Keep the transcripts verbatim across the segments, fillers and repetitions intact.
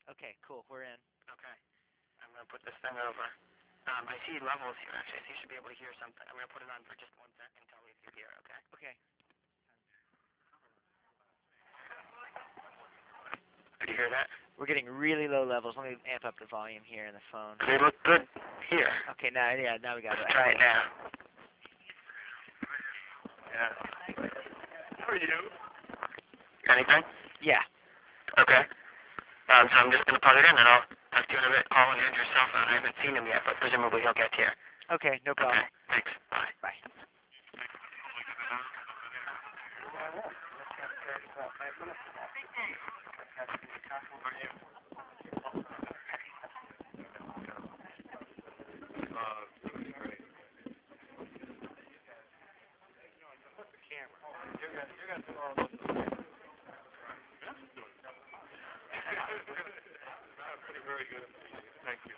Okay, cool. We're in. Okay. I'm going to put this thing over. Um, I see levels here, actually, so you should be able to hear something. I'm going to put it on for just one second. Tell me if you hear, okay? Okay. Did you hear that? We're getting really low levels. Let me amp up the volume here in the phone. They look good here. Okay, now, yeah, now we got Let's it. try it now. Yeah. How are you? Anything? Yeah. Okay. Um, so I'm just going to put it in, and I'll talk to you in a bit. Call and Andrew's cell phone. I haven't seen him yet, but presumably he'll get here. Okay, no problem. Okay, thanks. Bye. Bye. Very good. Thank you.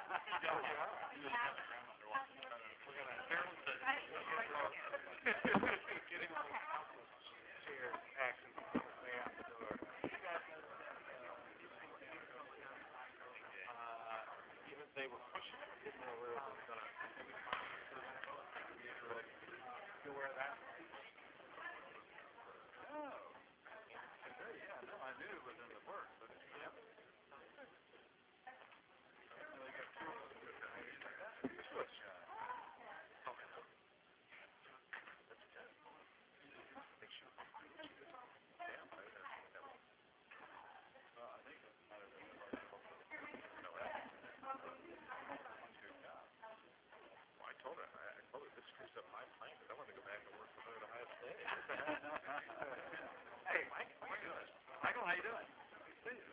They were pushing it. Didn't know where it was going to. You wear that? Oh. Yeah, no, I knew it was in the works, but it's, yeah. Told her, I, I told her this screws up my plan because I want to go back and work for her at Ohio State. Hey, Mike, how you doing? Michael, how you doing? See you.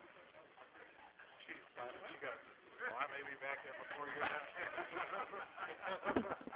She's fine. She got. Well, I may be back there before you're done.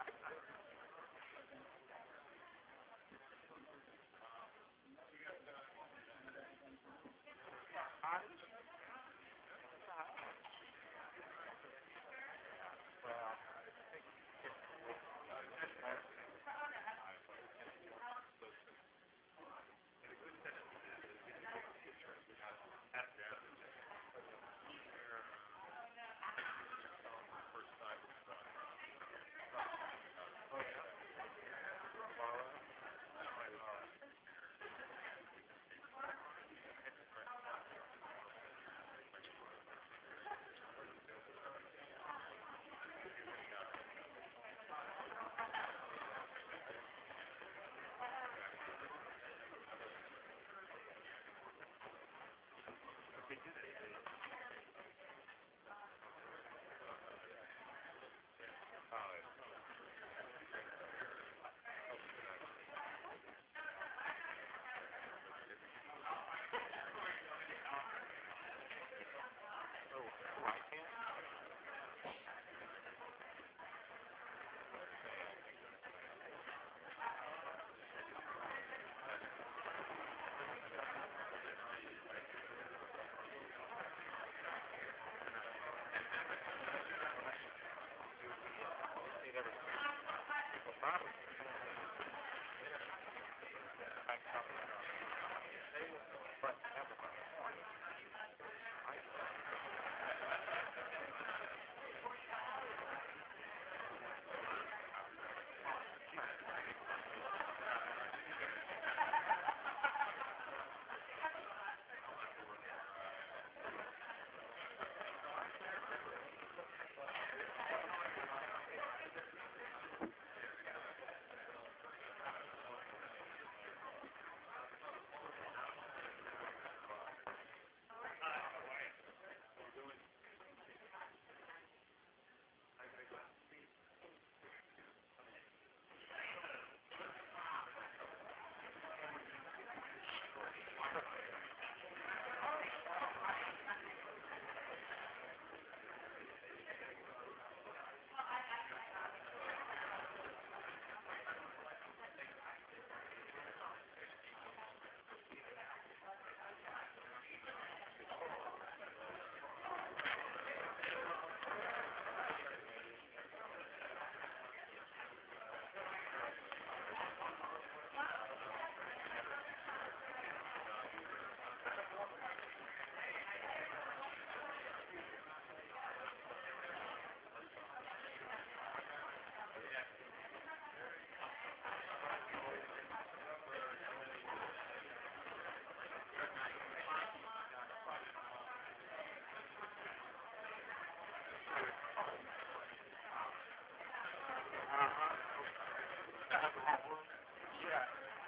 Yeah.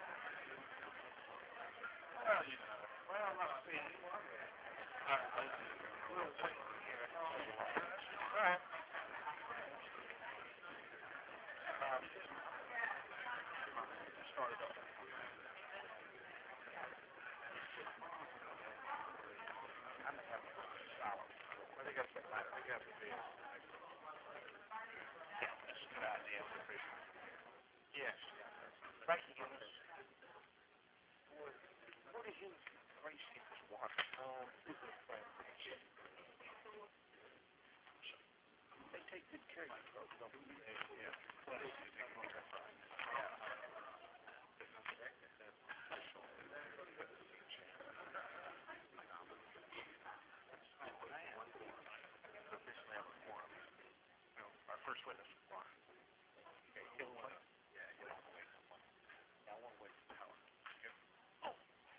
Well, you know. Well, let's see. All right, let's see. We'll wait here. All right. Um, start it off. I'm gonna have to stop. I think that's what I think that's what it is. Yeah, that's a good idea. Yes. Breaking news. What is your race in this water? Um, they take good care of you, folks, don't they? Yeah. Our first witness was blind. Okay, he'll wait. Yeah, he'll wait. I want to wait for the hour. Oh.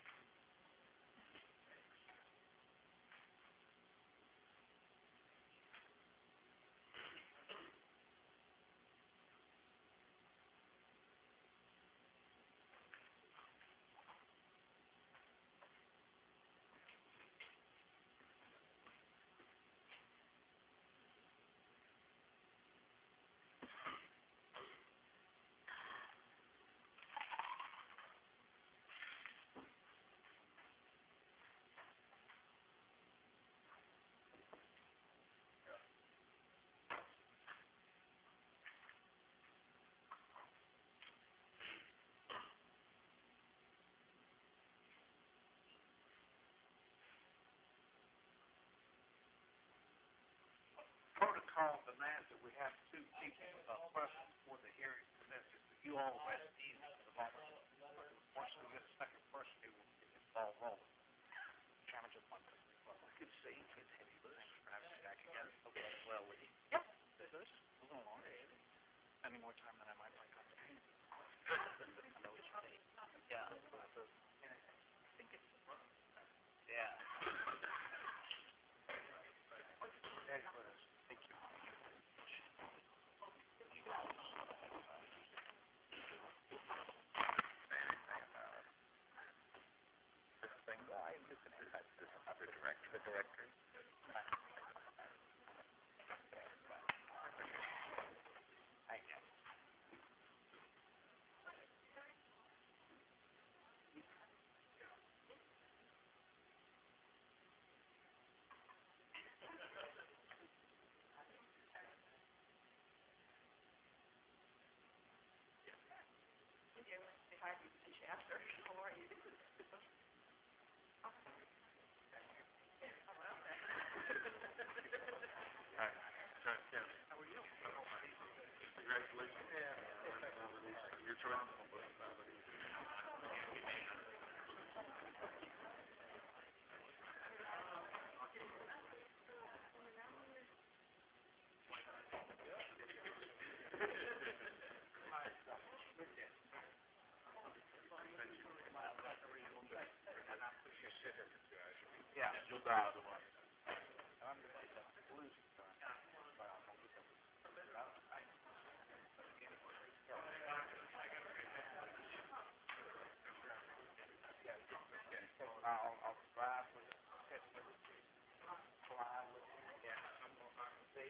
Protocol demands that we have two people uh, present before the hearing commences. You all rest easy for the moment. Once we get a second person, we will get the ball rolling. Chairman, just one minute. Well, I could see it's heavy loose. Perhaps back again. Okay, well, we. Yep. This is a little long. Spending more time than I might like on the game. I know what you mean. Yeah. I think it's. Yeah. Thank you. The director. The director. Thank you. Hi. Hi, Ken. How are you? Congratulations. Yeah. Your choice. Yeah. You'll die otherwise. I'm going to get that blues. I'll, I'll drive with it. Fly with it. Yeah. I'm going to see.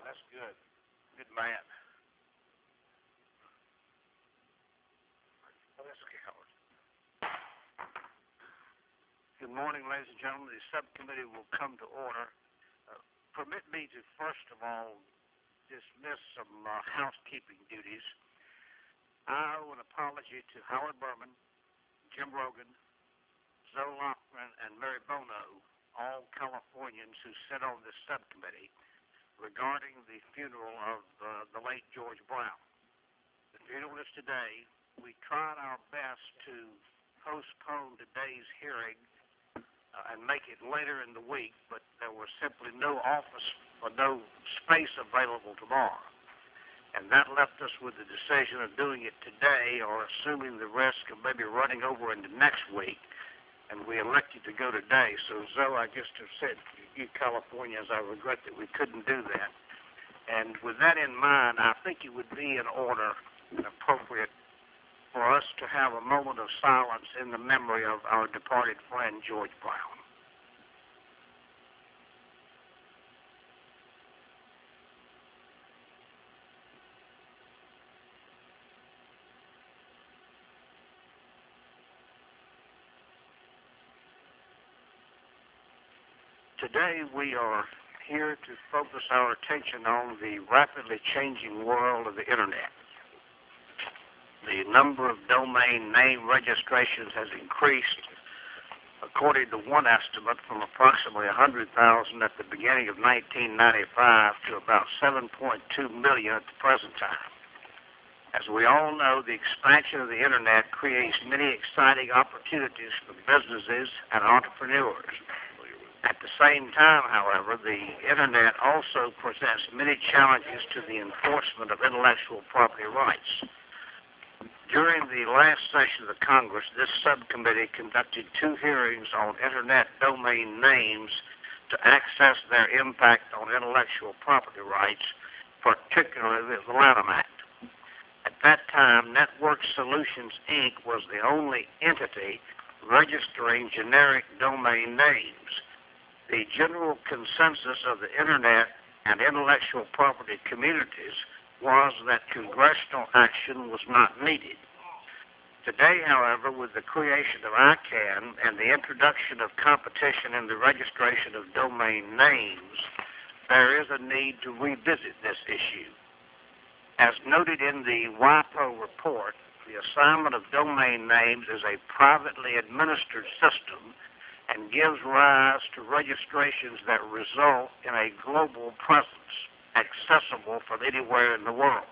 that's good. Good man. Oh, that's okay, Howard. Good morning, ladies and gentlemen. The subcommittee will come to order. Uh, permit me to, first of all, dismiss some uh, housekeeping duties. I owe an apology to Howard Berman, Jim Rogan, Zoe Lochran, and Mary Bono, all Californians who sit on this subcommittee, regarding the funeral of uh, the late George Brown. The funeral is today. We tried our best to postpone today's hearing uh, and make it later in the week, but there was simply no office or no space available tomorrow. And that left us with the decision of doing it today or assuming the risk of maybe running over into next week. And we elected to go today. So, Zoe, I just have said to you Californians, I regret that we couldn't do that. And with that in mind, I think it would be in order and appropriate for us to have a moment of silence in the memory of our departed friend, George Brown. Today we are here to focus our attention on the rapidly changing world of the Internet. The number of domain name registrations has increased, according to one estimate, from approximately one hundred thousand at the beginning of nineteen ninety-five to about seven point two million at the present time. As we all know, the expansion of the Internet creates many exciting opportunities for businesses and entrepreneurs. At the same time, however, the Internet also presents many challenges to the enforcement of intellectual property rights. During the last session of the Congress, this subcommittee conducted two hearings on Internet domain names to access their impact on intellectual property rights, particularly the Lanham Act. At that time, Network Solutions, Incorporated was the only entity registering generic domain names. The general consensus of the Internet and intellectual property communities was that congressional action was not needed. Today, however, with the creation of I CANN and the introduction of competition in the registration of domain names, there is a need to revisit this issue. As noted in the WIPO report, the assignment of domain names is a privately administered system and gives rise to registrations that result in a global presence, accessible from anywhere in the world.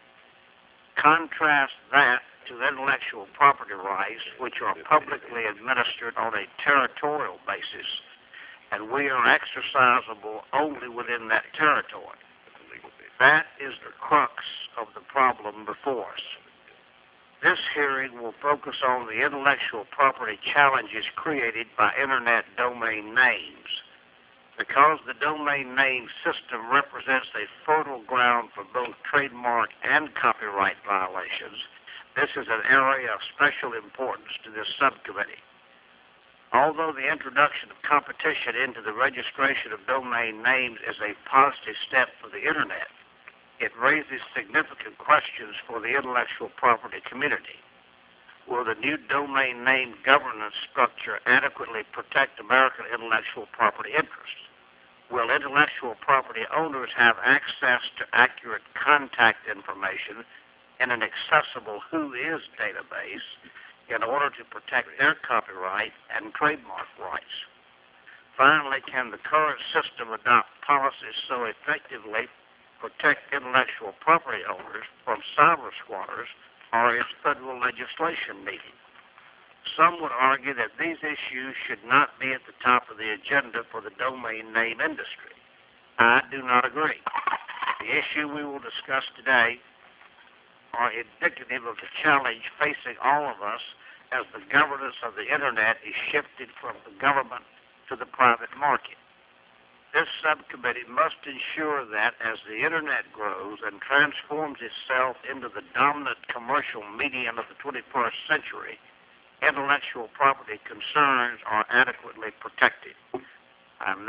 Contrast that to intellectual property rights, which are publicly administered on a territorial basis, and we are exercisable only within that territory. That is the crux of the problem before us. This hearing will focus on the intellectual property challenges created by Internet domain names. Because the domain name system represents a fertile ground for both trademark and copyright violations, this is an area of special importance to this subcommittee. Although the introduction of competition into the registration of domain names is a positive step for the Internet, it raises significant questions for the intellectual property community. Will the new domain name governance structure adequately protect American intellectual property interests? Will intellectual property owners have access to accurate contact information in an accessible Who Is database in order to protect their copyright and trademark rights? Finally, can the current system adopt policies so effectively protect intellectual property owners from cyber squatters, or is federal legislation needed? Some would argue that these issues should not be at the top of the agenda for the domain name industry. I do not agree. The issue we will discuss today are indicative of the challenge facing all of us as the governance of the Internet is shifted from the government to the private market. This subcommittee must ensure that as the Internet grows and transforms itself into the dominant commercial medium of the twenty-first century, intellectual property concerns are adequately protected. I'm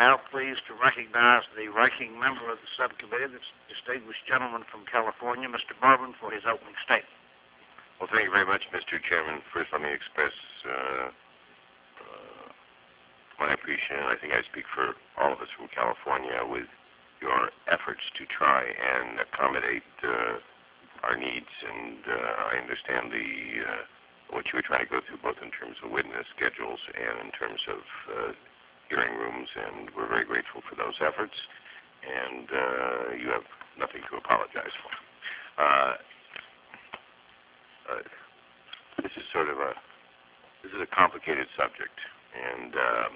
now pleased to recognize the ranking member of the subcommittee, this distinguished gentleman from California, Mister Bourbon, for his opening statement. Well, thank you very much, Mister Chairman. First, let me express uh, uh, my appreciation. I think I speak for all of us from California with your efforts to try and accommodate uh, our needs, and uh, I understand the uh, what you were trying to go through, both in terms of witness schedules and in terms of uh, hearing rooms, and we're very grateful for those efforts, and uh, you have nothing to apologize for. Uh, Uh, this is sort of a this is a complicated subject, and um,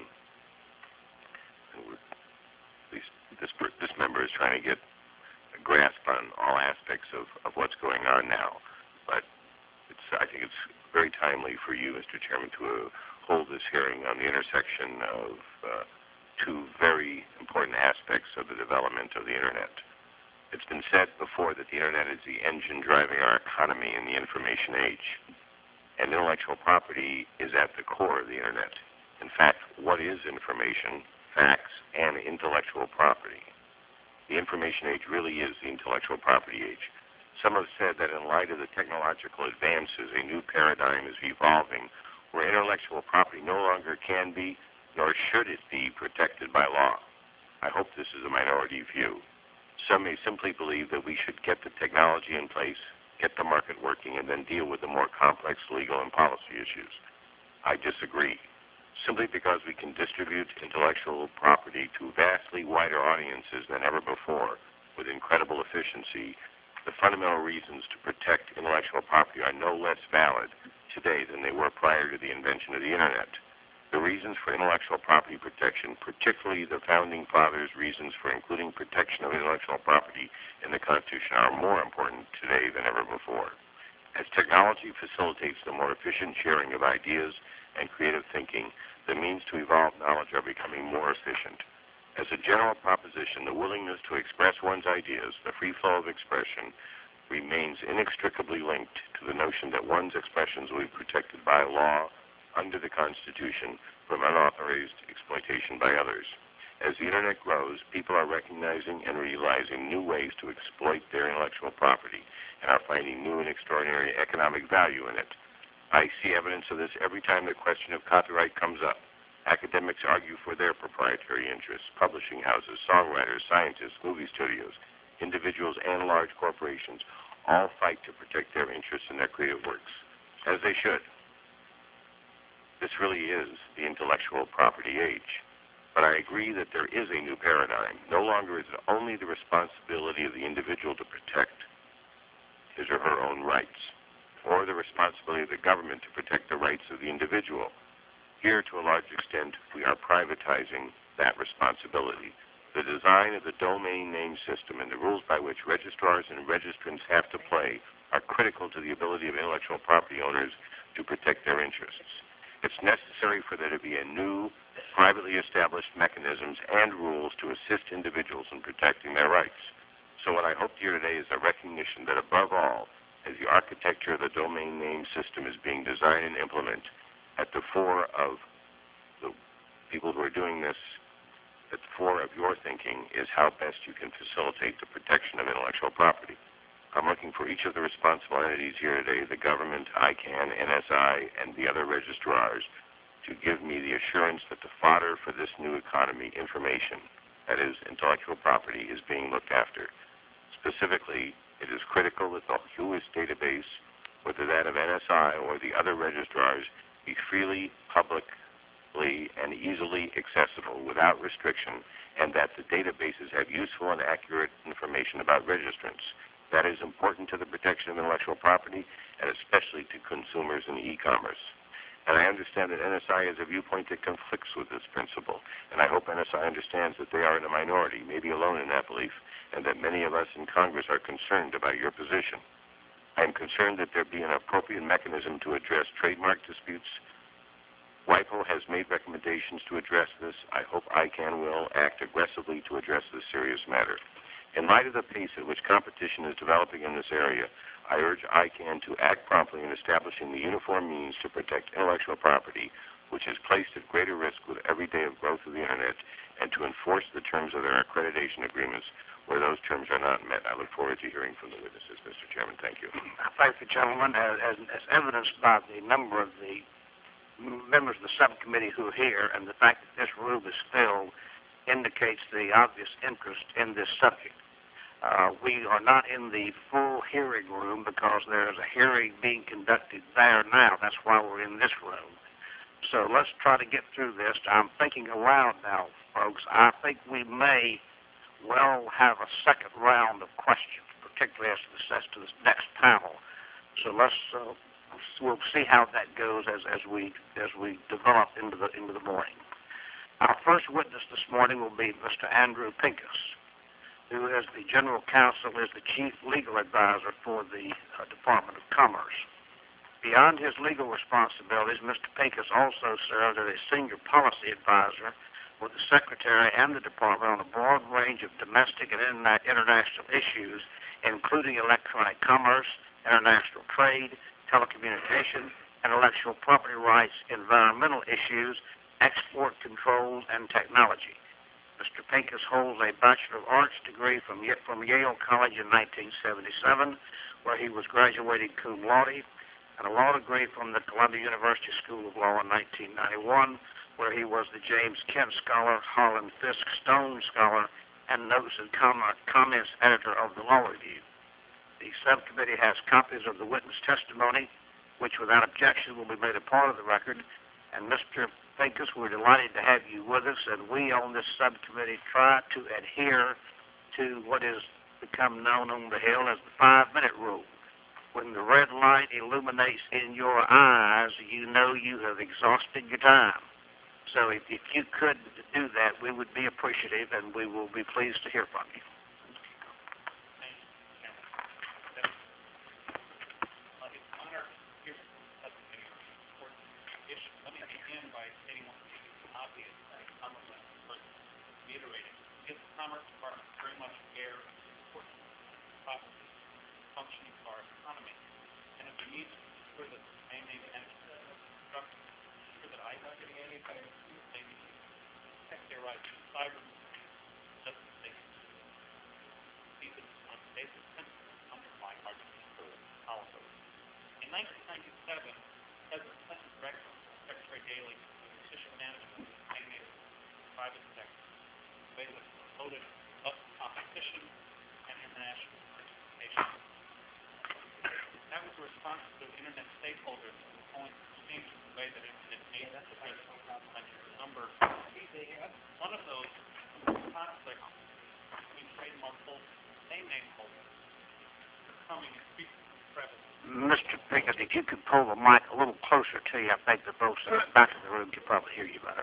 at least this this member is trying to get a grasp on all aspects of, of what's going on now. But it's I think it's very timely for you, Mister Chairman, to uh, hold this hearing on the intersection of uh, two very important aspects of the development of the Internet. It's been said before that the Internet is the engine driving our economy in the information age, and intellectual property is at the core of the Internet. In fact, what is information, facts, and intellectual property? The information age really is the intellectual property age. Some have said that in light of the technological advances, a new paradigm is evolving where intellectual property no longer can be, nor should it be, protected by law. I hope this is a minority view. Some may simply believe that we should get the technology in place, get the market working, and then deal with the more complex legal and policy issues. I disagree. Simply because we can distribute intellectual property to vastly wider audiences than ever before with incredible efficiency, the fundamental reasons to protect intellectual property are no less valid today than they were prior to the invention of the Internet. The reasons for intellectual property protection, particularly the Founding Fathers' reasons for including protection of intellectual property in the Constitution, are more important today than ever before. As technology facilitates the more efficient sharing of ideas and creative thinking, the means to evolve knowledge are becoming more efficient. As a general proposition, the willingness to express one's ideas, the free flow of expression, remains inextricably linked to the notion that one's expressions will be protected by law under the Constitution from unauthorized exploitation by others. As the Internet grows, people are recognizing and realizing new ways to exploit their intellectual property and are finding new and extraordinary economic value in it. I see evidence of this every time the question of copyright comes up. Academics argue for their proprietary interests. Publishing houses, songwriters, scientists, movie studios, individuals, and large corporations all fight to protect their interests in their creative works, as they should. This really is the intellectual property age. But I agree that there is a new paradigm. No longer is it only the responsibility of the individual to protect his or her own rights, or the responsibility of the government to protect the rights of the individual. Here, to a large extent, we are privatizing that responsibility. The design of the domain name system and the rules by which registrars and registrants have to play are critical to the ability of intellectual property owners to protect their interests. It's necessary for there to be a new, privately established mechanisms and rules to assist individuals in protecting their rights. So what I hope to hear today is a recognition that above all, as the architecture of the domain name system is being designed and implemented, at the fore of the people who are doing this, at the fore of your thinking, is how best you can facilitate the protection of intellectual property. I'm looking for each of the responsible entities here today, the government, I CANN, N S I, and the other registrars, to give me the assurance that the fodder for this new economy, information, that is, intellectual property, is being looked after. Specifically, it is critical that the H U I S database, whether that of N S I or the other registrars, be freely, publicly, and easily accessible without restriction, and that the databases have useful and accurate information about registrants. That is important to the protection of intellectual property, and especially to consumers in e-commerce. And I understand that N S I has a viewpoint that conflicts with this principle, and I hope N S I understands that they are in a minority, maybe alone in that belief, and that many of us in Congress are concerned about your position. I am concerned that there be an appropriate mechanism to address trademark disputes. WIPO has made recommendations to address this. I hope I CANN will act aggressively to address this serious matter. In light of the pace at which competition is developing in this area, I urge I CANN to act promptly in establishing the uniform means to protect intellectual property, which is placed at greater risk with every day of growth of the Internet, and to enforce the terms of their accreditation agreements where those terms are not met. I look forward to hearing from the witnesses, Mister Chairman. Thank you. I thank the gentleman, as, as, as evidenced by the number of the members of the subcommittee who are here, and the fact that this room is filled indicates the obvious interest in this subject. Uh, we are not in the full hearing room because there is a hearing being conducted there now. That's why we're in this room. So let's try to get through this. I'm thinking aloud now, folks. I think we may well have a second round of questions, particularly as to, this, as to this next panel. So let's uh, we'll see how that goes as, as we as we develop into the into the morning. Our first witness this morning will be Mister Andrew Pincus, who, as the General Counsel, is the Chief Legal Advisor for the uh, Department of Commerce. Beyond his legal responsibilities, Mister Pincus also serves as a Senior Policy Advisor with the Secretary and the Department on a broad range of domestic and interna- international issues, including electronic commerce, international trade, telecommunications, intellectual property rights, environmental issues, export controls, and technology. Mister Pincus holds a Bachelor of Arts degree from, from Yale College in nineteen seventy-seven, where he was graduated cum laude, and a law degree from the Columbia University School of Law in nineteen ninety-one, where he was the James Kent Scholar, Harlan Fiske Stone Scholar, and Notes and Comments Editor of the Law Review. The subcommittee has copies of the witness testimony, which without objection will be made a part of the record. And Mister Pincus, we're delighted to have you with us, and we on this subcommittee try to adhere to what has become known on the Hill as the five-minute rule. When the red light illuminates in your eyes, you know you have exhausted your time. So if, if you could do that, we would be appreciative, and we will be pleased to hear from you. Commerce Department very much care important processes functioning for our economy, and if we need to ensure that the main name entity structure, ensure that I don't get any better, they need to protect their rights to cyber just as they can. These are on basic principles underlying our policy. In nineteen ninety-seven, President Clinton directed Secretary Daley to efficient management of the private sector, way that promoted up competition and international participation. That was the responsibility of Internet stakeholders who only perceived the way that Internet needs to address a number. One of those conflicts between trademark holders and same name holders becoming increasingly prevalent. Mister Pincus, if you could pull the mic a little closer to you, I think the folks in the back of the room can probably hear you better.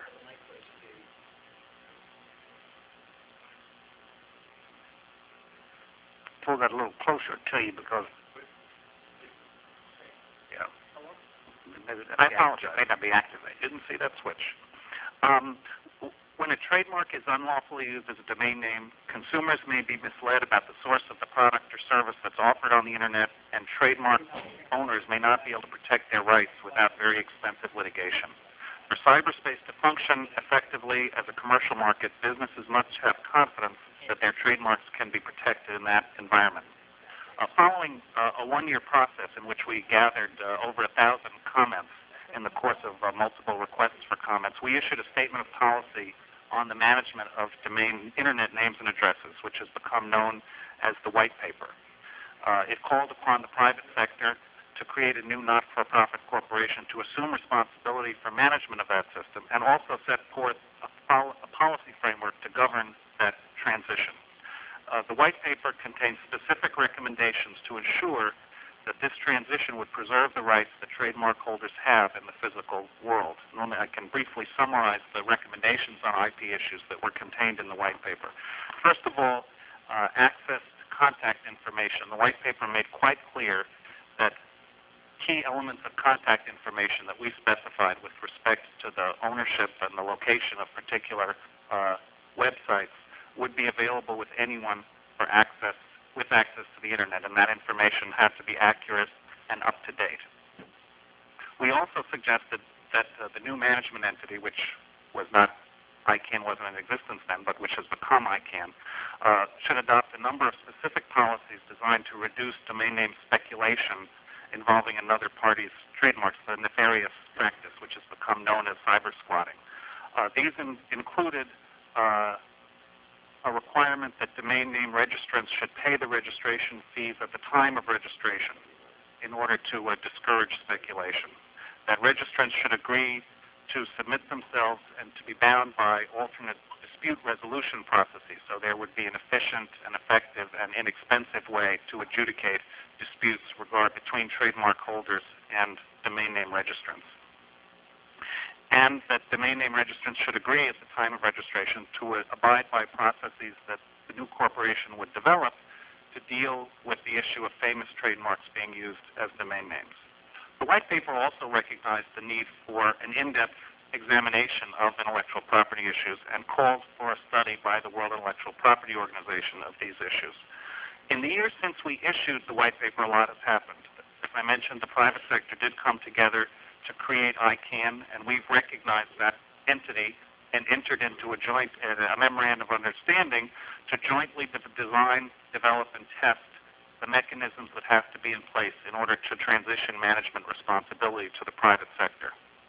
Pull that a little closer to you because, yeah. Maybe I apologize. It may not be activated. Didn't see that switch. Um, when a trademark is unlawfully used as a domain name, consumers may be misled about the source of the product or service that's offered on the Internet, and trademark owners may not be able to protect their rights without very expensive litigation. For cyberspace to function effectively as a commercial market, businesses must have confidence that their trademarks can be protected in that environment. Uh, following uh, a one-year process in which we gathered uh, over a thousand comments in the course of uh, multiple requests for comments, we issued a statement of policy on the management of domain Internet names and addresses, which has become known as the White Paper. Uh, it called upon the private sector to create a new not-for-profit corporation to assume responsibility for management of that system, and also set forth a, pol- a policy framework to govern that transition. Uh, the White Paper contains specific recommendations to ensure that this transition would preserve the rights that trademark holders have in the physical world. And I can briefly summarize the recommendations on I P issues that were contained in the White Paper. First of all, uh, access to contact information. The White Paper made quite clear that key elements of contact information that we specified with respect to the ownership and the location of particular uh, websites would be available with anyone for access, with access to the Internet, and that information had to be accurate and up to date. We also suggested that uh, the new management entity, which was not ICANN wasn't in existence then, but which has become ICANN, uh, should adopt a number of specific policies designed to reduce domain name speculation involving another party's trademarks, the nefarious practice, which has become known as cyber squatting. Uh, these in, included uh, a requirement that domain name registrants should pay the registration fees at the time of registration in order to uh, discourage speculation. That registrants should agree to submit themselves and to be bound by alternate dispute resolution processes, so there would be an efficient and effective and inexpensive way to adjudicate disputes regard between trademark holders and domain name registrants. And that domain name registrants should agree at the time of registration to abide by processes that the new corporation would develop to deal with the issue of famous trademarks being used as domain names. The white paper also recognized the need for an in-depth examination of intellectual property issues and calls for a study by the World Intellectual Property Organization of these issues. In the years since we issued the white paper, a lot has happened. As I mentioned, the private sector did come together to create ICANN, and we've recognized that entity and entered into a joint a memorandum of understanding to jointly design, develop, and test the mechanisms that have to be in place in order to transition management responsibility to the private sector.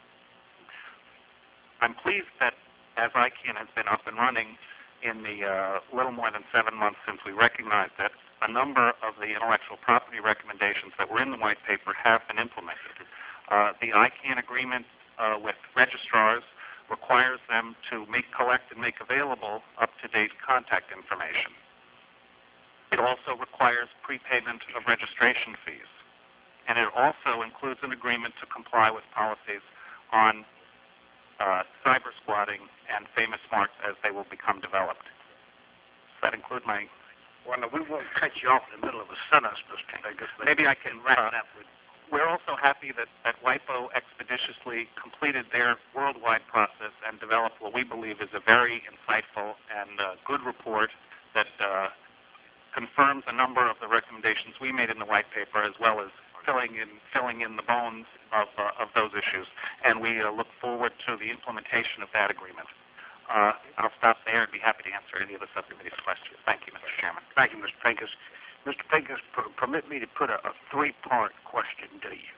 I'm pleased that as ICANN has been up and running in the uh, little more than seven months since we recognized it, a number of the intellectual property recommendations that were in the white paper have been implemented. Uh, the ICANN agreement uh, with registrars requires them to make, collect and make available up-to-date contact information. It also requires prepayment of registration fees. And it also includes an agreement to comply with policies on uh, cyber squatting and famous marks as they will become developed. Does that include my... Well, no, we won't cut you off in the middle of a sentence, Mister Vegas. Maybe I can wrap uh, that with... We're also happy that, that WIPO expeditiously completed their worldwide process and developed what we believe is a very insightful and uh, good report that uh, confirms a number of the recommendations we made in the white paper, as well as filling in filling in the bones of uh, of those issues. And we uh, look forward to the implementation of that agreement. Uh, I'll stop there and be happy to answer any of the subcommittee's questions. Thank you, Mister Chairman. Thank you, Mister Pincus. Mister Pincus, per permit me to put a, a three-part question to you.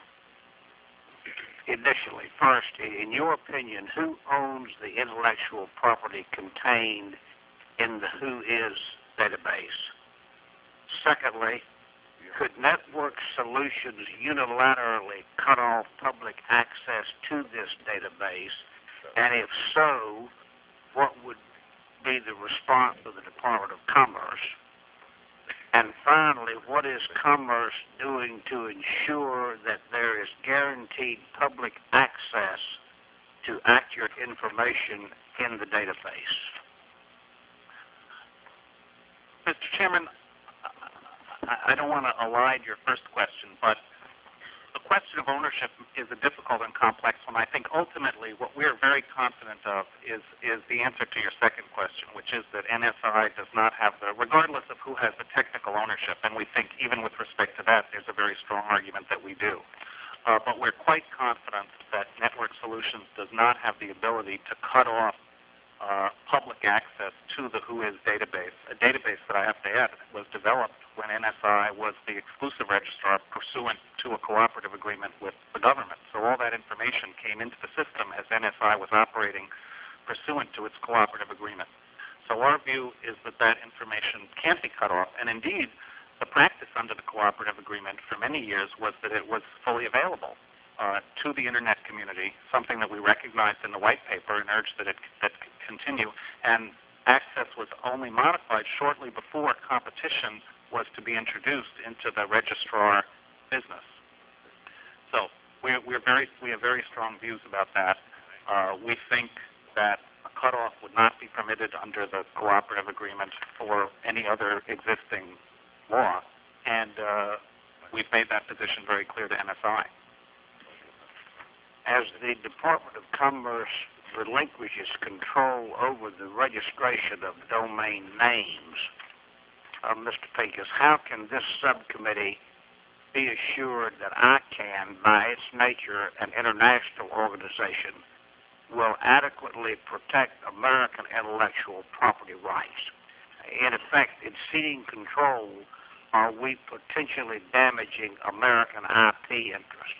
Initially, first, in your opinion, who owns the intellectual property contained in the Who Is database? Secondly, could Network Solutions unilaterally cut off public access to this database? And if so, what would be the response of the Department of Commerce? And finally, what is Commerce doing to ensure that there is guaranteed public access to accurate information in the database? Mister Chairman, I don't want to elide your first question, but the question of ownership is a difficult and complex one. I think ultimately what we're very confident of is, is the answer to your second question, which is that N S I does not have the, regardless of who has the technical ownership, and we think even with respect to that, there's a very strong argument that we do. Uh, but we're quite confident that Network Solutions does not have the ability to cut off uh, public access to the Who Is database, a database that I have to add was developed when N S I was the exclusive registrar pursuant to a cooperative agreement with the government. So all that information came into the system as N S I was operating pursuant to its cooperative agreement. So our view is that that information can't be cut off, and indeed, the practice under the cooperative agreement for many years was that it was fully available uh, to the Internet community, something that we recognized in the white paper and urged that it that continue. And access was only modified shortly before competition was to be introduced into the registrar business. So we're, we're very, we have very strong views about that. Uh, we think that a cutoff would not be permitted under the cooperative agreement or any other existing law, and uh, we've made that position very clear to N S I. As the Department of Commerce relinquishes control over the registration of domain names, Uh, Mister Pincus, how can this subcommittee be assured that ICANN, by its nature an international organization, will adequately protect American intellectual property rights? In effect, in ceding control, are we potentially damaging American I P interests?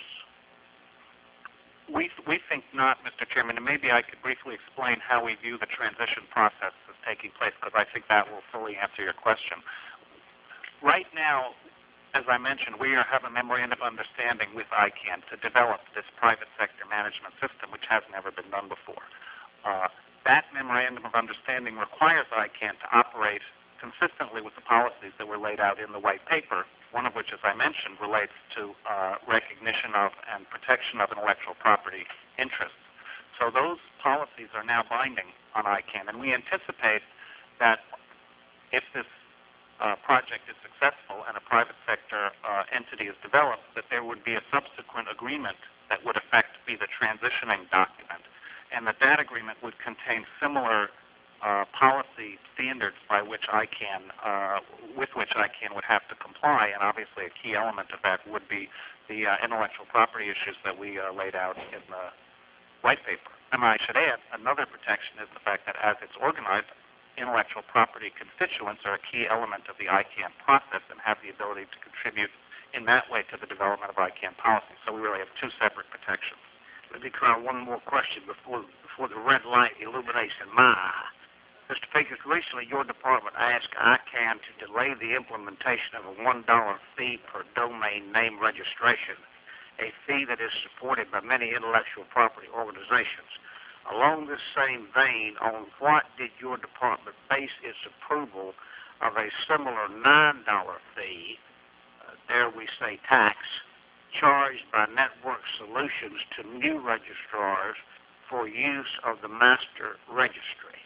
We, we think not, Mister Chairman, and maybe I could briefly explain how we view the transition process that's taking place, because I think that will fully answer your question. Right now, as I mentioned, we are, have a memorandum of understanding with I CANN to develop this private sector management system, which has never been done before. Uh, that memorandum of understanding requires I CANN to operate consistently with the policies that were laid out in the white paper, one of which, as I mentioned, relates to uh, recognition of and protection of intellectual property interests. So those policies are now binding on I CANN, and we anticipate that if this uh, project is successful and a private sector uh, entity is developed, that there would be a subsequent agreement that would effect be the transitioning document, and that that agreement would contain similar Uh, policy standards by which I CANN, uh, with which I CANN would have to comply, and obviously a key element of that would be the uh, intellectual property issues that we uh, laid out in the white paper. And I should add, another protection is the fact that as it's organized, intellectual property constituents are a key element of the I CANN process and have the ability to contribute in that way to the development of I CANN policy. So we really have two separate protections. Let me try one more question before before the red light illuminates in my eye. Mister Pickett, recently your department asked I CANN to delay the implementation of a one dollar fee per domain name registration, a fee that is supported by many intellectual property organizations. Along this same vein, on what did your department base its approval of a similar nine dollar fee, uh, dare we say tax, charged by Network Solutions to new registrars for use of the master registry?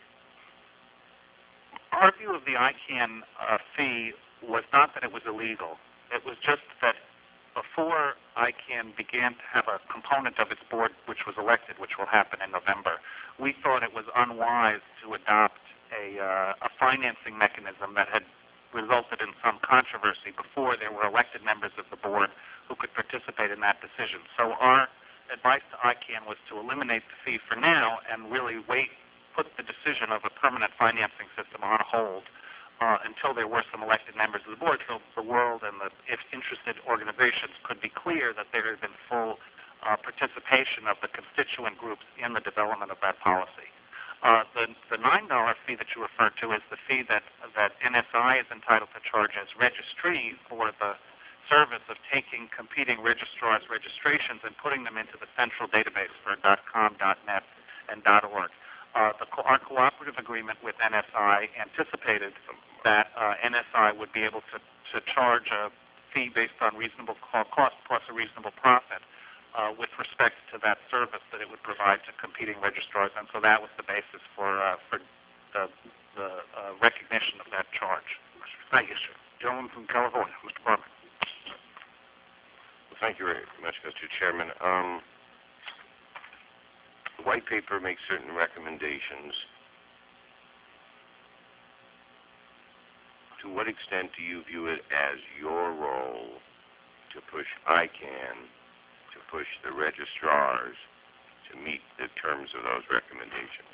Our view of the I CANN uh, fee was not that it was illegal. It was just that before I CANN began to have a component of its board which was elected, which will happen in November, we thought it was unwise to adopt a, uh, a financing mechanism that had resulted in some controversy before there were elected members of the board who could participate in that decision. So our advice to I CANN was to eliminate the fee for now and really wait, put the decision of a permanent financing system on hold uh, until there were some elected members of the board, so the world and the if interested organizations could be clear that there had been full uh, participation of the constituent groups in the development of that policy. Uh, the, the nine dollar fee that you referred to is the fee that, that N S I is entitled to charge as registree for the service of taking competing registrars' registrations and putting them into the central database for .com, .net, and .org. Uh, the co- our cooperative agreement with N S I anticipated that uh, N S I would be able to, to charge a fee based on reasonable cost plus a reasonable profit uh, with respect to that service that it would provide to competing registrars, and so that was the basis for uh, for the, the uh, recognition of that charge. Thank you, sir. Gentleman from California, Mister Berman. Well, thank you very much, Mister Chairman. Um, The white paper makes certain recommendations. To what extent do you view it as your role to push I CANN, to push the registrars to meet the terms of those recommendations?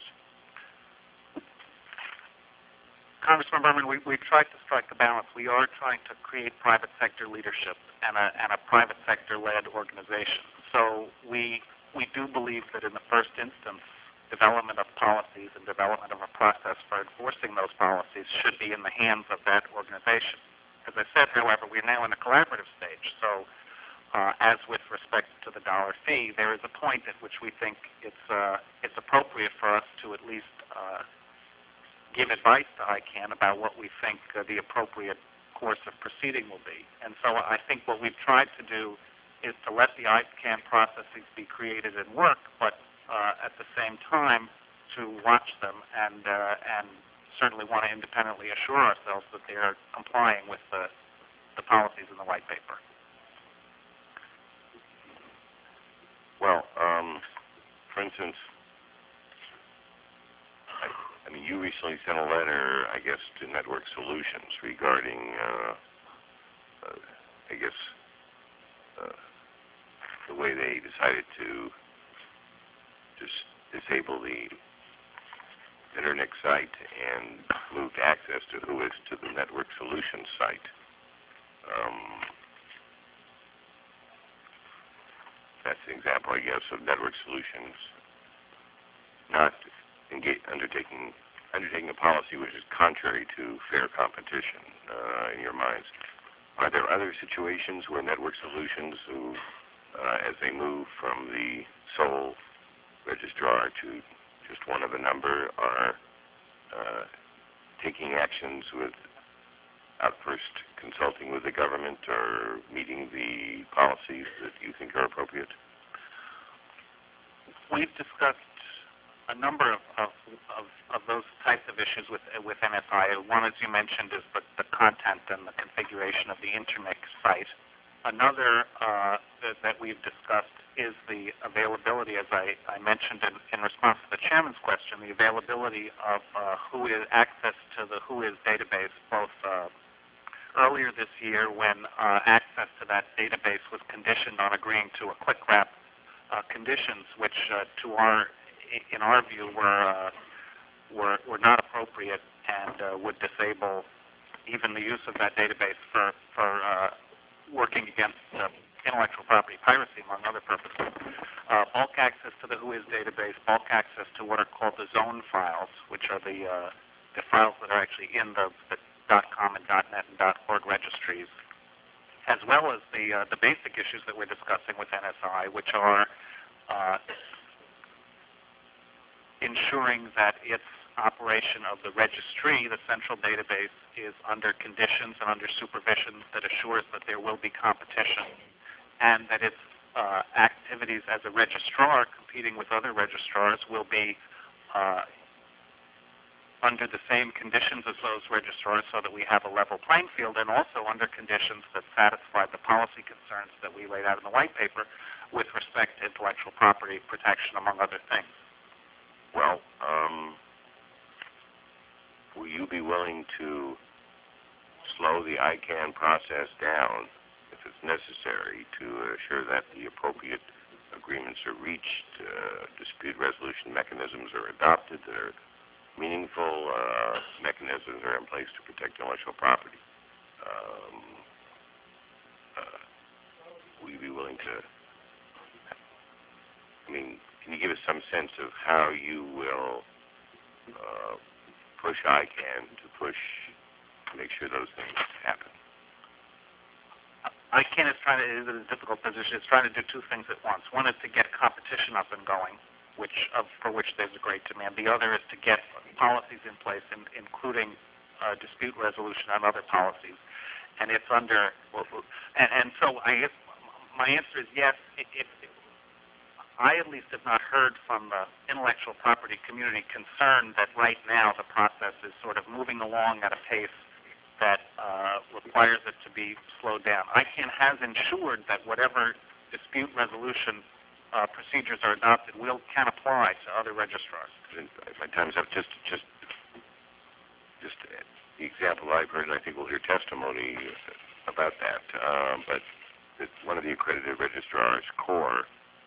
Congressman Berman, we, we've tried to strike a balance. We are trying to create private sector leadership and a, and a private sector-led organization. So we We do believe that in the first instance, development of policies and development of a process for enforcing those policies should be in the hands of that organization. As I said, however, we're now in a collaborative stage, so uh, as with respect to the dollar fee, there is a point at which we think it's, uh, it's appropriate for us to at least uh, give advice to I CANN about what we think uh, the appropriate course of proceeding will be. And so I think what we've tried to do is to let the I CANN processes be created and work, but uh, at the same time to watch them and uh, and certainly want to independently assure ourselves that they are complying with the, the policies in the white paper. Well, um, for instance, I, I mean, you recently sent a letter, I guess, to Network Solutions regarding, uh, uh, I guess, uh, the way they decided to just disable the Internet site and moved access to Whois to the Network Solutions site. Um, that's the example, I guess, of Network Solutions not engage, undertaking undertaking a policy which is contrary to fair competition. Uh, in your minds, are there other situations where Network Solutions, who, uh, as they move from the sole registrar to just one of a number, are uh, taking actions without first consulting with the government or meeting the policies that you think are appropriate? We've discussed a number of, of, of, of those types of issues with, with N S I. One, as you mentioned, is the, the content and the configuration of the Intermix site. Another uh, that, that we've discussed is the availability, as I, I mentioned in, in response to the chairman's question, the availability of uh, Whois, access to the Whois database, both uh, earlier this year when uh, access to that database was conditioned on agreeing to a quick wrap uh, conditions, which uh, to our in our view, were, uh, were, were not appropriate and uh, would disable even the use of that database for, for uh, working against uh, intellectual property piracy, among other purposes. Uh, bulk access to the Whois database, bulk access to what are called the zone files, which are the, uh, the files that are actually in the, the .com and .net and .org registries, as well as the, uh, the basic issues that we're discussing with N S I, which are uh, ensuring that its operation of the registry, the central database, is under conditions and under supervision that assures that there will be competition, and that its uh, activities as a registrar competing with other registrars will be uh, under the same conditions as those registrars so that we have a level playing field, and also under conditions that satisfy the policy concerns that we laid out in the white paper with respect to intellectual property protection, among other things. Well, um, will you be willing to slow the I CANN process down if it's necessary to assure that the appropriate agreements are reached, uh, dispute resolution mechanisms are adopted, that are meaningful uh, mechanisms are in place to protect intellectual property? Um, uh, will you be willing to, I mean, can you give us some sense of how you will uh, push I CANN to push, to make sure those things happen? I CANN is trying to, is in a difficult position. It's trying to do two things at once. One is to get competition up and going, which of, for which there's a great demand. The other is to get policies in place, in, including uh, dispute resolution and other policies. And it's under, well, and, and so I guess my answer is yes. It, it, I at least have not heard from the intellectual property community concerned that right now the process is sort of moving along at a pace that uh, requires it to be slowed down. I CANN has ensured that whatever dispute resolution uh, procedures are adopted will can apply to other registrars. My time's up. Just, just, just the example I've heard, and I think we'll hear testimony about that. Uh, but it, one of the accredited registrars, CORE,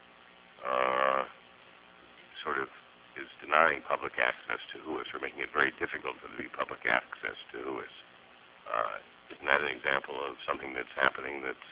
Uh, sort of is denying public access to Whois, or making it very difficult for there to be public access to Whois. Uh, isn't that an example of something that's happening that's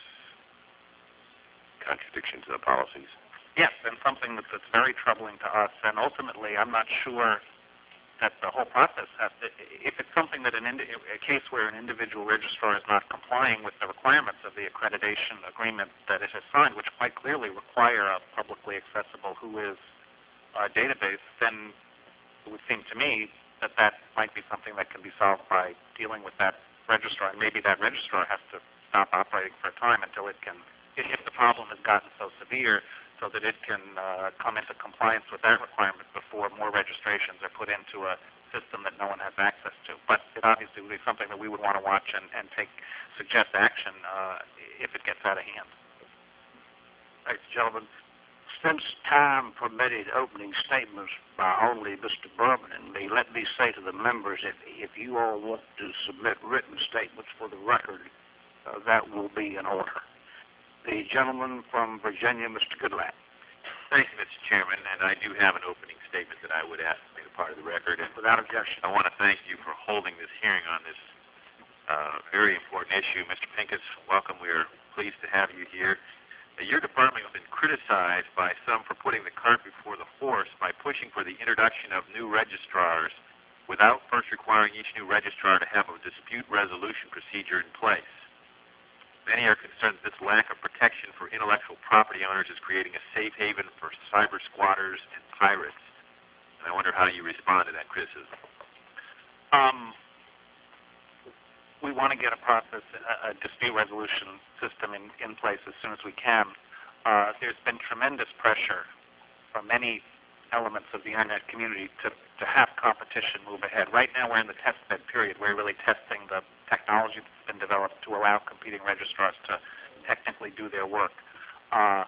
contradiction to the policies? Yes, and something that, that's very troubling to us. And ultimately, I'm not sure that the whole process has to, if it's something that an indi- a case where an individual registrar is not complying with the requirements of the accreditation agreement that it has signed, which quite clearly require a publicly accessible Whois uh, database, then it would seem to me that that might be something that can be solved by dealing with that registrar, and maybe that registrar has to stop operating for a time until it can, if the problem has gotten so severe, so that it can uh, come into compliance with that requirement before more registrations are put into a system that no one has access to. But it obviously would be something that we would want to watch and, and take, suggest action uh, if it gets out of hand. Thanks, gentlemen. Since time permitted opening statements by only Mister Berman and me, let me say to the members, if, if you all want to submit written statements for the record, uh, that will be in order. The gentleman from Virginia, Mister Goodlatte. Thank you, Mister Chairman, and I do have an opening statement that I would ask to be a part of the record. And Without objection. I want to thank you for holding this hearing on this uh, very important issue. Mister Pincus, welcome. We are pleased to have you here. Uh, your department has been criticized by some for putting the cart before the horse by pushing for the introduction of new registrars without first requiring each new registrar to have a dispute resolution procedure in place. Many are concerned that this lack of protection for intellectual property owners is creating a safe haven for cyber squatters and pirates. And I wonder how you respond to that criticism. Um, we want to get a process, a, a dispute resolution system in, in place as soon as we can. Uh, there's been tremendous pressure from many elements of the Internet community to, to have competition move ahead. Right now we're in the test bed period. We're really testing the technology that's been developed to allow competing registrars to technically do their work. Uh,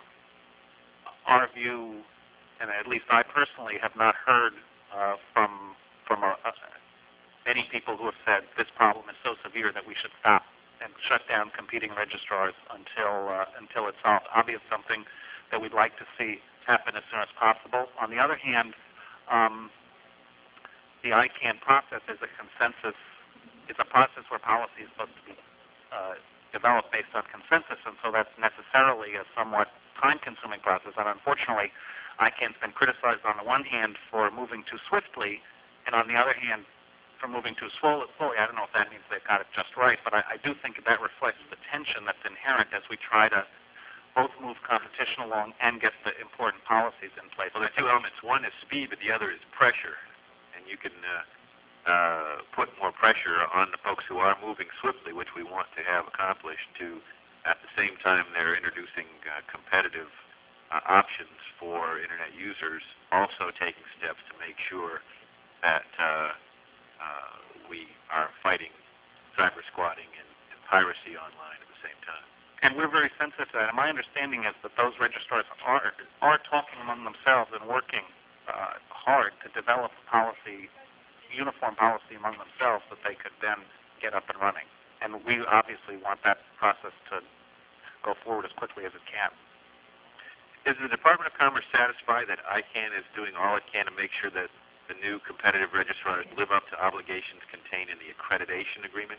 our view, and at least I personally have not heard uh, from from a, a, many people who have said this problem is so severe that we should stop and shut down competing registrars until uh, until it's solved. Obviously, something that we'd like to see happen as soon as possible. On the other hand, um, the I CANN process is a consensus. It's a process where policy is supposed to be uh, developed based on consensus, and so that's necessarily a somewhat time-consuming process. And unfortunately, I CANN's been criticized on the one hand for moving too swiftly, and on the other hand, for moving too slowly. I don't know if that means they've got it just right, but I, I do think that reflects the tension that's inherent as we try to both move competition along and get the important policies in place. Well, there are two elements. One is speed, but the other is pressure. And you can uh, uh, put more pressure on the folks who are moving swiftly, which we want to have accomplished, to, at the same time, they're introducing uh, competitive uh, options for Internet users, also taking steps to make sure that uh, uh, we are fighting cyber squatting and, and piracy online at the same time. And we're very sensitive to that. And my understanding is that those registrars are are talking among themselves and working uh, hard to develop policy, uniform policy among themselves that they could then get up and running. And we obviously want that process to go forward as quickly as it can. Is the Department of Commerce satisfied that I CANN is doing all it can to make sure that the new competitive registrars live up to obligations contained in the accreditation agreement?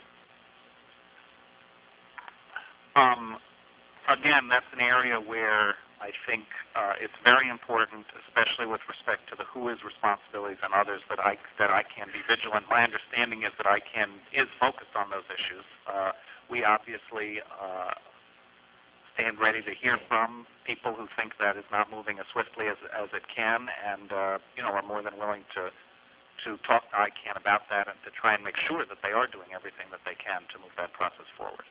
Um, again, that's an area where I think uh, it's very important, especially with respect to the W H O Is responsibilities and others, that I that I can be vigilant. My understanding is that I CANN is focused on those issues. Uh, we obviously uh, stand ready to hear from people who think that is not moving as swiftly as as it can, and uh, you know, are more than willing to to talk to I CANN about that and to try and make sure that they are doing everything that they can to move that process forward.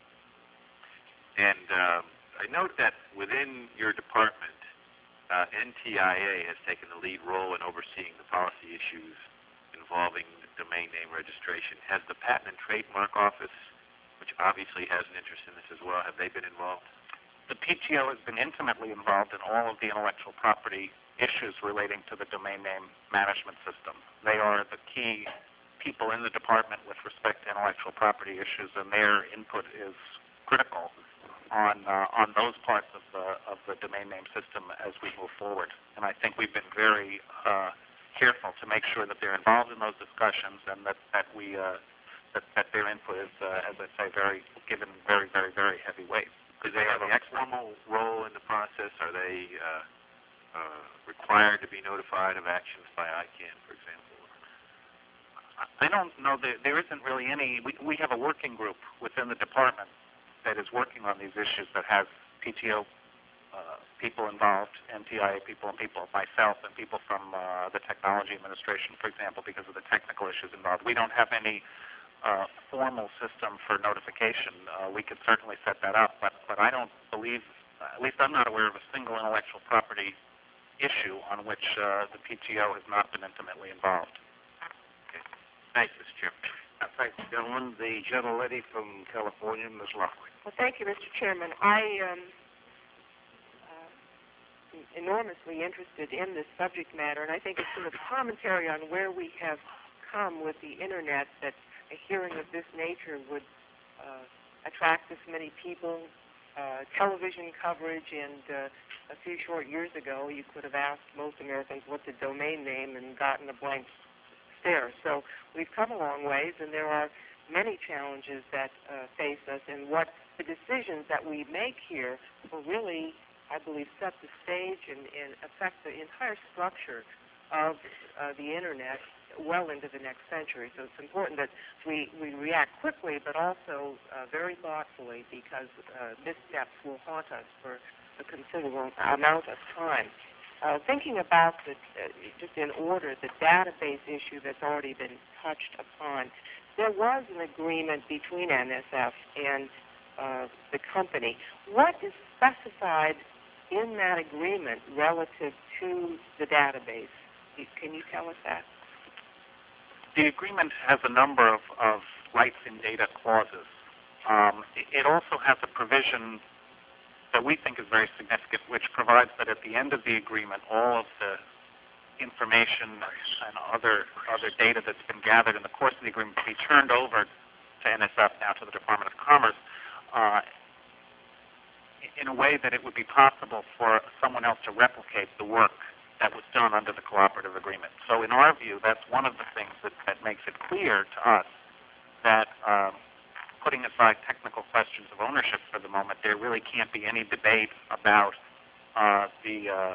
And um, I note that within your department, uh, N T I A has taken the lead role in overseeing the policy issues involving domain name registration. Has the Patent and Trademark Office, which obviously has an interest in this as well, have they been involved? The P T O has been intimately involved in all of the intellectual property issues relating to the domain name management system. They are the key people in the department with respect to intellectual property issues, and their input is critical on uh, on those parts of the of the domain name system as we move forward. And I think we've been very uh, careful to make sure that they're involved in those discussions and that that we uh, that that their input is, uh, as I say, very given very very very heavy weight. Do they have a formal role in the process? Are they uh, uh, required to be notified of actions by I CANN, for example? I don't know. There, there isn't really any. We we have a working group within the department that is working on these issues that has P T O uh, people involved, N T I A people, and people, myself, and people from uh, the Technology Administration, for example, because of the technical issues involved. We don't have any uh, formal system for notification. Uh, we could certainly set that up, but, but I don't believe, at least I'm not aware of a single intellectual property issue on which uh, the P T O has not been intimately involved. Okay. Thank you, Mister Chairman. Uh, thank you, gentlemen. The gentlelady from California, Miz Lockwood. Well, thank you, Mister Chairman. I am uh, enormously interested in this subject matter, and I think it's sort of commentary on where we have come with the Internet that a hearing of this nature would uh, attract this many people, uh, television coverage, and uh, a few short years ago, you could have asked most Americans what's a domain name and gotten a blank stare. So we've come a long ways, and there are many challenges that uh, face us, and what the decisions that we make here will really, I believe, set the stage and, and affect the entire structure of uh, the Internet well into the next century. So it's important that we, we react quickly, but also uh, very thoughtfully, because uh, missteps will haunt us for a considerable amount of time. Uh, thinking about, the, uh, just in order, the database issue that's already been touched upon, there was an agreement between N S F and uh, the company. What is specified in that agreement relative to the database? Can you tell us that? The agreement has a number of, of rights in data clauses. Um, it also has a provision that we think is very significant, which provides that at the end of the agreement, all of the information and other other data that's been gathered in the course of the agreement be turned over to N S F, now to the Department of Commerce, uh, in a way that it would be possible for someone else to replicate the work that was done under the cooperative agreement. So in our view, that's one of the things that, that makes it clear to us that, um, putting aside technical questions of ownership for the moment, there really can't be any debate about uh, the uh,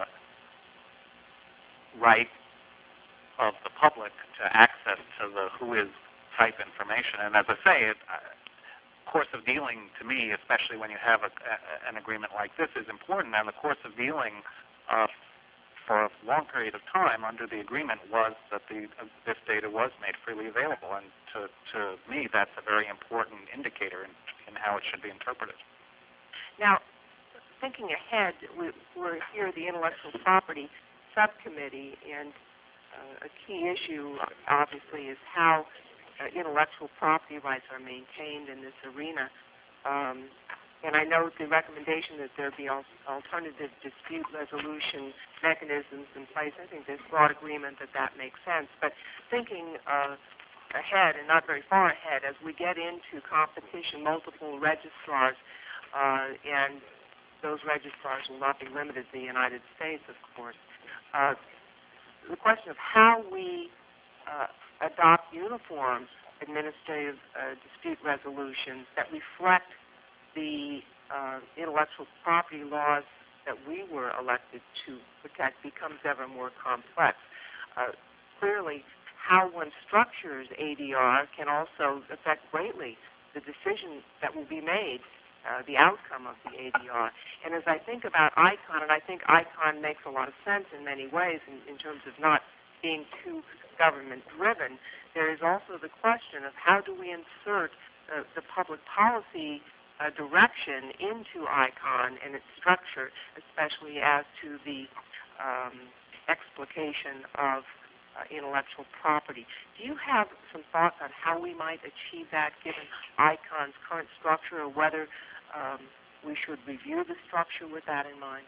right of the public to access to the whois type information. And as I say, it, uh, course of dealing, to me, especially when you have a, a, an agreement like this, is important. And the course of dealing uh, for a long period of time under the agreement was that the, uh, this data was made freely available. And to, to me, that's a very important indicator in, in how it should be interpreted. Now, thinking ahead, we, we're here at the Intellectual Property Subcommittee, and uh, a key issue, obviously, is how uh, intellectual property rights are maintained in this arena. Um, and I note the recommendation that there be al alternative dispute resolution mechanisms in place. I think there's broad agreement that that makes sense. But thinking uh, ahead, and not very far ahead, as we get into competition, multiple registrars, uh, and those registrars will not be limited to the United States, of course. Uh, the question of how we uh, adopt uniform administrative uh, dispute resolutions that reflect the uh, intellectual property laws that we were elected to protect becomes ever more complex. Uh, clearly, how one structures A D R can also affect greatly the decision that will be made, uh, the outcome of the A D R. And as I think about ICON, and I think ICON makes a lot of sense in many ways in, in terms of not being too government-driven, there is also the question of how do we insert uh, the public policy uh, direction into ICON and its structure, especially as to the um, explication of uh, intellectual property. Do you have some thoughts on how we might achieve that given ICON's current structure, or whether um, we should review the structure with that in mind?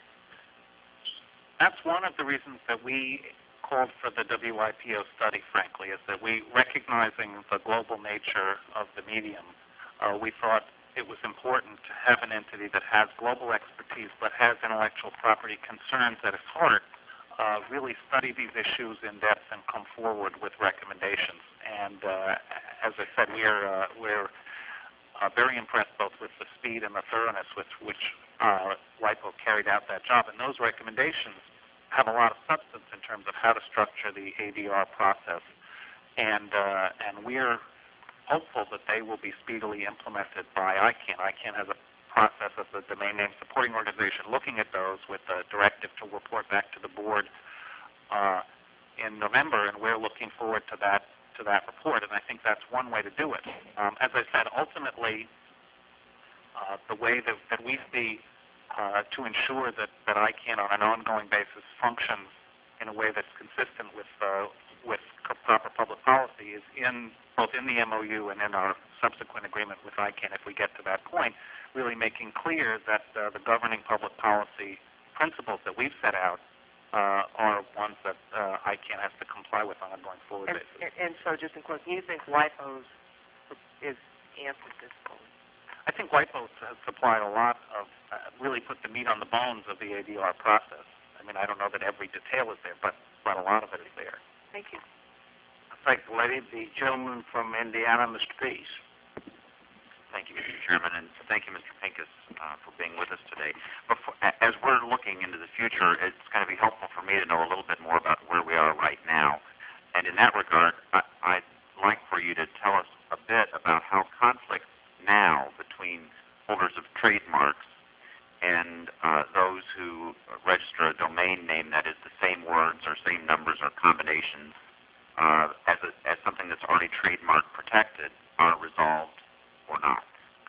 That's one of the reasons that we called for the W I P O study, frankly, is that we, recognizing the global nature of the medium, uh, we thought it was important to have an entity that has global expertise but has intellectual property concerns at its heart, uh, really study these issues in depth and come forward with recommendations. And uh, as I said, we're, uh, we're uh, very impressed both with the speed and the thoroughness with which uh, WIPO carried out that job. And those recommendations have a lot of substance in terms of how to structure the A D R process. And, uh, and we're hopeful that they will be speedily implemented by ICANN. ICANN has a process as the domain name supporting organization looking at those with a directive to report back to the board uh, in November, and we're looking forward to that, to that report. And I think that's one way to do it. Um, as I said, ultimately, uh, the way that, that we see Uh, to ensure that, that ICANN on an ongoing basis functions in a way that's consistent with uh, with proper public policy is in both in the M O U and in our subsequent agreement with ICANN, if we get to that point, really making clear that uh, the governing public policy principles that we've set out uh, are ones that uh, ICANN has to comply with on a going forward and, basis. And, and so just in closing, you think WIPO's is answered this fully? I think WIPO has supplied a lot of, uh, really put the meat on the bones of the A D R process. I mean, I don't know that every detail is there, but, but a lot of it is there. Thank you. Thank the lady. The gentleman from Indiana, Mister Pease. Thank you, Mister Chairman, and thank you, Mister Pincus, uh, for being with us today. Before, as we're looking into the future, it's going to be helpful for me to know a little bit more about where we are right now. And in that regard, I, I'd like for you to tell us a bit about how conflicts now between holders of trademarks and uh, those who register a domain name that is the same words or same numbers or combinations uh, as, a, as something that's already trademark protected are resolved or not.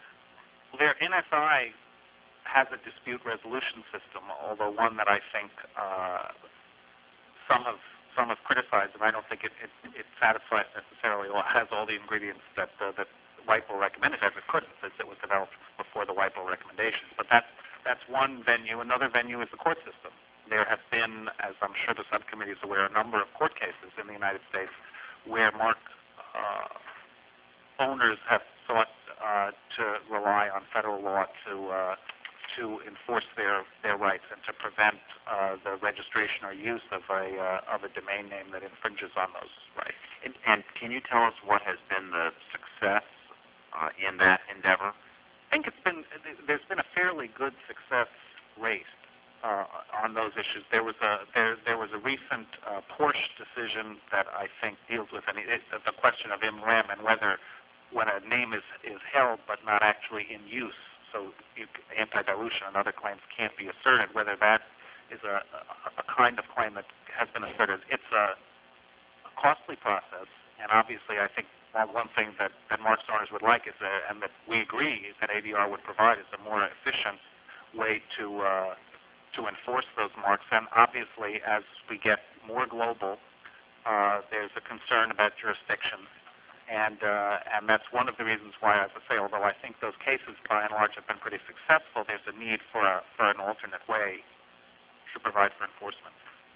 Their N S I has a dispute resolution system, although one that I think uh, some have some have criticized, and I don't think it, it, it satisfies necessarily or has all the ingredients that uh, that WIPO recommended, as it couldn't, since it was developed before the WIPO recommendations. But that's that's one venue. Another venue is the court system. There have been, as I'm sure the subcommittee is aware, a number of court cases in the United States where mark uh, owners have sought uh, to rely on federal law to uh, to enforce their, their rights and to prevent uh, the registration or use of a uh, of a domain name that infringes on those rights. And, and can you tell us what has been the success uh, in that endeavor? I think it's been there's been a fairly good success rate uh, on those issues. There was a there there was a recent uh, Porsche decision that I think deals with any, it, the question of im rem and whether when a name is, is held but not actually in use, so you, anti-dilution and other claims can't be asserted, whether that is a, a, a kind of claim that has been asserted. It's a, a costly process, and obviously I think well, one thing that, that marks owners would like is, a, and that we agree that A D R would provide, is a more efficient way to uh, to enforce those marks. And obviously, as we get more global, uh, there's a concern about jurisdiction. And uh, and that's one of the reasons why, as I say, although I think those cases by and large have been pretty successful, there's a need for a, for an alternate way to provide for enforcement.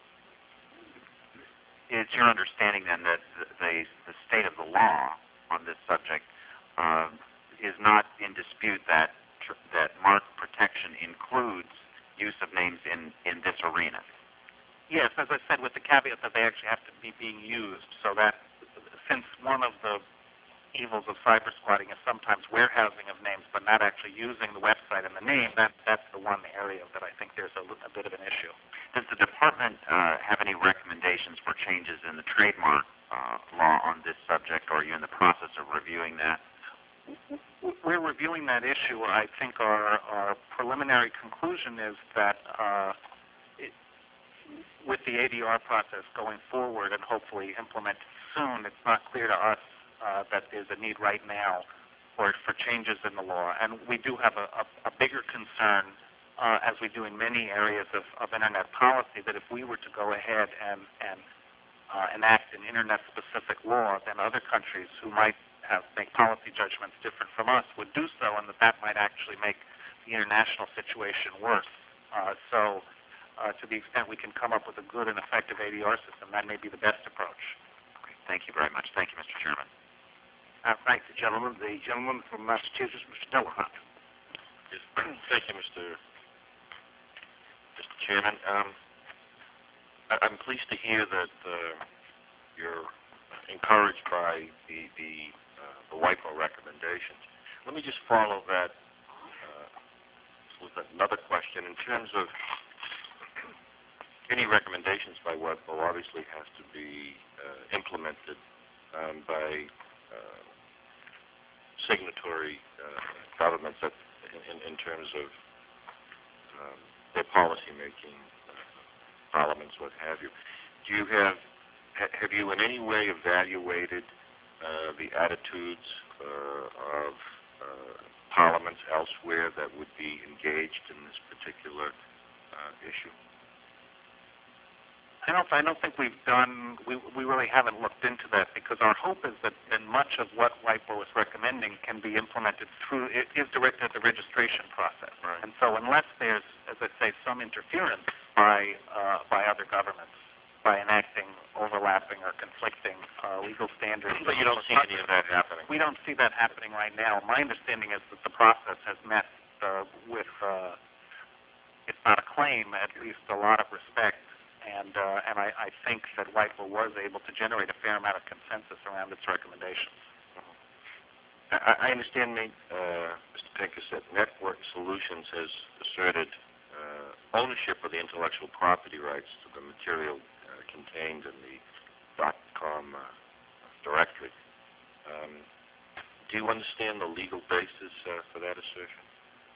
It's your understanding then that the, the state of the law on this subject uh, is not in dispute, that tr that mark protection includes use of names in, in this arena? Yes, as I said, with the caveat that they actually have to be being used, so that since one of the evils of cyber squatting is sometimes warehousing of names but not actually using the website and the name, that, that's the one area that I think there's a, a bit of an issue. Does the department uh, have any recommendations for changes in the trademark uh, law on this subject, or are you in the process of reviewing that? We're reviewing that issue. I think our, our preliminary conclusion is that uh, it, with the A D R process going forward and hopefully implemented soon, it's not clear to us uh, that there's a need right now for, for changes in the law. And we do have a, a, a bigger concern, uh, as we do in many areas of, of Internet policy, that if we were to go ahead and, and uh, enact an Internet-specific law, then other countries who might have make policy judgments different from us would do so, and that that might actually make the international situation worse. Uh, so uh, to the extent we can come up with a good and effective A D R system, that may be the best approach. Thank you very much. Thank you, Mister Chairman. I thank the gentleman. The gentleman from Massachusetts, Mister Delahunt. Yes, thank you, Mister Mister Chairman. Um, I, I'm pleased to hear that uh, you're encouraged by the the, uh, the WIPO recommendations. Let me just follow that uh, with another question. In terms of any recommendations by WIPO, obviously has to be uh, implemented um, by uh, signatory uh, governments that, in, in terms of um, their policy-making, uh, parliaments, what have you. Do you have, ha have you in any way evaluated uh, the attitudes uh, of uh, parliaments elsewhere that would be engaged in this particular uh, issue? I don't, I don't think we've done, we, we really haven't looked into that, because our hope is that then much of what WIPO is recommending can be implemented through, it is directed at the registration process. Right. And so unless there's, as I say, some interference by, uh, by other governments, by enacting overlapping or conflicting uh, legal standards. But you don't see any of that happening? we don't see that happening right now. My understanding is that the process has met uh, with, uh, if not a claim, at least a lot of respect. And uh, and I, I think that WIPO was able to generate a fair amount of consensus around its recommendations. I, I understand, uh, Mister Pincus, that Network Solutions has asserted uh, ownership of the intellectual property rights to the material uh, contained in the .com uh, directory. Um, do you understand the legal basis uh, for that assertion?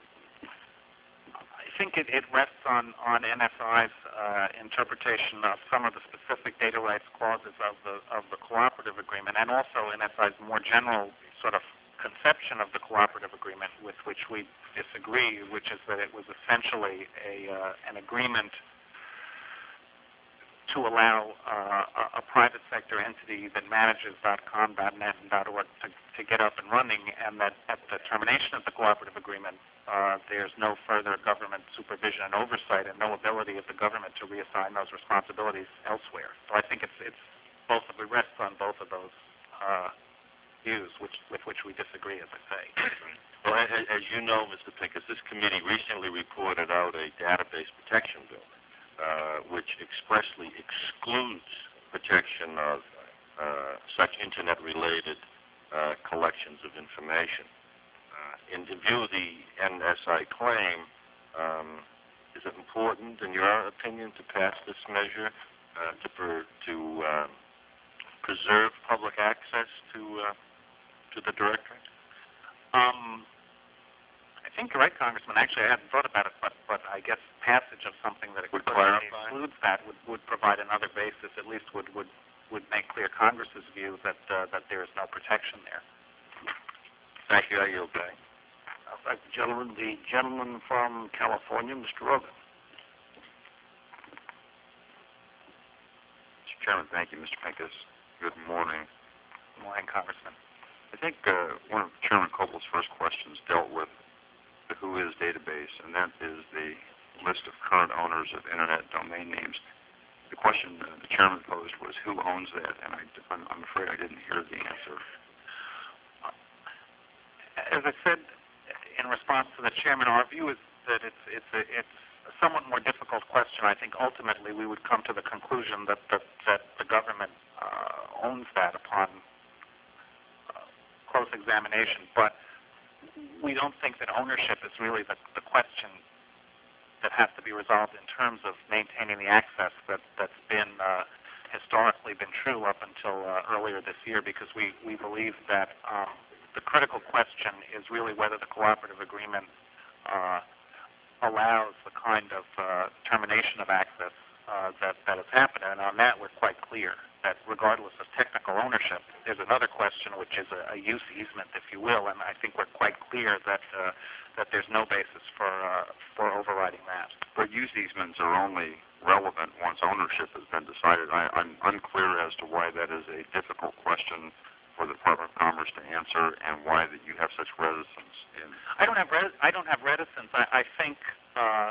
I think it, it rests on, on N S I's uh, interpretation of some of the specific data rights clauses of the of the cooperative agreement, and also N S I's more general sort of conception of the cooperative agreement, with which we disagree, which is that it was essentially a uh, an agreement to allow uh, a, a private sector entity that manages .com, .net, and .org to, to get up and running, and that at the termination of the cooperative agreement, uh, there's no further government supervision and oversight, and no ability of the government to reassign those responsibilities elsewhere. So I think it's it's both of it rests on both of those uh, views, which with which we disagree, as I say. Well, as, as you know, Mister Pincus, this committee recently reported out a database protection bill, Uh, which expressly excludes protection of uh, such Internet-related uh, collections of information. Uh, in view of the N S I claim, um, is it important, in your opinion, to pass this measure uh, to, per, to uh, preserve public access to uh, to the directory? Um, I think you're right, Congressman. Actually, I hadn't thought about it, but, but I guess passage of something that Would explicitly clarify? excludes that would, would provide another basis, at least would, would, would make clear Congress's view that uh, that there is no protection there. Thank you. I yield back. Uh, thank the gentleman. The gentleman from California, Mister Rogan. Mister Chairman, thank you, Mister Pincus. Good morning. Good morning, Congressman. I think uh, one of Chairman Coppel's first questions dealt with the Who Is database, and that is the list of current owners of Internet domain names. The question uh, the Chairman posed was who owns that, and I, I'm, I'm afraid I didn't hear the answer. As I said in response to the Chairman, our view is that it's it's a, it's a somewhat more difficult question. I think ultimately we would come to the conclusion that the, that the government uh, owns that upon uh, close examination, but we don't think that ownership is really the, the question that has to be resolved in terms of maintaining the access that, that's been uh, historically been true up until uh, earlier this year, because we, we believe that um, the critical question is really whether the cooperative agreement uh, allows the kind of uh, termination of access uh, that, that has happened. And on that, we're quite clear that regardless of technical ownership, there's another question, which is a, a use easement, if you will, and I think we're quite clear that uh, that there's no basis for uh, for overriding that. But use easements are only relevant once ownership has been decided. I, I'm unclear as to why that is a difficult question for the Department of Commerce to answer, and why that you have such reticence in. I don't have re- I don't have reticence. I, I think uh,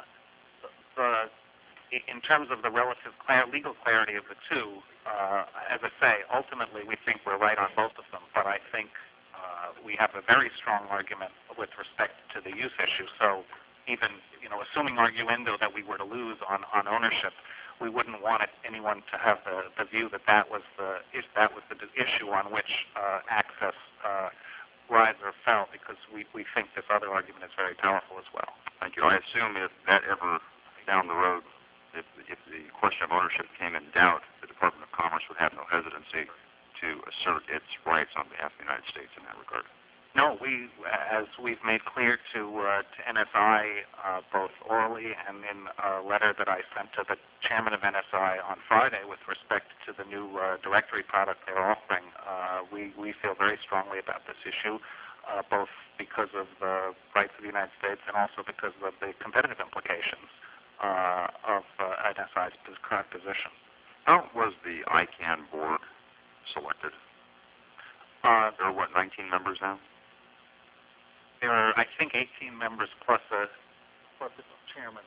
the in terms of the relative clar- legal clarity of the two, uh, as I say, ultimately we think we're right on both of them, but I think uh, we have a very strong argument with respect to the use issue. So even, you know, assuming arguendo that we were to lose on, on ownership, we wouldn't want it, anyone to have the, the view that that was the, if that was the issue on which uh, access uh, rise or fell, because we, we think this other argument is very powerful as well. Thank you. I assume if that ever down the road, If, if the question of ownership came in doubt, the Department of Commerce would have no hesitancy to assert its rights on behalf of the United States in that regard. No, we, as we've made clear to uh, to N S I, uh, both orally and in a letter that I sent to the chairman of N S I on Friday with respect to the new uh, directory product they're offering, uh, we, we feel very strongly about this issue, uh, both because of the rights of the United States and also because of the competitive implications Uh, of uh, N S I's current position. How was the I CANN board selected? Uh, there are, what, nineteen members now? There are, I think, eighteen members plus a plus a chairman.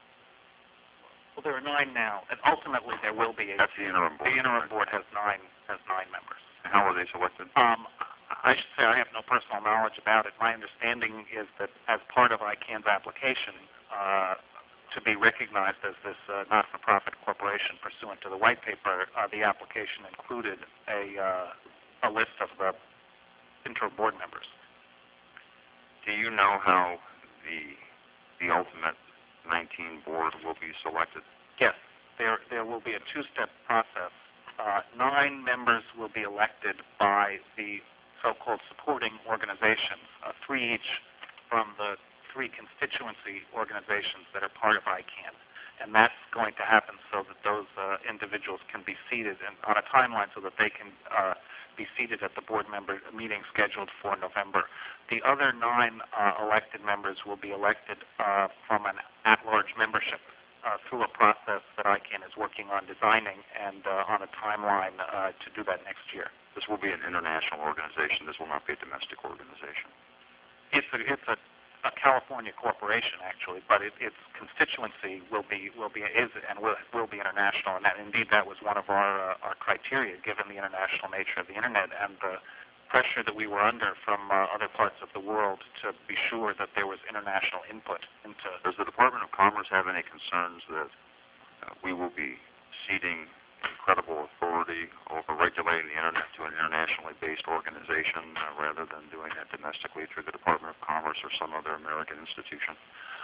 Well, there are nine now, and ultimately there will be eighteen. That's the interim board. The interim board has nine has nine members. And how were they selected? Um, I should say I have no personal knowledge about it. My understanding is that as part of I CAN's application, uh, to be recognized as this uh, not-for-profit corporation pursuant to the white paper, uh, the application included a, uh, a list of the intro board members. Do you know how the the ultimate nineteen board will be selected? Yes, there there will be a two-step process. Uh, nine members will be elected by the so-called supporting organizations, uh, three each from the three constituency organizations that are part of I CAN. And that's going to happen so that those uh, individuals can be seated and on a timeline so that they can uh, be seated at the board member meeting scheduled for November. The other nine uh, elected members will be elected uh, from an at-large membership uh, through a process that I CAN is working on designing and uh, on a timeline uh, to do that next year. This will be an international organization. This will not be a domestic organization. It's a, it's a a California corporation, actually, but it, its constituency will be will be is and will will be international, and that indeed that was one of our uh, our criteria, given the international nature of the internet and the pressure that we were under from uh, other parts of the world to be sure that there was international input into. Does the Department of Commerce have any concerns that uh, we will be ceding incredible authority over regulating the internet to an internationally based organization uh, rather than doing that domestically through the Department of Commerce or some other American institution?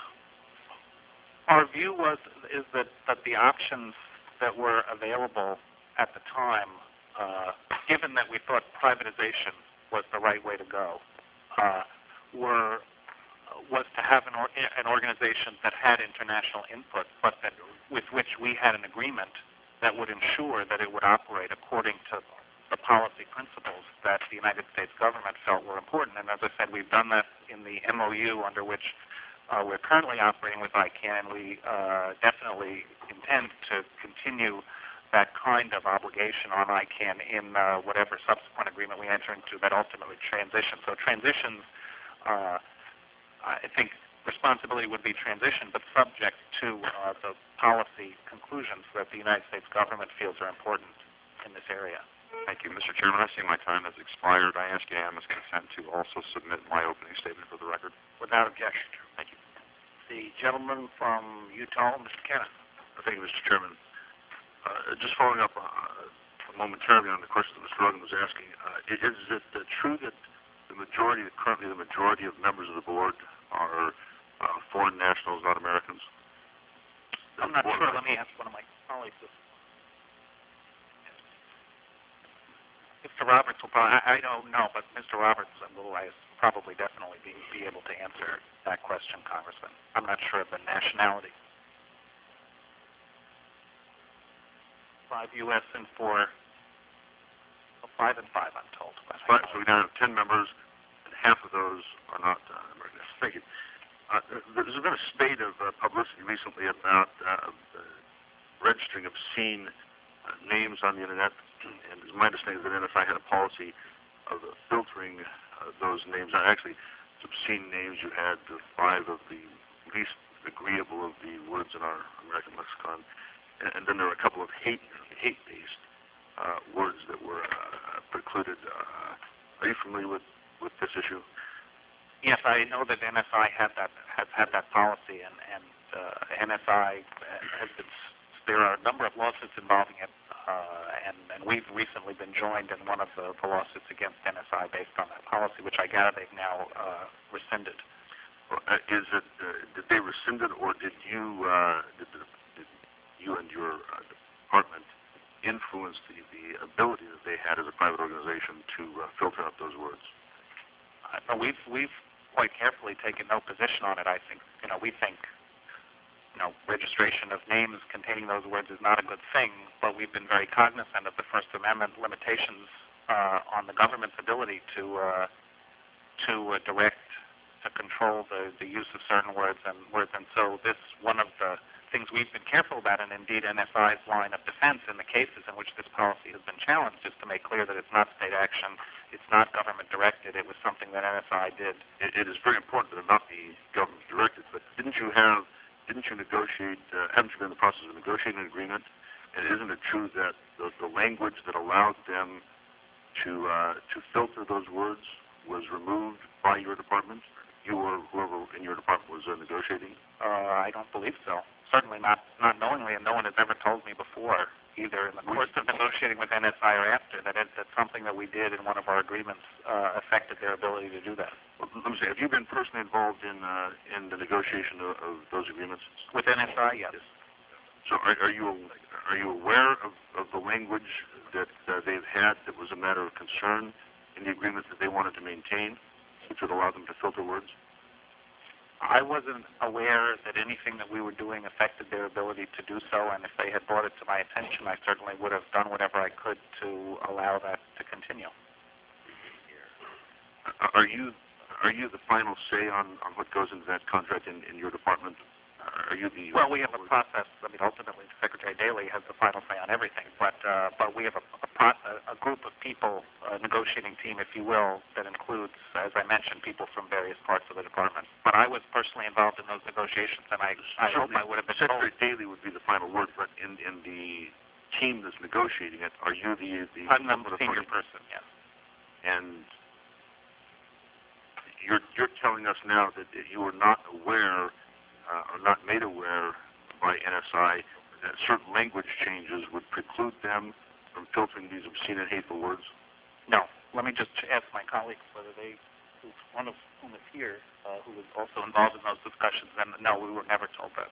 Our view was is that, that the options that were available at the time, uh, given that we thought privatization was the right way to go, uh, were was to have an, or, an organization that had international input, but that with which we had an agreement that would ensure that it would operate according to the policy principles that the United States government felt were important. And as I said, we've done that in the M O U under which uh, we're currently operating with I CAN, and we uh, definitely intend to continue that kind of obligation on I CAN in uh, whatever subsequent agreement we enter into that ultimately transitions. So transitions, uh, I think, responsibility would be transition, but subject to uh, the policy conclusions that the United States government feels are important in this area. Thank you. Mister Chairman, I see my time has expired. I ask unanimous consent to also submit my opening statement for the record. Without objection. Thank you. The gentleman from Utah, Mister Kennan. Thank you, Mister Chairman. Uh, just following up uh, momentarily on the question that Mister Ruggan was asking, uh, is it uh, true that the majority, currently the majority of members of the board are uh, foreign nationals, not Americans? I'm not sure. Let me ask one of my colleagues. Mister Roberts will probably, I, I don't know, but Mister Roberts will I probably definitely be, be able to answer that question, Congressman. I'm not sure of the nationality. Five U S and four, well, five and five, I'm told. Five, so we now have ten members, and half of those are not uh, Americans. Thank you. Uh, there's been a spate of uh, publicity recently about uh, uh, registering obscene uh, names on the internet, and it's my understanding that N S I had a policy of uh, filtering uh, those names. Now, actually, it's obscene names. You had uh, five of the least agreeable of the words in our American lexicon, and, and then there were a couple of hate hate-based uh, words that were uh, precluded. Uh, are you familiar with, with this issue? Yes, I know that N S I had that has had that policy, and and uh, N S I has been. There are a number of lawsuits involving it, uh, and and we've recently been joined in one of the, the lawsuits against N S I based on that policy, which I gather they've now uh, rescinded. Well, uh, is it uh, did they rescind it, or did you uh, did, the, did you and your uh, department influence the, the ability that they had as a private organization to uh, filter out those words? Uh, no, we've we've quite carefully taken no position on it. I think, you know, we think, you know, registration of names containing those words is not a good thing, but we've been very cognizant of the First Amendment limitations uh, on the government's ability to uh, to uh, direct, to control the, the use of certain words and words. And so this, one of the things we've been careful about, and indeed N S I's line of defense in the cases in which this policy has been challenged, is to make clear that it's not state action, it's not government directed, it was something that N S I did. It, it is very important that it not be government directed, but didn't you have, didn't you negotiate, uh, haven't you been in the process of negotiating an agreement? And isn't it true that the, the language that allowed them to uh, to filter those words was removed by your department? You or whoever in your department was uh, negotiating? Uh, I don't believe so. Certainly not, not knowingly, and no one has ever told me before, either in the course of negotiating with N S I or after, that, it, that something that we did in one of our agreements uh, affected their ability to do that. Well, let me say, have you been personally involved in uh, in the negotiation of, of those agreements? With N S I, yes. So are, are you are you aware of, of the language that uh, they've had that was a matter of concern in the agreement that they wanted to maintain, which would allow them to filter words? I wasn't aware that anything that we were doing affected their ability to do so, and if they had brought it to my attention, I certainly would have done whatever I could to allow that to continue. Are you are you the final say on, on what goes into that contract in, in your department? Are you the... Well, we have a process. I mean, ultimately, Secretary Daley has the final say on everything, but uh, but we have a, a, pro- a group of people, a negotiating team, if you will, that includes, as I mentioned, people from various parts of the department. But I was personally involved in those negotiations, and I, I hope I would have been Secretary told. Daley would be the final word, but in, in the team that's negotiating it, are you the... the I'm the senior person, yes. And you're, you're telling us now that you were not aware uh, or not made aware by N S I that certain language changes would preclude them from filtering these obscene and hateful words? No. Let me just ask my colleagues whether they, one of whom is here, uh, who was also involved in those discussions, and no, we were never told that.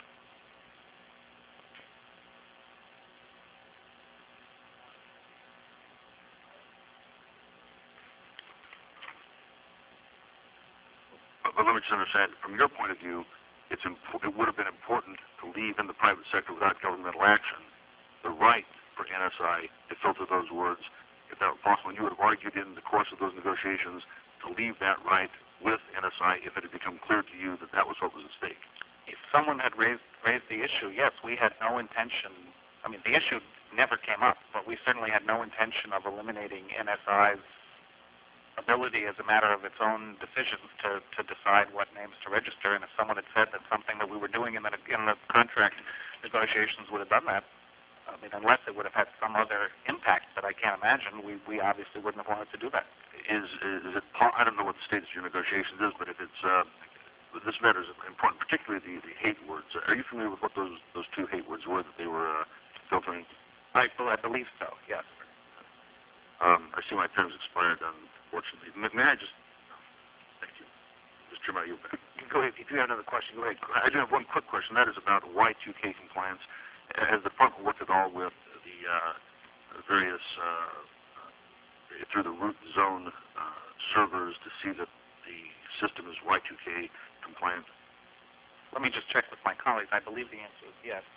But, but let me just understand, from your point of view, it's impo- it would have been important to leave in the private sector without governmental action the right for N S I to filter those words, if that were possible. And you would have argued in the course of those negotiations to leave that right with N S I if it had become clear to you that that was what was at stake. If someone had raised raised the issue, yes, we had no intention. I mean, the issue never came up, but we certainly had no intention of eliminating N S I's ability as a matter of its own decisions to, to decide what names to register. And if someone had said that something that we were doing in the, in the contract negotiations would have done that, I mean, unless it would have had some other impact that I can't imagine, we, we obviously wouldn't have wanted to do that. Is, is it, I don't know what the status of your negotiations is, but if it's, uh, this matter is important, particularly the, the hate words. Are you familiar with what those, those two hate words were that they were uh, filtering? I, I believe so, yes. Um, I see my term's expired, unfortunately. May, may I just... Thank you. Mister Chairman, you go ahead. If you have another question, go ahead. I do have one quick question. That is about Y two K compliance. Has the department worked at all with the uh, various, uh, through the root zone uh, servers to see that the system is Y two K compliant? Let me just check with my colleagues. I believe the answer is yes.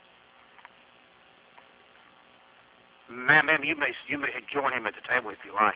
Ma'am, ma'am, you may you may join him at the table if you like.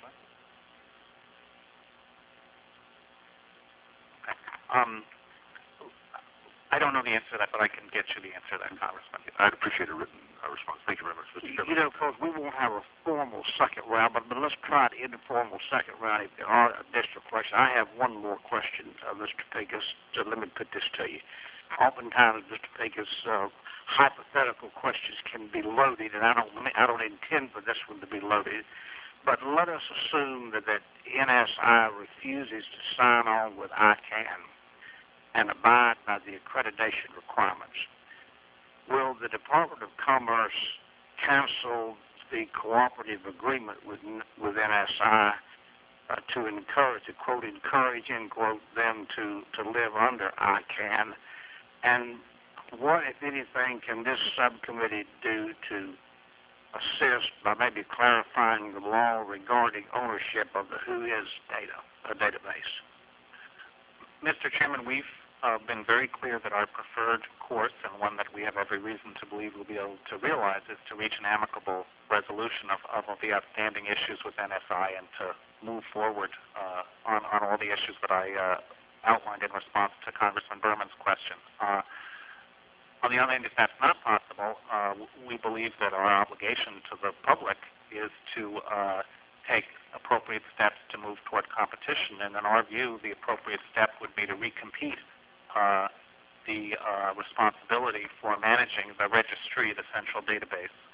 Um, I don't know the answer to that, but I can get you the answer to that, Congressman. I'd appreciate a written uh, response. Thank you very much, Mister Chairman. You know, folks, we won't have a formal second round, but, but let's try the informal second round if there are additional questions. I have one more question, uh, Mister Pincus. So let me put this to you. Oftentimes, Mister Pincus, uh, hypothetical questions can be loaded, and I don't I don't intend for this one to be loaded. But let us assume that, that N S I refuses to sign on with I CANN and abide by the accreditation requirements. Will the Department of Commerce cancel the cooperative agreement with with N S I uh, to encourage, to quote, encourage, end quote, them to, to live under I CANN? And what, if anything, can this subcommittee do to assist by maybe clarifying the law regarding ownership of the WHOIS data, a database? Mister Chairman, we've uh, been very clear that our preferred course, and one that we have every reason to believe we'll be able to realize, is to reach an amicable resolution of, of, of the outstanding issues with N S I and to move forward uh, on, on all the issues that I uh, outlined in response to Congressman Berman's question. Uh, on the other hand, if that's not possible, uh, we believe that our obligation to the public is to uh, take appropriate steps to move toward competition. And in our view, the appropriate step would be to recompete uh, the uh, responsibility for managing the registry, the central database,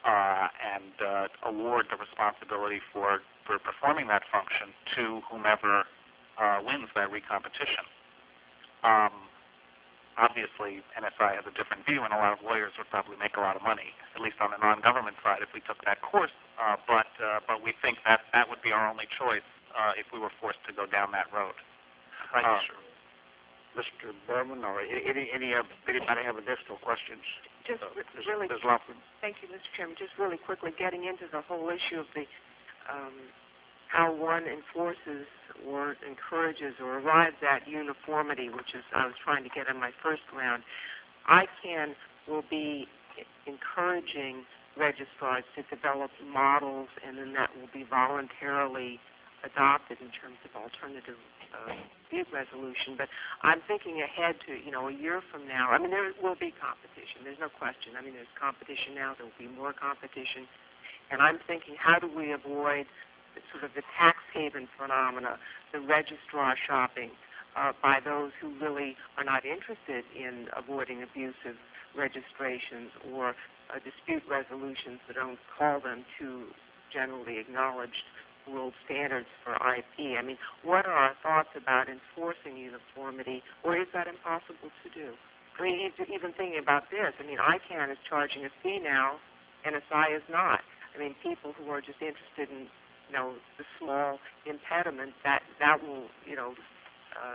uh, and uh, award the responsibility for, for performing that function to whomever uh, wins that recompetition. Um, obviously, N S I has a different view, and a lot of lawyers would probably make a lot of money, at least on the non-government side, if we took that course. Uh, but uh, but we think that that would be our only choice uh, if we were forced to go down that road. Thank Uh, you, sir. Mister Berman, or any, any, any uh, anybody have additional questions? Just Uh, re- Miz really, Miz Lofgren? thank you, Mister Chairman. Just really quickly, getting into the whole issue of the um, how one enforces or encourages or arrives at uniformity, which is I was trying to get in my first round. I CAN will be encouraging registrars to develop models, and then that will be voluntarily adopted in terms of alternative uh, dispute resolution. But I'm thinking ahead to, you know, a year from now. I mean, there will be competition. There's no question. I mean, there's competition now. There will be more competition. And I'm thinking, how do we avoid the, sort of the tax haven phenomena, the registrar shopping uh, by those who really are not interested in avoiding abusive registrations or uh, dispute resolutions that don't call them to generally acknowledged world standards for I P. I mean, what are our thoughts about enforcing uniformity, or is that impossible to do? I mean, even thinking about this, I mean, I CAN is charging a fee now, N S I is not. I mean, people who are just interested in, you know, the small impediment, that, that will, you know, uh,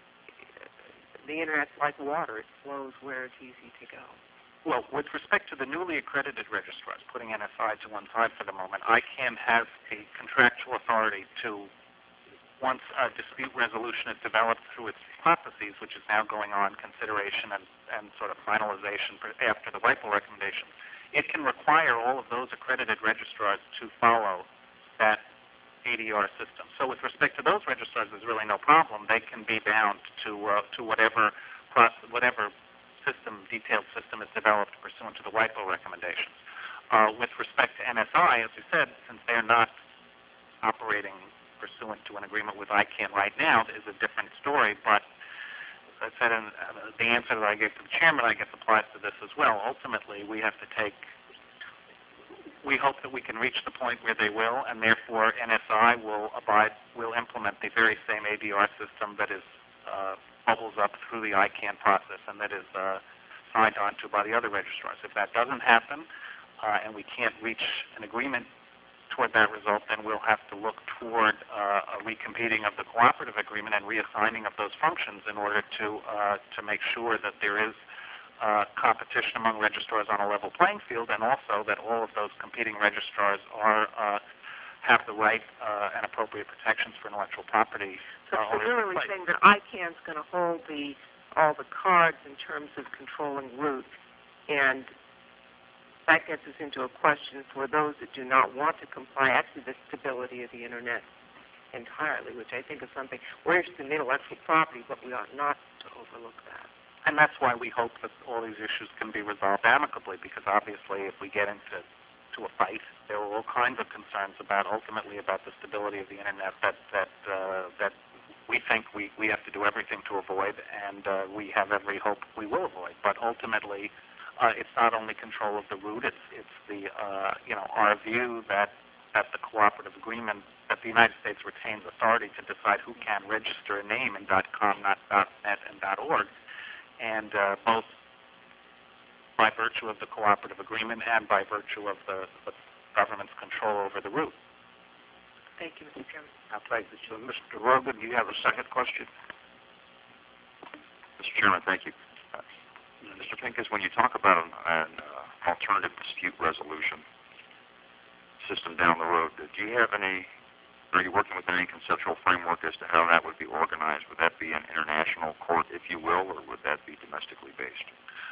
the Internet's like water. It flows where it's easy to go. Well, with respect to the newly accredited registrars, putting N S I to one side for the moment, I CAN has a contractual authority to, once a dispute resolution is developed through its processes, which is now going on consideration and, and sort of finalization for, after the WIPO recommendation, it can require all of those accredited registrars to follow that A D R system. So with respect to those registrars, there's really no problem. They can be bound to uh, to whatever process, whatever system, detailed system is developed pursuant to the WIPO recommendations. Uh, with respect to N S I, as we said, since they're not operating pursuant to an agreement with I CAN right now, is a different story. But as I said, in, uh, the answer that I gave to the chairman, I guess, applies to this as well. Ultimately, we have to take, we hope that we can reach the point where they will, and therefore N S I will abide, will implement the very same A D R system that is uh, bubbles up through the I CAN process and that is uh, signed on to by the other registrars. If that doesn't happen uh, and we can't reach an agreement toward that result, then we'll have to look toward uh, a recompeting of the cooperative agreement and reassigning of those functions in order to uh, to make sure that there is uh, competition among registrars on a level playing field, and also that all of those competing registrars are uh, have the right uh, and appropriate protections for intellectual property. So, uh, so you're really saying that I CAN's going to hold the all the cards in terms of controlling root, and that gets us into a question for those that do not want to comply, actually the stability of the Internet entirely, which I think is something, we're interested in intellectual property, but we ought not to overlook that. And that's why we hope that all these issues can be resolved amicably, because obviously if we get into to a fight, there are all kinds of concerns about, ultimately, about the stability of the Internet that, that, uh, that we think we, we have to do everything to avoid, and uh, we have every hope we will avoid. But ultimately, uh, it's not only control of the root, it's, it's the, uh, you know, our view that, that the cooperative agreement, that the United States retains authority to decide who can register a name in .com, not .net, and .org, and uh, both by virtue of the cooperative agreement and by virtue of the, the government's control over the root. Thank you, Mister Chairman. I'll take this. Uh, Mister Rogan, do you have a second question? Mister Chairman, thank you. Uh, Mister Pincus, when you talk about an, an uh, alternative dispute resolution system down the road, do you have any, are you working with any conceptual framework as to how that would be organized? Would that be an international court, if you will, or would that be domestically based?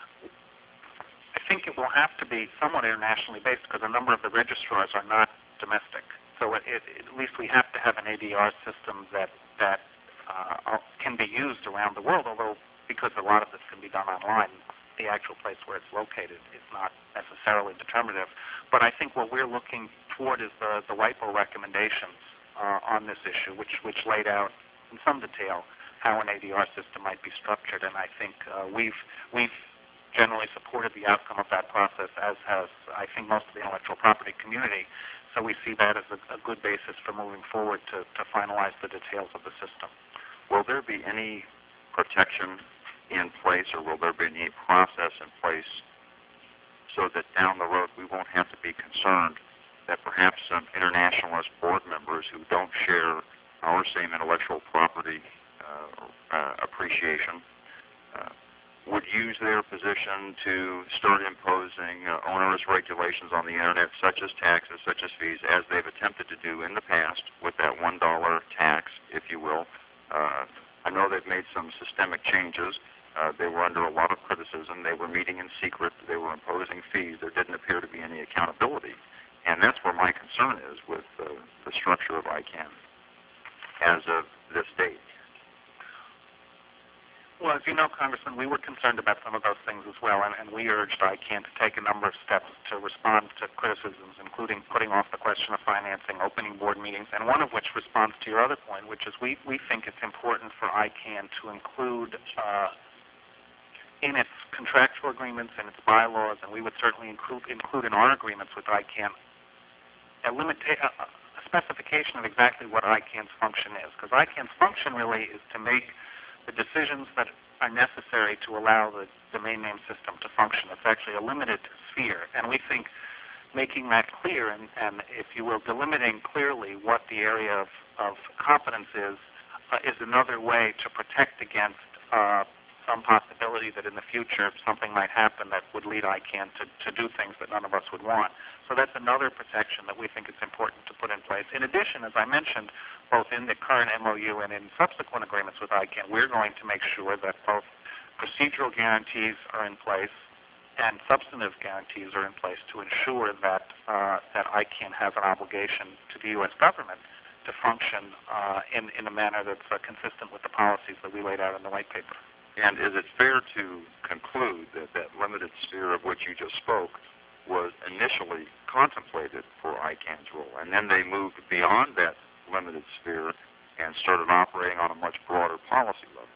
I think it will have to be somewhat internationally based because a number of the registrars are not domestic. So it, it, at least we have to have an A D R system that, that uh, can be used around the world, although because a lot of this can be done online, the actual place where it's located is not necessarily determinative. But I think what we're looking toward is the, the WIPO recommendations uh, on this issue, which, which laid out in some detail how an A D R system might be structured. And I think uh, we've, we've generally supported the outcome of that process, as has, I think, most of the intellectual property community. So we see that as a, a good basis for moving forward to, to finalize the details of the system. Will there be any protection in place, or will there be any process in place so that down the road we won't have to be concerned that perhaps some internationalist board members who don't share our same intellectual property uh, uh, appreciation uh, would use their position to start imposing uh, onerous regulations on the internet, such as taxes, such as fees, as they've attempted to do in the past with that one dollar tax, if you will. Uh, I know they've made some systemic changes. Uh, they were under a lot of criticism. They were meeting in secret. They were imposing fees. There didn't appear to be any accountability. And that's where my concern is with uh, the structure of I CANN as of this date. Well, as you know, Congressman, we were concerned about some of those things as well, and, and we urged I CANN to take a number of steps to respond to criticisms, including putting off the question of financing, opening board meetings, and one of which responds to your other point, which is we, we think it's important for I CANN to include uh, in its contractual agreements and its bylaws, and we would certainly include, include in our agreements with I CANN, a, limita- a, a specification of exactly what I CANN's function is, because I CANN's function really is to make the decisions that are necessary to allow the domain name system to function. It's actually a limited sphere, and we think making that clear and, and if you will, delimiting clearly what the area of, of competence is, uh, is another way to protect against uh, some possibility that in the future something might happen that would lead I CANN to, to do things that none of us would want. So that's another protection that we think it's important to put in place. In addition, as I mentioned, both in the current M O U and in subsequent agreements with I CANN, we're going to make sure that both procedural guarantees are in place and substantive guarantees are in place to ensure that uh, that I CANN has an obligation to the U S government to function uh, in, in a manner that's uh, consistent with the policies that we laid out in the white paper. And is it fair to conclude that that limited sphere of which you just spoke was initially contemplated for I CANN's role, and then they moved beyond that limited sphere and started operating on a much broader policy level?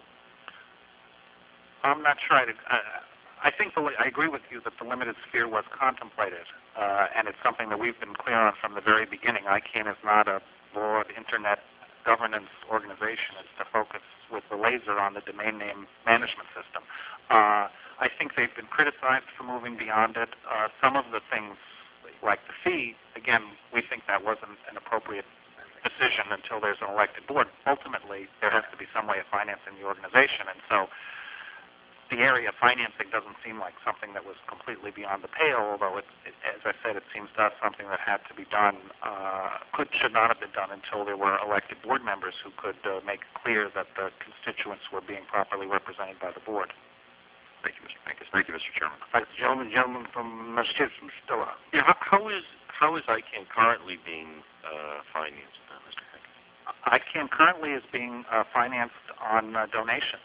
I'm not sure. I'd, uh, I think the, I agree with you that the limited sphere was contemplated, uh, and it's something that we've been clear on from the very beginning. I CANN is not a broad internet governance organization. It's to focus with the laser on the domain name management system. Uh, I think they've been criticized for moving beyond it. Uh, some of the things, like the fee, again, we think that wasn't an appropriate decision until there's an elected board. Ultimately, there has to be some way of financing the organization, and so the area of financing doesn't seem like something that was completely beyond the pale, although, it, it, as I said, it seems to us something that had to be done, uh, could should not have been done until there were elected board members who could uh, make clear that the constituents were being properly represented by the board. Thank you, Mister Pincus. Thank you, Mister Chairman. Right, gentleman, gentleman from Massachusetts, Mister Dillon. Yeah, how, how is how is I CANN currently being uh, financed, uh, Mister Pincus? I CANN currently is being uh, financed on uh, donations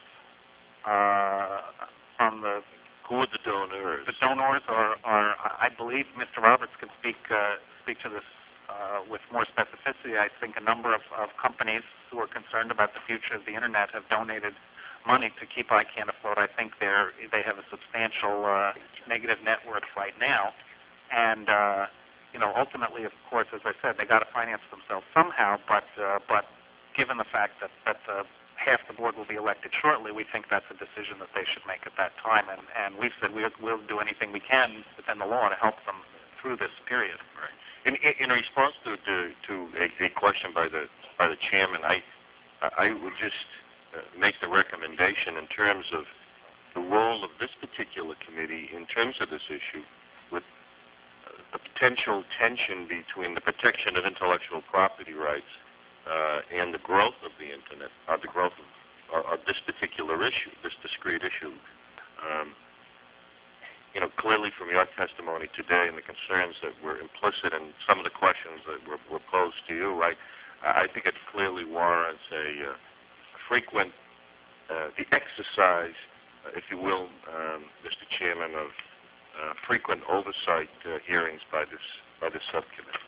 uh, from the. Who are the donors? The donors are, are I believe, Mister Roberts can speak uh, speak to this uh, with more specificity. I think a number of, of companies who are concerned about the future of the internet have donated money to keep I CANN afloat. I think they're they have a substantial uh, negative net worth right now, and uh, you know, ultimately, of course, as I said, they got to finance themselves somehow. But uh, but given the fact that that uh, half the board will be elected shortly, we think that's a decision that they should make at that time. And and we've said we'll, we'll do anything we can within the law to help them through this period. Right. In, in, in response to to, to a, a question by the by the chairman, I I would just uh, make the recommendation in terms of the role of this particular committee in terms of this issue, with uh, the potential tension between the protection of intellectual property rights uh, and the growth of the internet, or the growth of, or, or this particular issue, this discrete issue. Um, you know, clearly from your testimony today and the concerns that were implicit in some of the questions that were, were posed to you, I, I think it clearly warrants a, uh, a frequent, uh, the exercise, uh, if you will, um, Mister Chairman, of uh, frequent oversight uh, hearings by this by this subcommittee.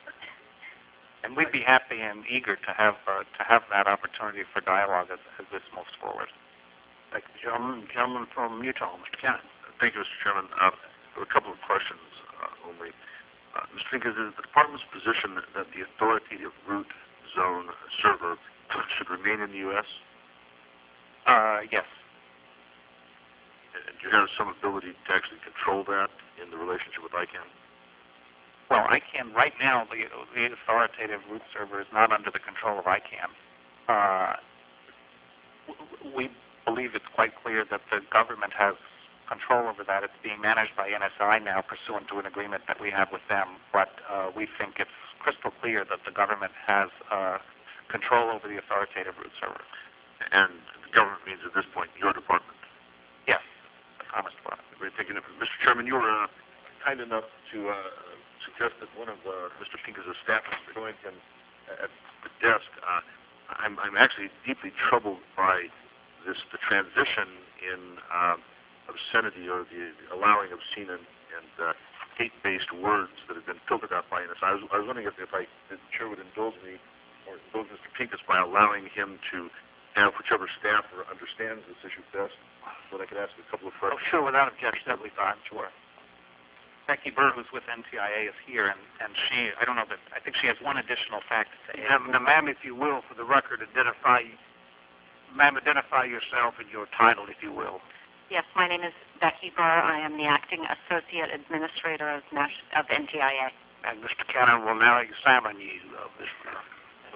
And we'd be happy and eager to have uh, to have that opportunity for dialogue as, as this moves forward. Thank you, gentleman. Gentleman from Utah, Mister Cannon. thank you, Mister Chairman. Uh, a couple of questions uh, only. Uh, Mister Pincus, is the Department's position that, that the authoritative root zone server should remain in the U S? Uh, yes. And do you have some ability to actually control that in the relationship with I CANN? Well, I CANN, right now, the, the authoritative root server is not under the control of I CANN. Uh, we believe it's quite clear that the government has control over that. It's being managed by N S I now pursuant to an agreement that we have with them, but uh, we think it's crystal clear that the government has uh, control over the authoritative root server. And the government means at this point your department? Yes, the Commerce Department. Great, thank you. Mister Chairman, you were uh, kind enough to uh, suggest that one of uh, Mister Pincus' staff members joined him at the desk. Uh, I'm, I'm actually deeply troubled by this, the transition in uh, obscenity or the allowing obscene and, and uh, hate-based words that have been filtered out by N S I. I was, I was wondering if, if I, the chair would indulge me or indulge Mister Pincus by allowing him to have whichever staff or understands this issue best, so that I could ask a couple of questions. Oh, sure, without objection, that'll be fine, sure. Becky Burr, who's with N T I A, is here, and, and she, I don't know, but I think she has one additional fact to say. Now, now, ma'am, if you will, for the record, identify, ma'am, identify yourself and your title, if you will. Yes, my name is Becky Burr. I am the acting associate administrator of, Nash- of N T I A. And Mister Cannon will now examine you of this matter.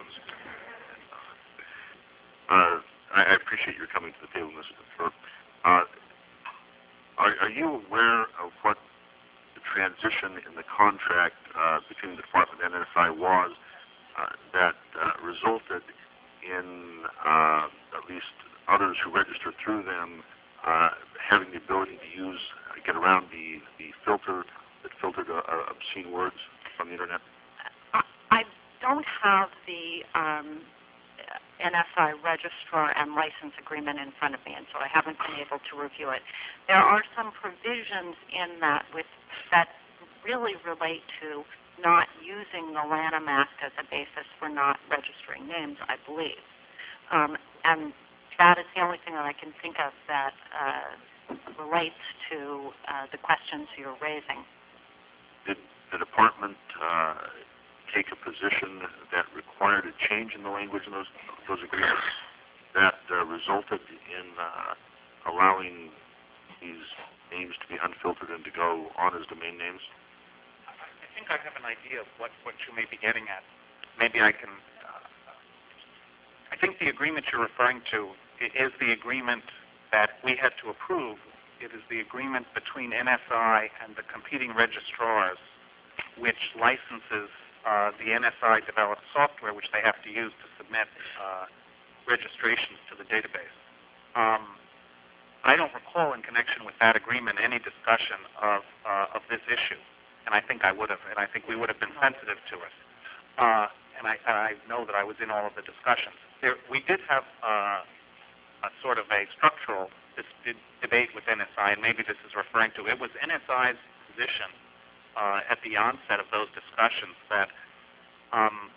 Uh, I, I appreciate your coming to the table, Mister Burr. Uh, are, are you aware of what the transition in the contract uh, between the Department and N S I was uh, that uh, resulted in uh, at least others who registered through them uh, having the ability to use, uh, get around the, the filter that filtered uh, uh, obscene words from the Internet? I don't have the um, N S I registrar and license agreement in front of me, and so I haven't been able to review it. There are some provisions in that with that really relate to not using the Lanham Act as a basis for not registering names, I believe. Um, and that is the only thing that I can think of that uh, relates to uh, the questions you're raising. Did the department uh, take a position that required a change in the language in those those agreements that uh, resulted in uh, allowing these names to be unfiltered and to go on as domain names? I think I have an idea of what, what you may be getting at. Maybe I can... Uh, I think the agreement you're referring to is the agreement that we had to approve. It is the agreement between N S I and the competing registrars, which licenses uh, the N S I developed software which they have to use to submit uh, registrations to the database. Um, I don't recall in connection with that agreement any discussion of, uh, of this issue, and I think I would have, and I think we would have been sensitive to it. Uh, and I, I know that I was in all of the discussions. There, we did have uh, a sort of a structural dis- debate with N S I, and maybe this is referring to, it was N S I's position uh, at the onset of those discussions that um,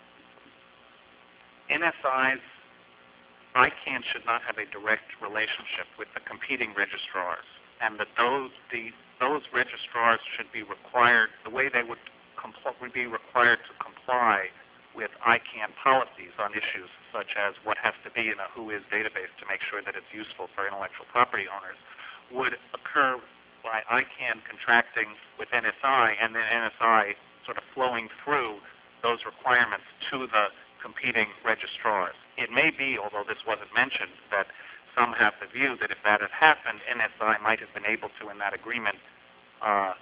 N S I's I CANN should not have a direct relationship with the competing registrars, and that those the those registrars should be required, the way they would, compl- would be required to comply with I CANN policies on issues such as what has to be in a Who Is database to make sure that it's useful for intellectual property owners, would occur by I CANN contracting with N S I and then N S I sort of flowing through those requirements to the competing registrars. It may be, although this wasn't mentioned, that some have the view that if that had happened, N S I might have been able to, in that agreement, uh,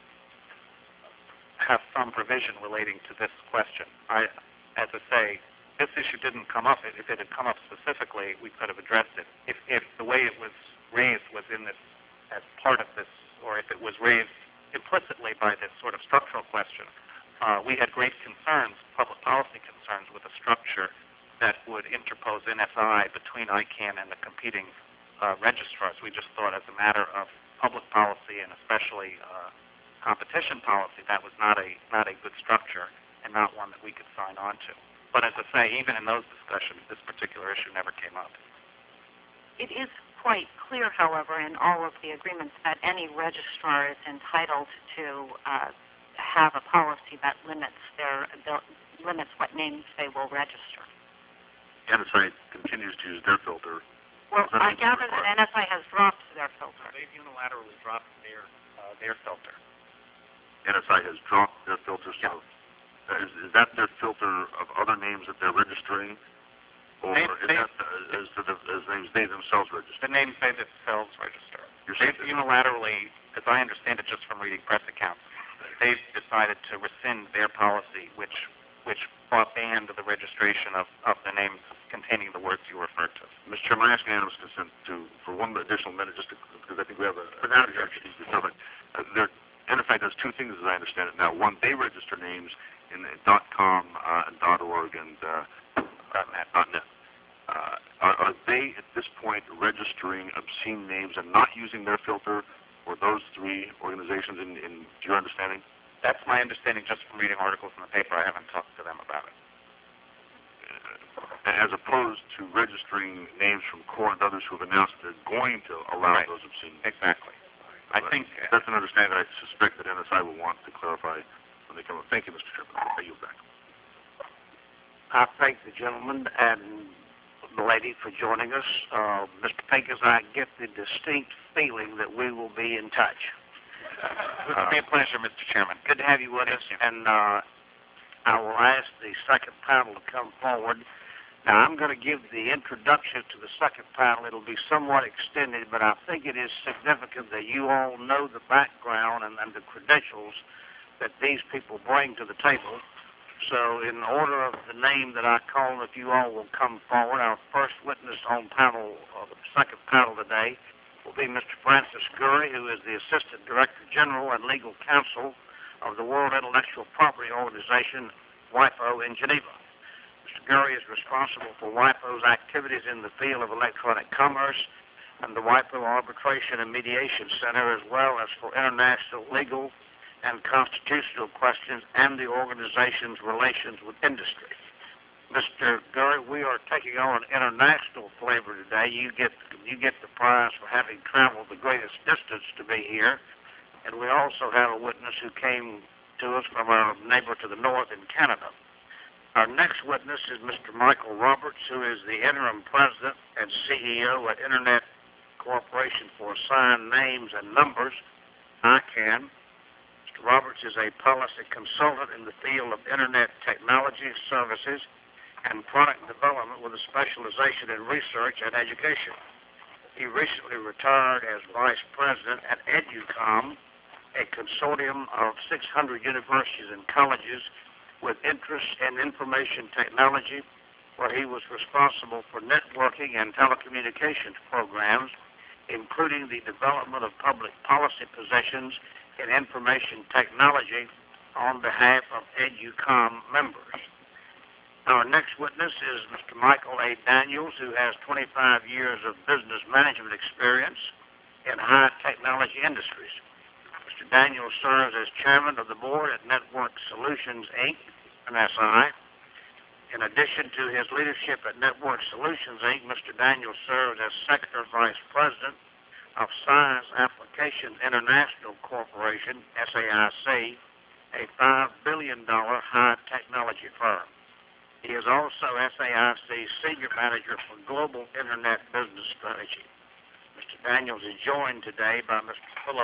have some provision relating to this question. I, as I say, this issue didn't come up. If it had come up specifically, we could have addressed it. If, if the way it was raised was in this, as part of this, or if it was raised implicitly by this sort of structural question, uh, we had great concerns, public policy concerns, with a structure that would interpose N S I between I CANN and the competing uh, registrars. We just thought, as a matter of public policy and especially uh, competition policy, that was not a not a good structure and not one that we could sign on to. But as I say, even in those discussions, this particular issue never came up. It is quite clear, however, in all of the agreements that any registrar is entitled to uh, have a policy that limits their limits what names they will register. N S I continues to use their filter. Well, That I means gather required. that N S I has dropped their filter. They've unilaterally dropped their uh, their filter. N S I has dropped their filter, so uh, is, is that their filter of other names that they're registering, or They- is they- that uh, is the, as names they themselves register? The names they themselves register. You're They've saying unilaterally, as I understand it just from reading press accounts, they've decided to rescind their policy, which which banned the registration of, of the names containing the words you referred to. Mister Chairman, I ask unanimous consent to, for one additional minute, just to, because I think we have a, without objection, uh, there, N S I does two things as I understand it now. One, they register names in .com, uh, and .org, and uh, .net. .net. Uh, are, are they, at this point, registering obscene names and not using their filter, or those three organizations, in, in to your understanding? That's my understanding just from reading articles in the paper. I haven't talked to them about it. Uh, as opposed to registering names from Core and others who have announced they're going to allow Right. those obscene names. Exactly. I think That's an understanding that I suspect that N S I will want to clarify when they come up. Thank you, Mister Chairman. I yield back. I thank the gentleman and the lady for joining us. Uh, Mister Pincus, I get the distinct feeling that we will be in touch. it would be a pleasure, Mister Chairman. Good to have you with us, and uh, I will ask the second panel to come forward. Now, I'm going to give the introduction to the second panel. It'll be somewhat extended, but I think it is significant that you all know the background and, and the credentials that these people bring to the table. So in order of the name that I call, if you all will come forward, our first witness on panel, uh, the second panel today, will be Mister Francis Gurry, who is the Assistant Director General and Legal Counsel of the World Intellectual Property Organization, WIPO, in Geneva. Mister Gurry is responsible for WIPO's activities in the field of electronic commerce and the WIPO Arbitration and Mediation Center, as well as for international legal and constitutional questions and the organization's relations with industry. Mister Gurry, we are taking on an international flavor today. You get you get the prize for having traveled the greatest distance to be here, and we also have a witness who came to us from our neighbor to the north in Canada. Our next witness is Mister Michael Roberts, who is the interim president and C E O at Internet Corporation for Assigned Names and Numbers, I CANN. Mister Roberts is a policy consultant in the field of Internet technology services and product development with a specialization in research and education. He recently retired as vice president at EduCom, a consortium of six hundred universities and colleges with interests in information technology, where he was responsible for networking and telecommunications programs, including the development of public policy positions in information technology on behalf of EduCom members. Our next witness is Mister Michael A. Daniels, who has twenty-five years of business management experience in high technology industries. Mister Daniels serves as chairman of the board at Network Solutions, Incorporated, N S I. In addition to his leadership at Network Solutions, Incorporated, Mister Daniels serves as sector vice president of Science Applications International Corporation, S A I C, a five billion dollars high technology firm. He is also S A I C's Senior Manager for Global Internet Business Strategy. Mister Daniels is joined today by Mister Philip.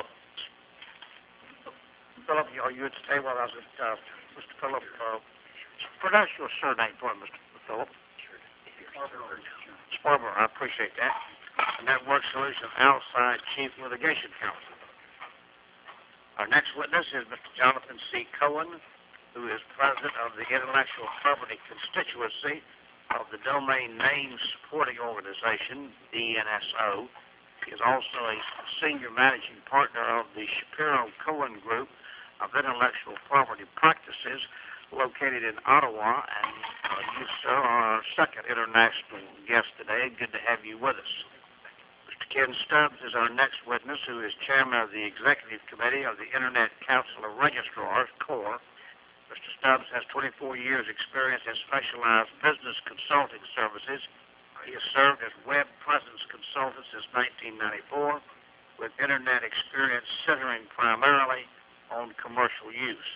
Philip, are you at the table? I was at, uh, Mister Philip, uh, pronounce your surname for me, Mister Philip. Sparber, I appreciate that. Network Solutions Outside Chief Litigation Counsel. Our next witness is Mister Jonathan C. Cohen, who is president of the Intellectual Property Constituency of the Domain Name Supporting Organization, D N S O. He is also a senior managing partner of the Shapiro Cohen Group of Intellectual Property Practices, located in Ottawa, and uh, you, sir, are our second international guest today. Good to have you with us. Mister Ken Stubbs is our next witness, who is chairman of the Executive Committee of the Internet Council of Registrars, CORE. Mister Stubbs has twenty-four years experience in specialized business consulting services He has served as web presence consultant since nineteen ninety-four, with internet experience centering primarily on commercial use.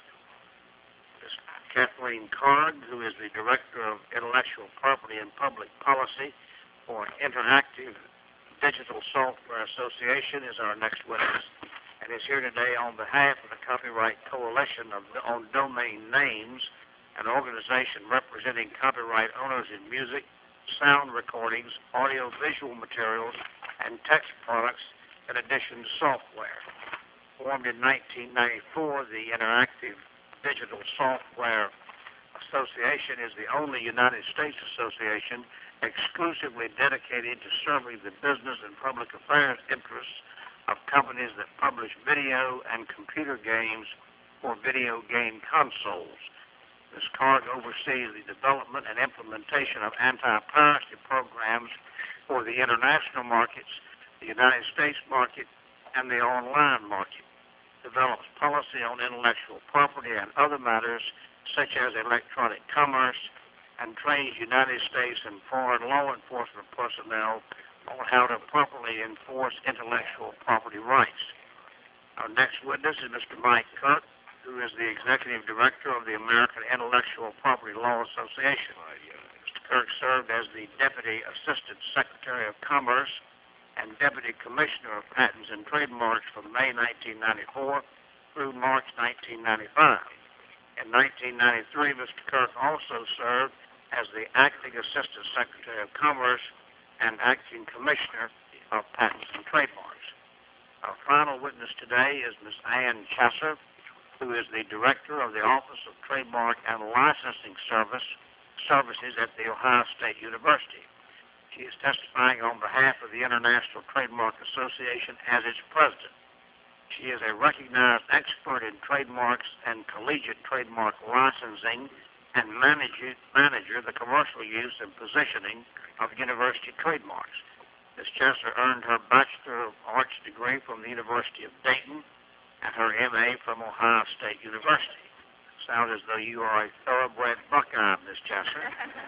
Miz Kathleen Card, who is the Director of Intellectual Property and Public Policy for Interactive Digital Software Association, is our next witness, and is here today on behalf of the Copyright Coalition of, on Domain Names, an organization representing copyright owners in music, sound recordings, audio-visual materials, and text products, in addition to software. Formed in nineteen ninety-four, the Interactive Digital Software Association is the only United States association exclusively dedicated to serving the business and public affairs interests of companies that publish video and computer games or video game consoles. This card oversees the development and implementation of anti-piracy programs for the international markets, the United States market, and the online market. Develops policy on intellectual property and other matters such as electronic commerce, and trains United States and foreign law enforcement personnel on how to properly enforce intellectual property rights. Our next witness is Mister Mike Kirk, who is the Executive Director of the American Intellectual Property Law Association. Mister Kirk served as the Deputy Assistant Secretary of Commerce and Deputy Commissioner of Patents and Trademarks from May nineteen ninety-four through March nineteen ninety-five. In nineteen ninety-three, Mister Kirk also served as the Acting Assistant Secretary of Commerce and Acting Commissioner of Patents and Trademarks. Our final witness today is Miz Ann Chasser, who is the Director of the Office of Trademark and Licensing Service Services at The Ohio State University. She is testifying on behalf of the International Trademark Association as its president. She is a recognized expert in trademarks and collegiate trademark licensing and manager, manager the commercial use and positioning of university trademarks. Miz Chasser earned her Bachelor of Arts degree from the University of Dayton and her M A from Ohio State University. Sounds as though you are a thoroughbred Buckeye, Miz Chasser.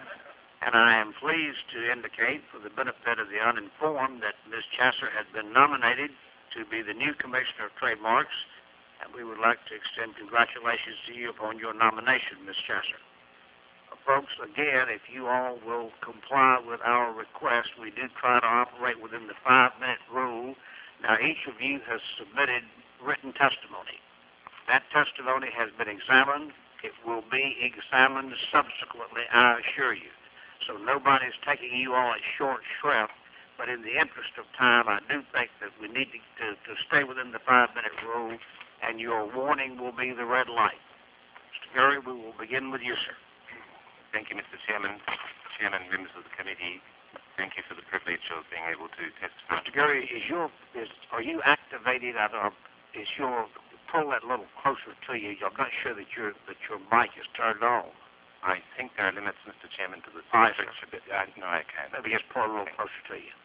And I am pleased to indicate, for the benefit of the uninformed, that Miz Chasser has been nominated to be the new Commissioner of Trademarks, and we would like to extend congratulations to you upon your nomination, Miz Chasser. Uh, folks, again, if you all will comply with our request, we do try to operate within the five-minute rule. Now, each of you has submitted written testimony. That testimony has been examined. It will be examined subsequently, I assure you. So nobody's taking you all at short shrift, but in the interest of time, I do think that we need to, to, to stay within the five-minute rule, and your warning will be the red light. Mister Gurry, we will begin with you, sir. Thank you, Mister Chairman. Chairman, members of the committee, thank you for the privilege of being able to testify. Mister Gurry, is your, is, are you activated, or is your, pull that a little closer to you. I'm not sure that your, that your mic is turned on. I think there are limits, Mister Chairman, to the All right, switch a bit. I know I can. Maybe just pull it a little closer to you.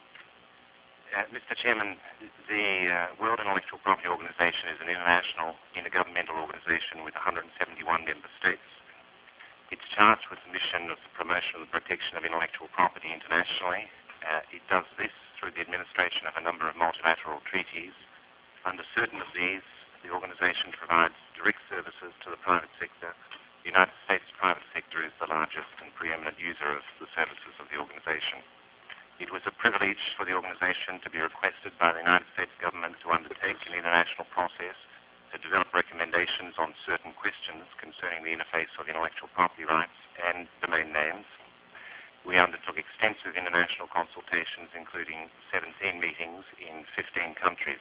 Uh, Mister Chairman, the uh, World Intellectual Property Organization is an international intergovernmental organization with one hundred seventy-one member states. It's charged with the mission of the promotion of the protection of intellectual property internationally. Uh, it does this through the administration of a number of multilateral treaties. Under certain of these, the organization provides direct services to the private sector. The United States private sector is the largest and preeminent user of the services of the organization. It was a privilege for the organization to be requested by the United States government to undertake an international process to develop recommendations on certain questions concerning the interface of intellectual property rights and domain names. We undertook extensive international consultations, including seventeen meetings in fifteen countries.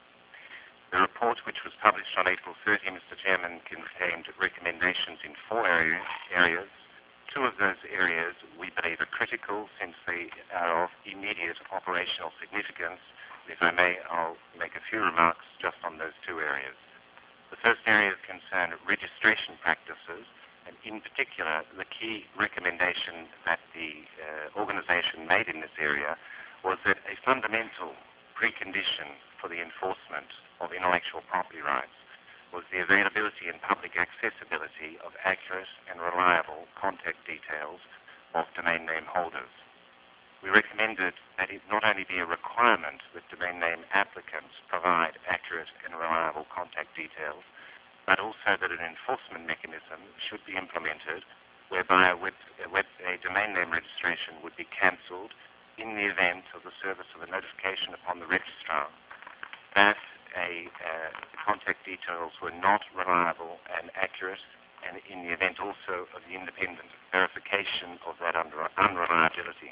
The report, which was published on April thirtieth, Mister Chairman, contained recommendations in four areas. areas. Two of those areas we believe are critical since they are of immediate operational significance. If I may, I'll make a few remarks just on those two areas. The first area concerns registration practices, and in particular, the key recommendation that the uh, organization made in this area was that a fundamental precondition for the enforcement of intellectual property rights was the availability and public accessibility of accurate and reliable contact details of domain name holders. we recommended that it not only be a requirement that domain name applicants provide accurate and reliable contact details, but also that an enforcement mechanism should be implemented whereby a, web, a, web, a domain name registration would be cancelled in the event of the service of a notification upon the registrar that a, uh, the contact details were not reliable and accurate, and in the event also of the independent verification of that under, unreliability.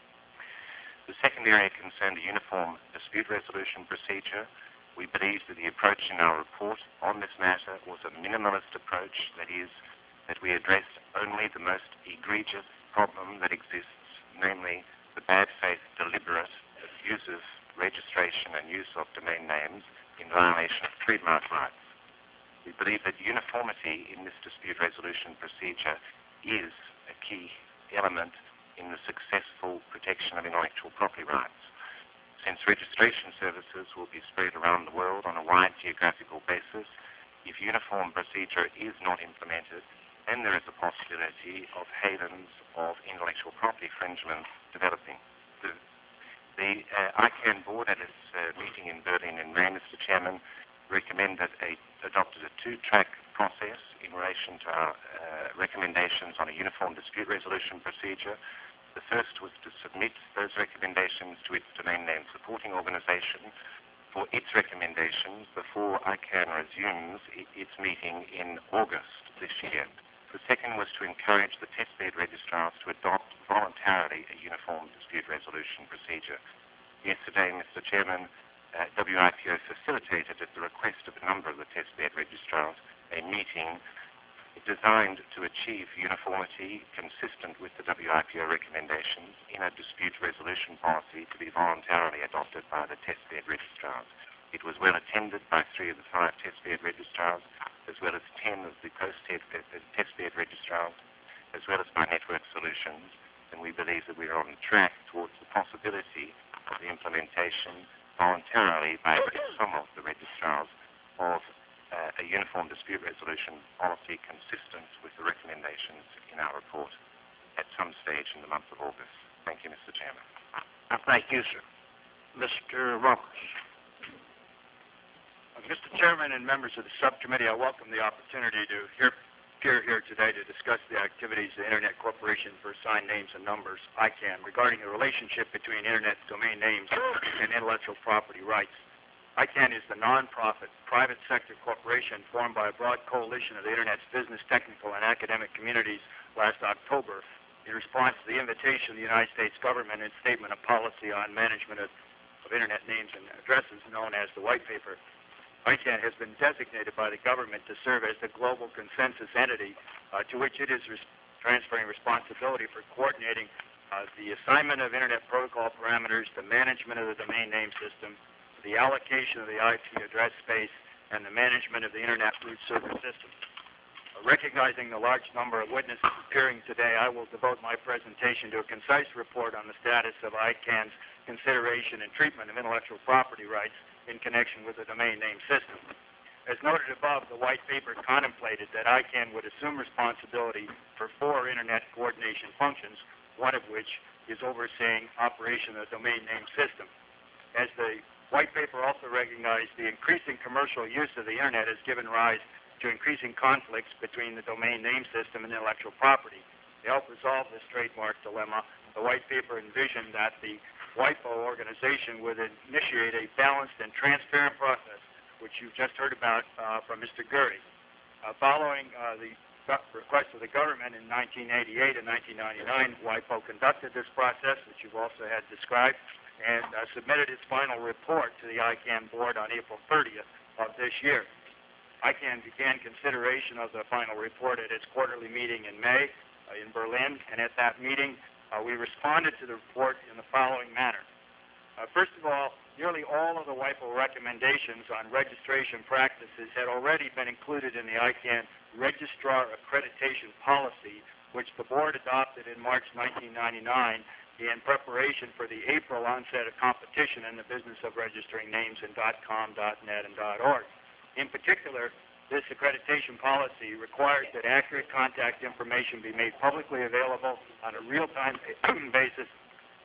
The second area concerned a uniform dispute resolution procedure. We believe that the approach in our report on this matter was a minimalist approach, that is, that we addressed only the most egregious problem that exists, namely the bad faith, deliberate abusive registration and use of domain names in violation of trademark rights. We believe that uniformity in this dispute resolution procedure is a key element in the successful protection of intellectual property rights. Since registration services will be spread around the world on a wide geographical basis, if uniform procedure is not implemented, then there is a possibility of havens of intellectual property infringement developing. The, the uh, I CANN board at its uh, meeting in Berlin in May, Mister Chairman, recommended a, adopted a two-track process in relation to our uh, recommendations on a uniform dispute resolution procedure. The first was to submit those recommendations to its domain name supporting organization for its recommendations before I CANN resumes its meeting in August this year. The second was to encourage the testbed registrars to adopt voluntarily a uniform dispute resolution procedure. Yesterday, Mister Chairman, uh, W I P O facilitated at the request of a number of the testbed registrars a meeting designed to achieve uniformity consistent with the W I P O recommendations in a dispute resolution policy to be voluntarily adopted by the testbed registrars. It was well attended by three of the five testbed registrars, as well as ten of the post-testbed registrars, as well as by Network Solutions, and we believe that we are on track towards the possibility of the implementation voluntarily by at least some of the registrars of uh, a uniform dispute resolution policy consistent with the recommendations in our report at some stage in the month of August. Thank you, Mister Chairman. Uh, thank you, sir. Mister Roberts. Uh, Mister Chairman and members of the subcommittee, I welcome the opportunity to hear, appear here today to discuss the activities of the Internet Corporation for Assigned Names and Numbers, I CANN, regarding the relationship between Internet domain names and intellectual property rights. I CANN is the non-profit, private sector corporation formed by a broad coalition of the Internet's business, technical, and academic communities last October in response to the invitation of the United States government and Statement of Policy on Management of, of Internet Names and Addresses, known as the White Paper. I CANN has been designated by the government to serve as the global consensus entity uh, to which it is res- transferring responsibility for coordinating uh, the assignment of Internet protocol parameters, the management of the domain name system, the allocation of the I P address space, and the management of the Internet root server system. Uh, recognizing the large number of witnesses appearing today, I will devote my presentation to a concise report on the status of I CANN's consideration and treatment of intellectual property rights in connection with the domain name system. As noted above, the white paper contemplated that I CANN would assume responsibility for four Internet coordination functions, one of which is overseeing operation of the domain name system. As the white paper also recognized, the increasing commercial use of the Internet has given rise to increasing conflicts between the domain name system and intellectual property. To help resolve this trademark dilemma, the white paper envisioned that the WIPO organization would initiate a balanced and transparent process, which you've just heard about uh, from Mister Gurry. Uh, following uh, the request of the government in nineteen eighty-eight and nineteen ninety-nine, WIPO conducted this process, which you've also had described, and uh, submitted its final report to the I CANN board on April thirtieth of this year. I CANN began consideration of the final report at its quarterly meeting in May uh, in Berlin, and at that meeting, Uh, we responded to the report in the following manner. Uh, first of all, nearly all of the WIPO recommendations on registration practices had already been included in the I CANN Registrar Accreditation Policy, which the board adopted in March nineteen ninety-nine in preparation for the April onset of competition in the business of registering names in .com, .net, and .org. In particular, this accreditation policy requires that accurate contact information be made publicly available on a real-time basis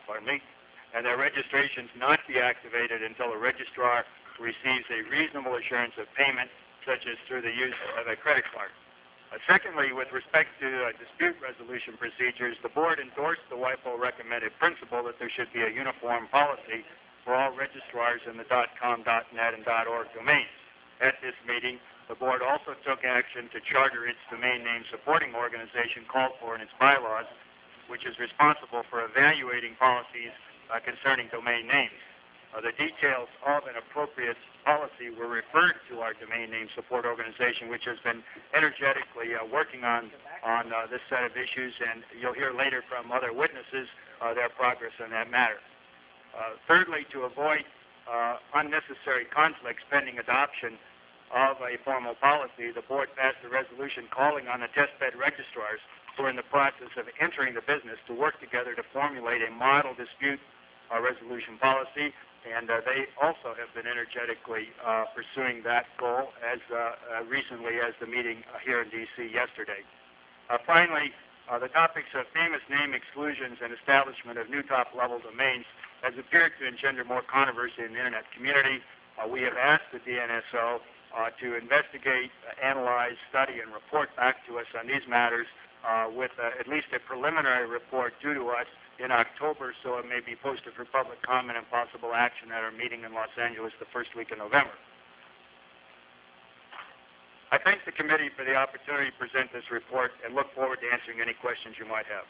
pardon me, and their registrations not be activated until a registrar receives a reasonable assurance of payment, such as through the use of a credit card. Uh, secondly, with respect to uh, dispute resolution procedures, the board endorsed the WIPO recommended principle that there should be a uniform policy for all registrars in the .com, .net, and .org domains. At this meeting, the board also took action to charter its domain name supporting organization called for in its bylaws, which is responsible for evaluating policies uh, concerning domain names. Uh, the details of an appropriate policy were referred to our domain name support organization, which has been energetically uh, working on on uh, this set of issues, and you'll hear later from other witnesses uh, their progress in that matter. Uh, thirdly, to avoid uh, unnecessary conflicts pending adoption of a formal policy, the board passed a resolution calling on the testbed registrars who are in the process of entering the business to work together to formulate a model dispute uh, resolution policy, and uh, they also have been energetically uh, pursuing that goal as uh, uh, recently as the meeting uh, here in D C yesterday. Uh, finally, uh, the topics of famous name exclusions and establishment of new top-level domains has appeared to engender more controversy in the Internet community. Uh, we have asked the D N S O uh, to investigate, uh, analyze, study, and report back to us on these matters uh, with uh, at least a preliminary report due to us in October, so it may be posted for public comment and possible action at our meeting in Los Angeles the first week in November. I thank the committee for the opportunity to present this report and look forward to answering any questions you might have.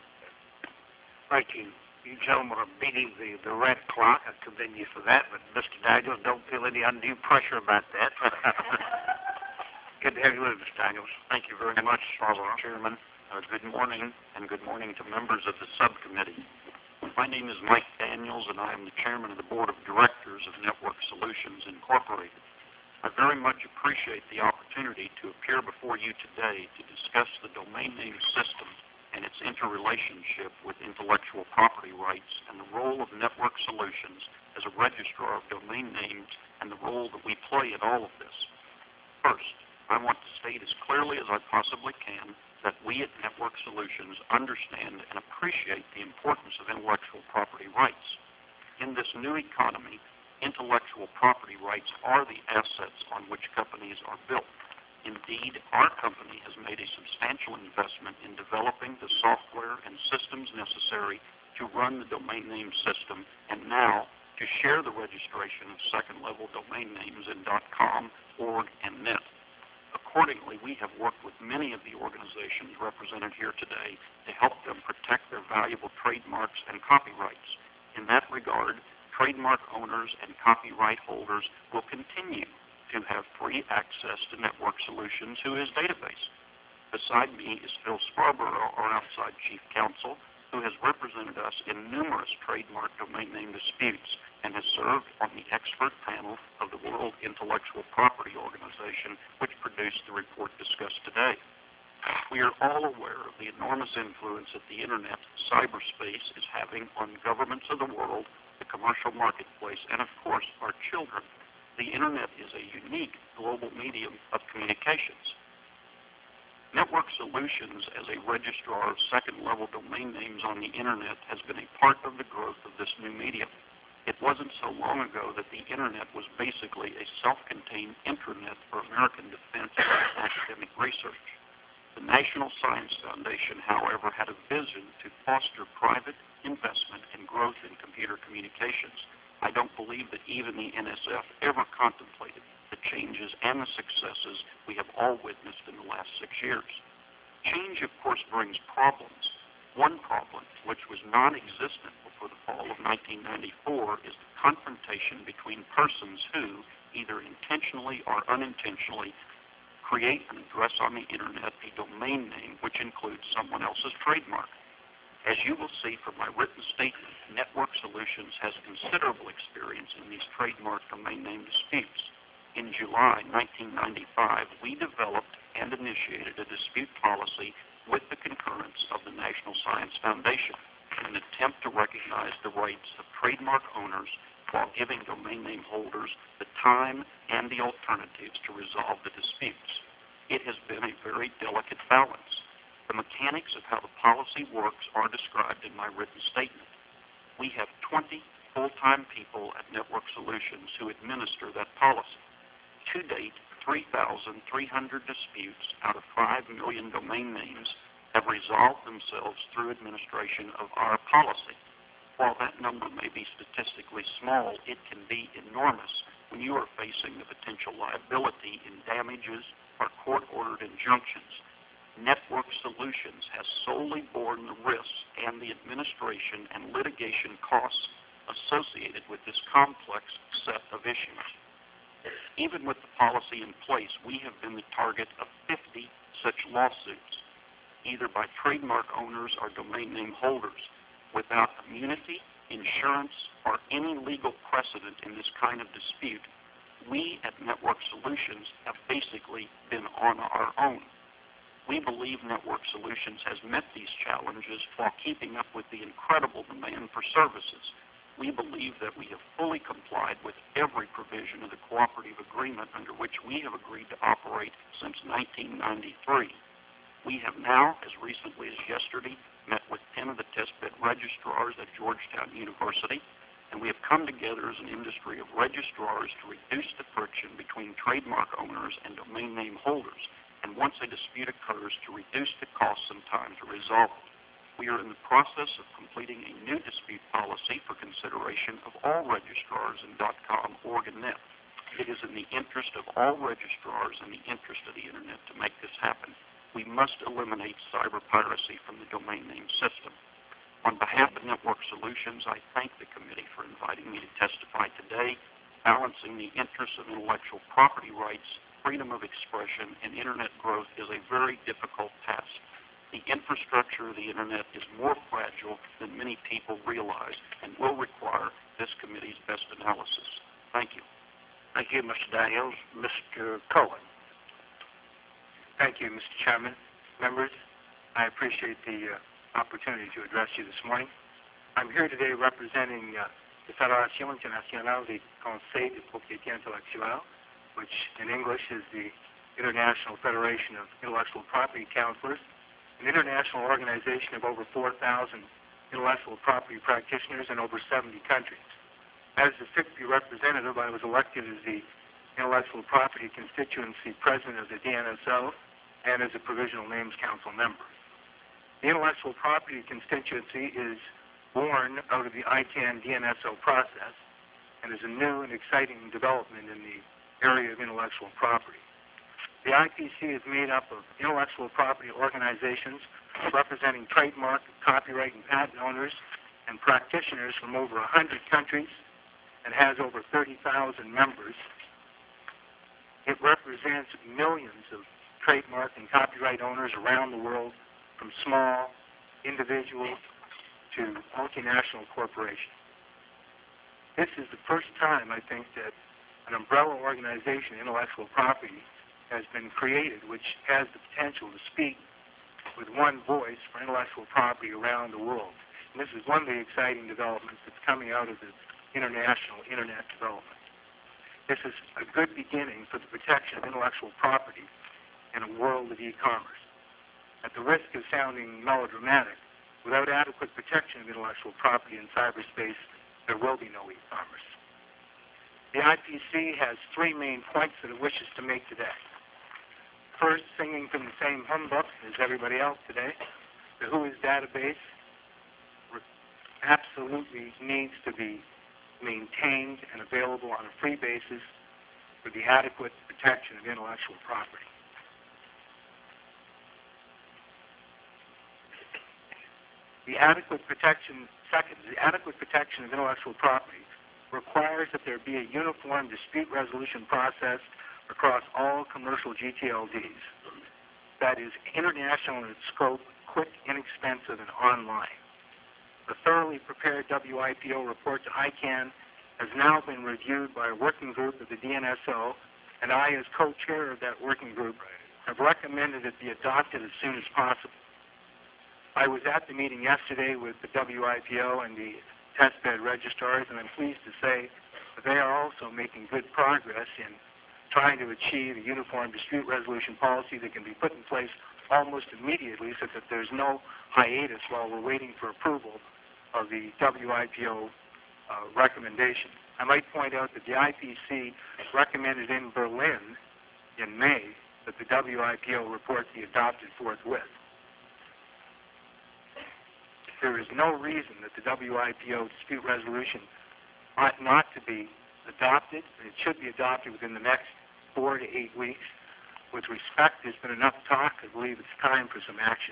Thank you. You gentlemen are beating the, the red clock. I commend you for that, but Mister Daniels, don't feel any undue pressure about that. Good to have you with us, Mister Daniels. Thank you very much, Mister Chairman. Uh, good morning, and good morning to members of the subcommittee. My name is Mike Daniels, and I am the chairman of the board of directors of Network Solutions Incorporated. I very much appreciate the opportunity to appear before you today to discuss the domain name system and its interrelationship with intellectual property rights and the role of Network Solutions as a registrar of domain names and the role that we play in all of this. First, I want to state as clearly as I possibly can that we at Network Solutions understand and appreciate the importance of intellectual property rights. In this new economy, intellectual property rights are the assets on which companies are built. Indeed, our company has made a substantial investment in developing the software and systems necessary to run the domain name system and now to share the registration of second-level domain names in .com, .org, and .net. Accordingly, we have worked with many of the organizations represented here today to help them protect their valuable trademarks and copyrights. In that regard, trademark owners and copyright holders will continue to have free access to Network Solutions, who is database. Beside me is Phil Scarborough, our outside chief counsel, who has represented us in numerous trademark domain name disputes and has served on the expert panel of the World Intellectual Property Organization, which produced the report discussed today. We are all aware of the enormous influence that the Internet, cyberspace, is having on governments of the world, the commercial marketplace, and of course our children. The Internet is a unique global medium of communications. Network Solutions, as a registrar of second-level domain names on the Internet, has been a part of the growth of this new medium. It wasn't so long ago that the Internet was basically a self-contained intranet for American defense and academic research. The National Science Foundation, however, had a vision to foster private investment and growth in computer communications. I don't believe that even the N S F ever contemplated the changes and the successes we have all witnessed in the last six years. Change, of course, brings problems. One problem, which was non-existent before the fall of nineteen ninety-four, is the confrontation between persons who, either intentionally or unintentionally, create and address on the Internet a domain name which includes someone else's trademark. As you will see from my written statement, Network Solutions has considerable experience in these trademark domain name disputes. In July nineteen ninety-five, we developed and initiated a dispute policy with the concurrence of the National Science Foundation in an attempt to recognize the rights of trademark owners while giving domain name holders the time and the alternatives to resolve the disputes. It has been a very delicate balance. The mechanics of how the policy works are described in my written statement. We have twenty full-time people at Network Solutions who administer that policy. To date, three thousand three hundred disputes out of five million domain names have resolved themselves through administration of our policy. While that number may be statistically small, it can be enormous when you are facing the potential liability in damages or court-ordered injunctions. Network Solutions has solely borne the risks and the administration and litigation costs associated with this complex set of issues. Even with the policy in place, we have been the target of fifty such lawsuits, either by trademark owners or domain name holders. Without immunity, insurance, or any legal precedent in this kind of dispute, we at Network Solutions have basically been on our own. We believe Network Solutions has met these challenges while keeping up with the incredible demand for services. We believe that we have fully complied with every provision of the cooperative agreement under which we have agreed to operate since nineteen ninety-three. We have now, as recently as yesterday, met with ten of the testbed registrars at Georgetown University, and we have come together as an industry of registrars to reduce the friction between trademark owners and domain name holders, and once a dispute occurs, to reduce the costs and time to resolve it. We are in the process of completing a new dispute policy for consideration of all registrars in .com, org, and net. It is in the interest of all registrars and the interest of the Internet to make this happen. We must eliminate cyber piracy from the domain name system. On behalf of Network Solutions, I thank the committee for inviting me to testify today. Balancing the interests of intellectual property rights, freedom of expression, and Internet growth is a very difficult task. The infrastructure of the Internet is more fragile than many people realize and will require this committee's best analysis. Thank you. Thank you, Mister Daniels. Mister Cohen. Thank you, Mister Chairman. Members, I appreciate the uh, opportunity to address you this morning. I'm here today representing uh, the Fédération Internationale des Conseils de Propriété Intellectuelle, which in English is the International Federation of Intellectual Property Counselors, an international organization of over four thousand intellectual property practitioners in over seventy countries. As the F I C P I representative, I was elected as the Intellectual Property Constituency President of the D N S O and as a Provisional Names Council member. The Intellectual Property Constituency is born out of the I CANN D N S O process and is a new and exciting development in the area of intellectual property. The I P C is made up of intellectual property organizations representing trademark, copyright, and patent owners and practitioners from over one hundred countries and has over thirty thousand members. It represents millions of trademark and copyright owners around the world, from small individuals to multinational corporations. This is the first time, I think, that an umbrella organization, intellectual property, has been created, which has the potential to speak with one voice for intellectual property around the world. And this is one of the exciting developments that's coming out of the international Internet development. This is a good beginning for the protection of intellectual property in a world of e-commerce. At the risk of sounding melodramatic, without adequate protection of intellectual property in cyberspace, there will be no e-commerce. The I P C has three main points that it wishes to make today. First, singing from the same hymn book as everybody else today, the Whois database absolutely needs to be maintained and available on a free basis for the adequate protection of intellectual property. The adequate protection, second, the adequate protection of intellectual property requires that there be a uniform dispute resolution process across all commercial G T L Ds that is international in its scope, quick, inexpensive, and online. The thoroughly prepared W I P O report to I CANN has now been reviewed by a working group of the D N S O, and I, as co-chair of that working group, have recommended it be adopted as soon as possible. I was at the meeting yesterday with the W I P O and the testbed registrars, and I'm pleased to say that they are also making good progress in trying to achieve a uniform dispute resolution policy that can be put in place almost immediately so that there's no hiatus while we're waiting for approval of the W I P O uh, recommendation. I might point out that the I P C recommended in Berlin in May that the W I P O report be adopted forthwith. There is no reason that the W I P O dispute resolution ought not to be adopted, and it should be adopted within the next four to eight weeks. With respect, there's been enough talk. I believe it's time for some action.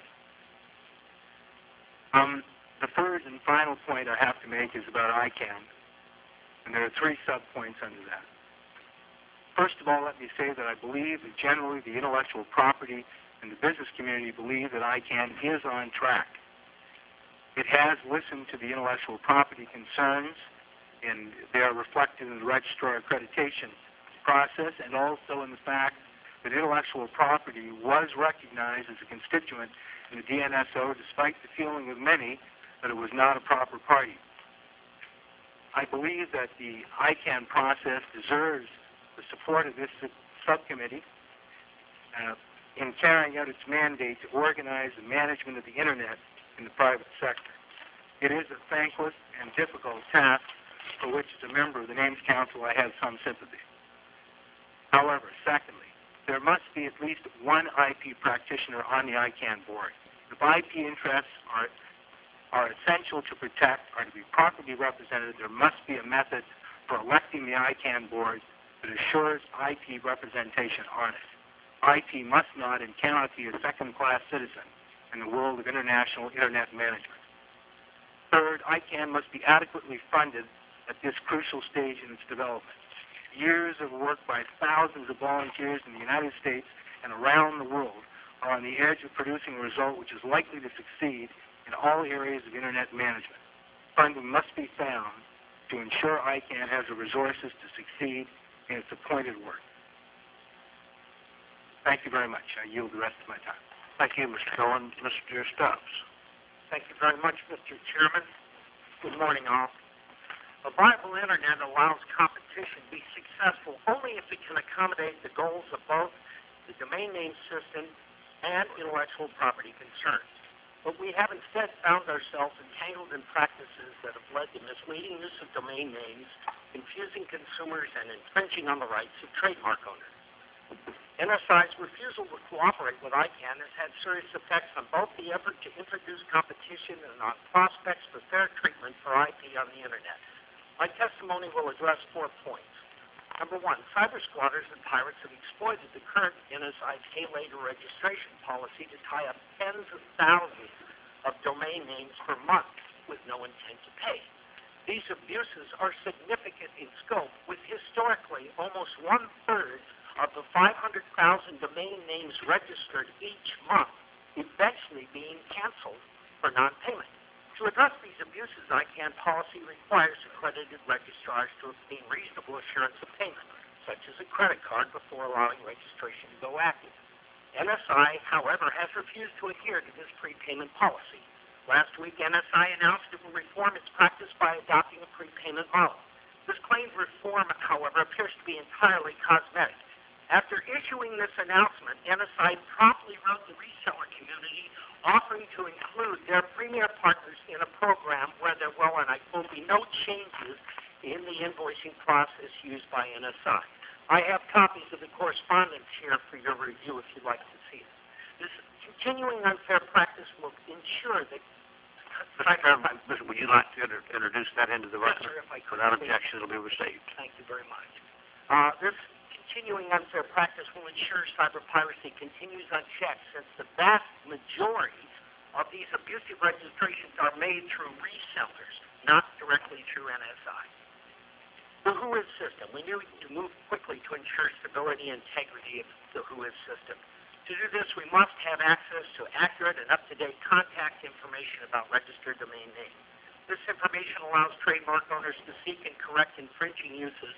Um, the third and final point I have to make is about I CANN, and there are three sub-points under that. First of all, let me say that I believe that generally the intellectual property and the business community believe that I CANN is on track. It has listened to the intellectual property concerns, and they are reflected in the registrar accreditation process, and also in the fact that intellectual property was recognized as a constituent in the D N S O, despite the feeling of many that it was not a proper party. I believe that the I CANN process deserves the support of this subcommittee uh, in carrying out its mandate to organize the management of the Internet in the private sector. It is a thankless and difficult task for which, as a member of the Names Council, I have some sympathy. However, secondly, there must be at least one I P practitioner on the I CANN board. If I P interests are, are essential to protect, are to be properly represented, there must be a method for electing the I CANN board that assures I P representation on it. I P must not and cannot be a second-class citizen in the world of international Internet management. Third, I CANN must be adequately funded at this crucial stage in its development. Years of work by thousands of volunteers in the United States and around the world are on the edge of producing a result which is likely to succeed in all areas of Internet management. Funding must be found to ensure I CANN has the resources to succeed in its appointed work. Thank you very much. I yield the rest of my time. Thank you, Mister Cohen. Mister Stubbs. Thank you very much, Mister Chairman. Good morning, all. A viable Internet allows competition to be successful only if it can accommodate the goals of both the domain name system and intellectual property concerns. But we have instead found ourselves entangled in practices that have led to misleading use of domain names, confusing consumers, and infringing on the rights of trademark owners. N S I's refusal to cooperate with I CANN has had serious effects on both the effort to introduce competition and on prospects for fair treatment for I P on the Internet. My testimony will address four points. Number one, cyber squatters and pirates have exploited the current N S I pay later registration policy to tie up tens of thousands of domain names per month with no intent to pay. These abuses are significant in scope, with historically almost one-third of the five hundred thousand domain names registered each month eventually being canceled for non-payment. To address these abuses, I CANN policy requires accredited registrars to obtain reasonable assurance of payment, such as a credit card, before allowing registration to go active. N S I, however, has refused to adhere to this prepayment policy. Last week, N S I announced it will reform its practice by adopting a prepayment model. This claimed reform, however, appears to be entirely cosmetic. After issuing this announcement, N S I promptly wrote the reseller community offering to include their premier partners in a program where there will, and I quote, be no changes in the invoicing process used by N S I. I have copies of the correspondence here for your review if you'd like to see it. This continuing unfair practice will ensure that... Mister Chairman, would you like to inter introduce that into the record? Yes, sir, if I could. Without objection, it will be received. Thank you very much. Uh, this continuing unfair practice will ensure cyber piracy continues unchecked, since the vast majority of these abusive registrations are made through resellers, not directly through N S I. The W H O I S system. We need to move quickly to ensure stability and integrity of the W H O I S system. To do this, we must have access to accurate and up-to-date contact information about registered domain names. This information allows trademark owners to seek and correct infringing uses,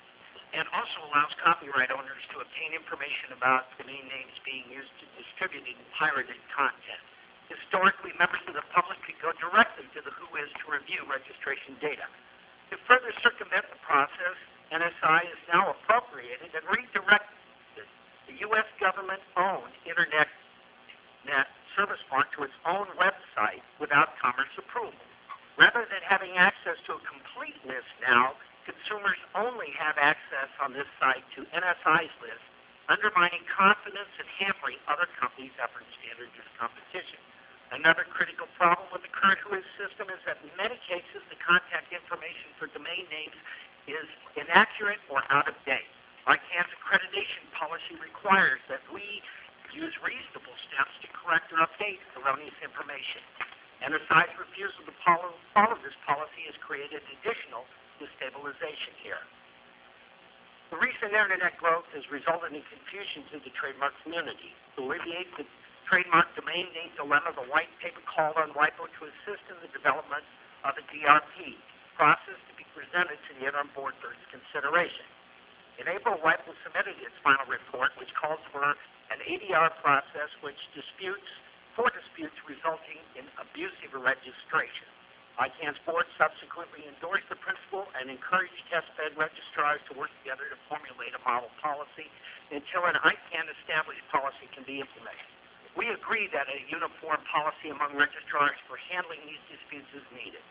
and also allows copyright owners to obtain information about domain names being used to distribute pirated content. Historically, members of the public could go directly to the W H O I S to review registration data. To further circumvent the process, N S I is now appropriated and redirected the U S government-owned Internet Net Service Mark to its own website without Commerce approval. Rather than having access to a complete list now, consumers only have access on this site to N S I's list, undermining confidence and hampering other companies' efforts to introduce competition. Another critical problem with the current Whois system is that in many cases the contact information for domain names is inaccurate or out of date. I C A N's accreditation policy requires that we use reasonable steps to correct or update erroneous information. N S I's refusal to follow, follow this policy has created additional destabilization here. The recent Internet growth has resulted in confusion to the trademark community. To alleviate the trademark domain name dilemma, the white paper called on WIPO to assist in the development of a D R P process to be presented to the Interim Board for its consideration. In April, WIPO submitted its final report, which calls for an A D R process which disputes, for disputes resulting in abusive registration. I C A N's board subsequently endorsed the principle and encouraged testbed registrars to work together to formulate a model policy until an I C A N established policy can be implemented. We agree that a uniform policy among registrars for handling these disputes is needed.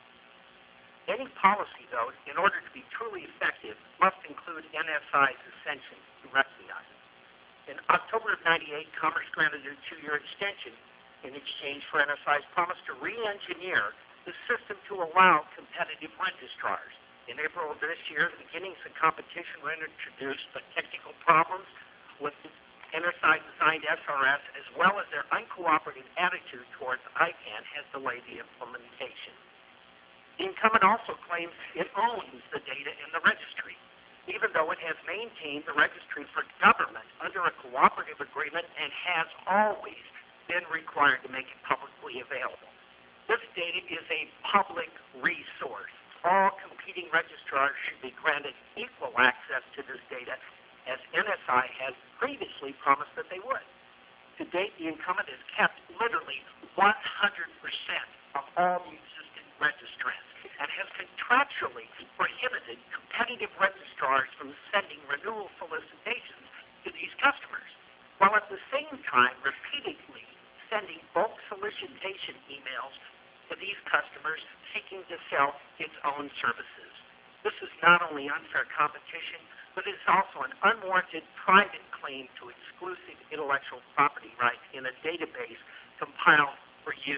Any policy, though, in order to be truly effective, must include N S I's ascension to recognize it. In October of ninety-eight, Commerce granted a two-year extension in exchange for N S I's promise to re-engineer the system to allow competitive registrars. In April of this year, the beginnings of competition were introduced, but technical problems with the N S I-designed S R S, as well as their uncooperative attitude towards I C A N, has delayed the implementation. The incumbent also claims it owns the data in the registry, even though it has maintained the registry for government under a cooperative agreement and has always been required to make it publicly available. This data is a public resource. All competing registrars should be granted equal access to this data, as N S I has previously promised that they would. To date, the incumbent has kept literally one hundred percent of all the existing registrants and has contractually prohibited competitive registrars from sending renewal solicitations to these customers, while at the same time repeatedly sending bulk solicitation emails to these customers seeking to sell its own services. This is not only unfair competition, but it is also an unwarranted private claim to exclusive intellectual property rights in a database compiled for you.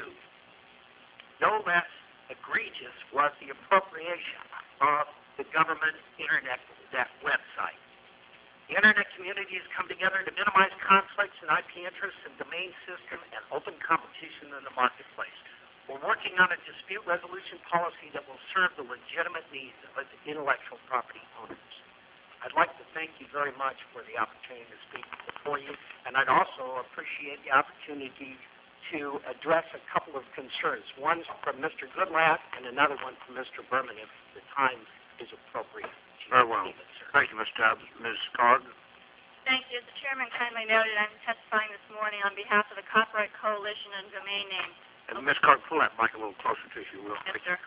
No less egregious was the appropriation of the government Internet that website. The Internet community has come together to minimize conflicts and I P interests in domain system and open competition in the marketplace. We're working on a dispute resolution policy that will serve the legitimate needs of intellectual property owners. I'd like to thank you very much for the opportunity to speak before you, and I'd also appreciate the opportunity to address a couple of concerns. One from Mister Goodlatte and another one from Mister Berman, if the time is appropriate. Very well. Thank you, Miz Tabbs. Miz Cogg? Thank you. As the chairman kindly noted, I'm testifying this morning on behalf of the Copyright Coalition on Domain Names. And Miz Cogg, pull that mic a little closer to you, if you will. Yes, sir.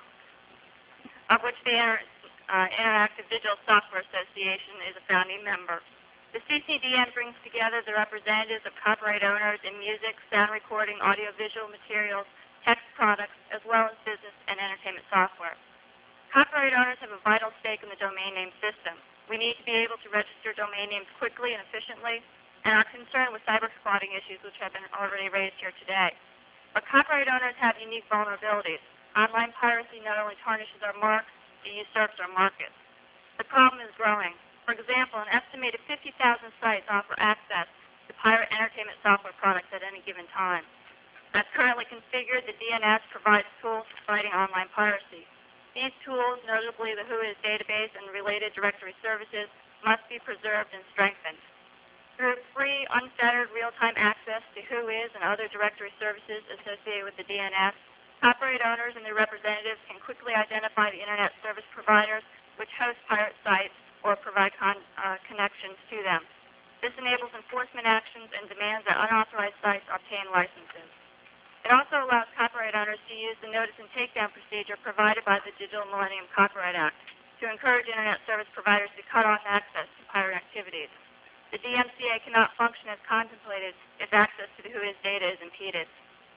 Of which the Inter uh, Interactive Digital Software Association is a founding member. The C C D N brings together the representatives of copyright owners in music, sound recording, audiovisual materials, text products, as well as business and entertainment software. Copyright owners have a vital stake in the domain name system. We need to be able to register domain names quickly and efficiently, and are concerned with cyber squatting issues which have been already raised here today. But copyright owners have unique vulnerabilities. Online piracy not only tarnishes our marks, it usurps our markets. The problem is growing. For example, an estimated fifty thousand sites offer access to pirate entertainment software products at any given time. As currently configured, the D N S provides tools for fighting online piracy. These tools, notably the Whois database and related directory services, must be preserved and strengthened. Through free, unfettered, real-time access to Whois and other directory services associated with the D N S, copyright owners and their representatives can quickly identify the Internet service providers which host pirate sites or provide con uh, connections to them. This enables enforcement actions and demands that unauthorized sites obtain licenses. It also allows copyright owners to use the notice and takedown procedure provided by the Digital Millennium Copyright Act to encourage Internet service providers to cut off access to pirate activities. The D M C A cannot function as contemplated if access to the Whois data is impeded. Congr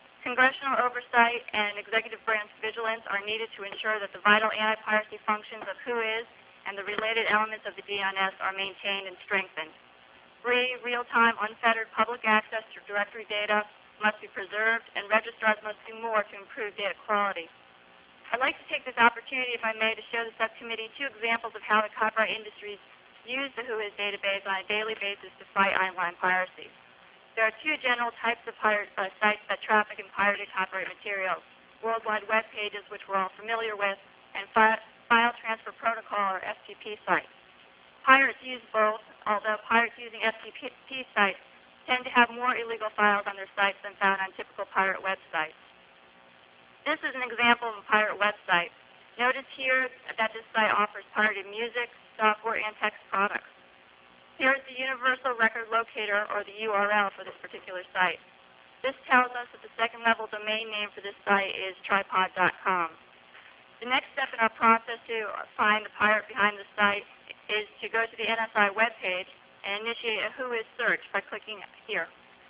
Congressional oversight and executive branch vigilance are needed to ensure that the vital anti-piracy functions of WHOIS and the related elements of the D N S are maintained and strengthened. Free, real-time, unfettered public access to directory data must be preserved, and registrars must do more to improve data quality. I'd like to take this opportunity, if I may, to show the subcommittee two examples of how the copyright industries use the WHOIS database on a daily basis to fight online piracy. There are two general types of pirate, uh, sites that traffic in pirated copyright materials: worldwide web pages, which we're all familiar with, and fi- file transfer protocol, or F T P sites. Pirates use both, although pirates using F T P sites tend to have more illegal files on their sites than found on typical pirate websites. This is an example of a pirate website. Notice here that this site offers pirated music, software, and text products. Here is the Universal Record Locator, or the U R L, for this particular site. This tells us that the second-level domain name for this site is tripod dot com. The next step in our process to find the pirate behind the site is to go to the N S I webpage and initiate a WHOIS search by clicking here.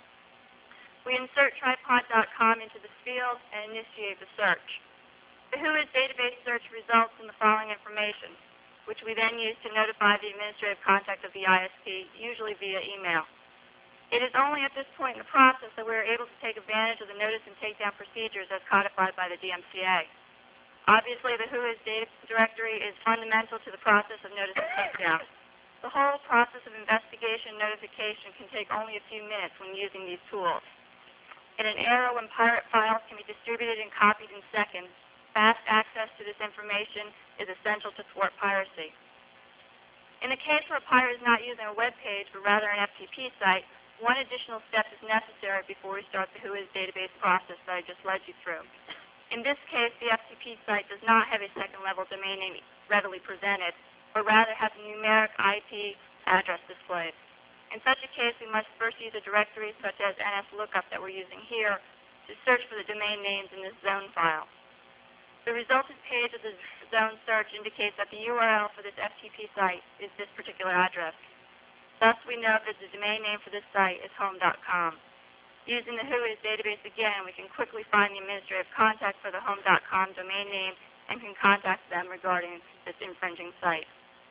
We insert tripod dot com into this field and initiate the search. The WHOIS database search results in the following information, which we then use to notify the administrative contact of the I S P, usually via email. It is only at this point in the process that we are able to take advantage of the notice and takedown procedures as codified by the D M C A. Obviously, the WHOIS data directory is fundamental to the process of notice and takedown. The whole process of investigation and notification can take only a few minutes when using these tools. In an era when pirate files can be distributed and copied in seconds, fast access to this information is essential to thwart piracy. In the case where a pirate is not using a web page, but rather an F T P site, one additional step is necessary before we start the WHOIS database process that I just led you through. In this case, the F T P site does not have a second-level domain name readily presented, but rather has a numeric I P address displayed. In such a case, we must first use a directory such as N S Lookup that we're using here to search for the domain names in this zone file. The resultant page of the zone search indicates that the U R L for this F T P site is this particular address. Thus, we know that the domain name for this site is home dot com. Using the WHOIS database again, we can quickly find the administrative contact for the home dot com domain name and can contact them regarding this infringing site.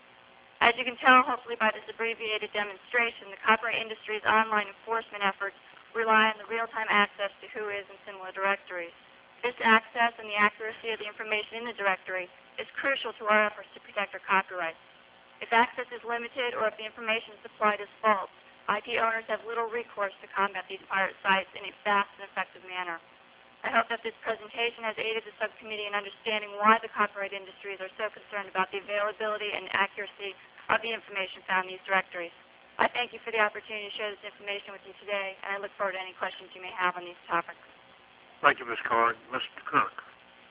As you can tell, hopefully by this abbreviated demonstration, the copyright industry's online enforcement efforts rely on the real-time access to WHOIS and similar directories. This access and the accuracy of the information in the directory is crucial to our efforts to protect our copyrights. If access is limited or if the information supplied is false, I P owners have little recourse to combat these pirate sites in a fast and effective manner. I hope that this presentation has aided the subcommittee in understanding why the copyright industries are so concerned about the availability and accuracy of the information found in these directories. I thank you for the opportunity to share this information with you today, and I look forward to any questions you may have on these topics. Thank you, Miz Card. Mister Kirk.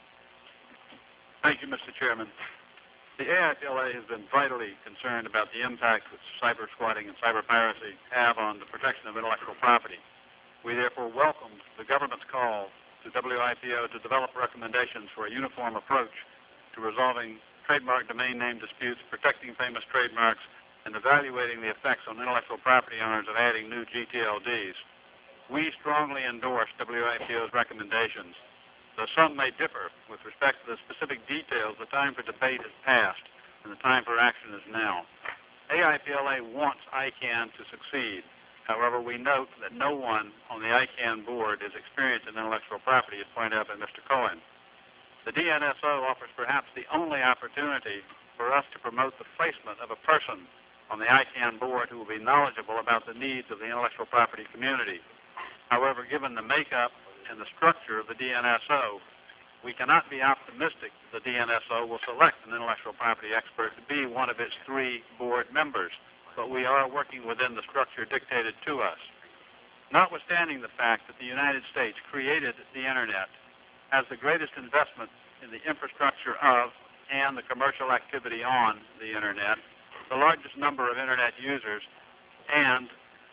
Thank you, Mister Chairman. The A I P L A has been vitally concerned about the impact that cyber squatting and cyber piracy have on the protection of intellectual property. We therefore welcome the government's call to W I P O to develop recommendations for a uniform approach to resolving trademark domain name disputes, protecting famous trademarks, and evaluating the effects on intellectual property owners of adding new G T L Ds. We strongly endorse W I P O's recommendations. Though some may differ with respect to the specific details, the time for debate is past, and the time for action is now. A I P L A wants I CANN to succeed. However, we note that no one on the I CANN board is experienced in intellectual property, as pointed out by Mister Cohen. The D N S O offers perhaps the only opportunity for us to promote the placement of a person on the I CANN board who will be knowledgeable about the needs of the intellectual property community. However, given the makeup and the structure of the D N S O, we cannot be optimistic that the D N S O will select an intellectual property expert to be one of its three board members, but we are working within the structure dictated to us. Notwithstanding the fact that the United States created the Internet, has the greatest investment in the infrastructure of and the commercial activity on the Internet, the largest number of Internet users, and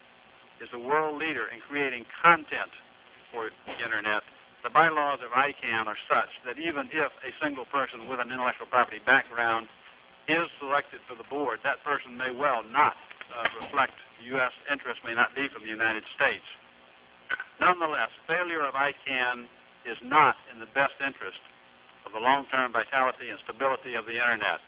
is the world leader in creating content for the Internet, the bylaws of I CANN are such that even if a single person with an intellectual property background is selected for the board, that person may well not uh, reflect U S interest, may not be from the United States. Nonetheless, failure of I CANN is not in the best interest of the long-term vitality and stability of the Internet.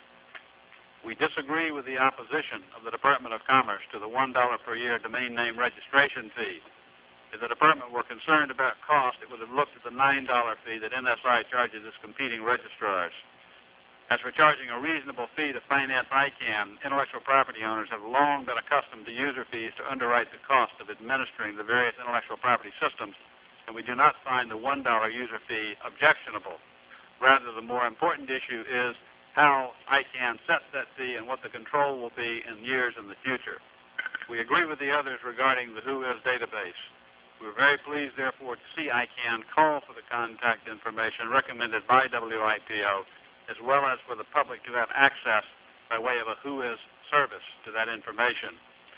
We disagree with the opposition of the Department of Commerce to the one dollar per year domain name registration fee. If the department were concerned about cost, it would have looked at the nine dollar fee that N S I charges its competing registrars. As for charging a reasonable fee to finance I CANN, intellectual property owners have long been accustomed to user fees to underwrite the cost of administering the various intellectual property systems, and we do not find the one dollar user fee objectionable. Rather, the more important issue is how I CANN sets that fee and what the control will be in years in the future. We agree with the others regarding the WHOIS database. We're very pleased, therefore, to see I CANN call for the contact information recommended by W I P O, as well as for the public to have access by way of a WHOIS service to that information.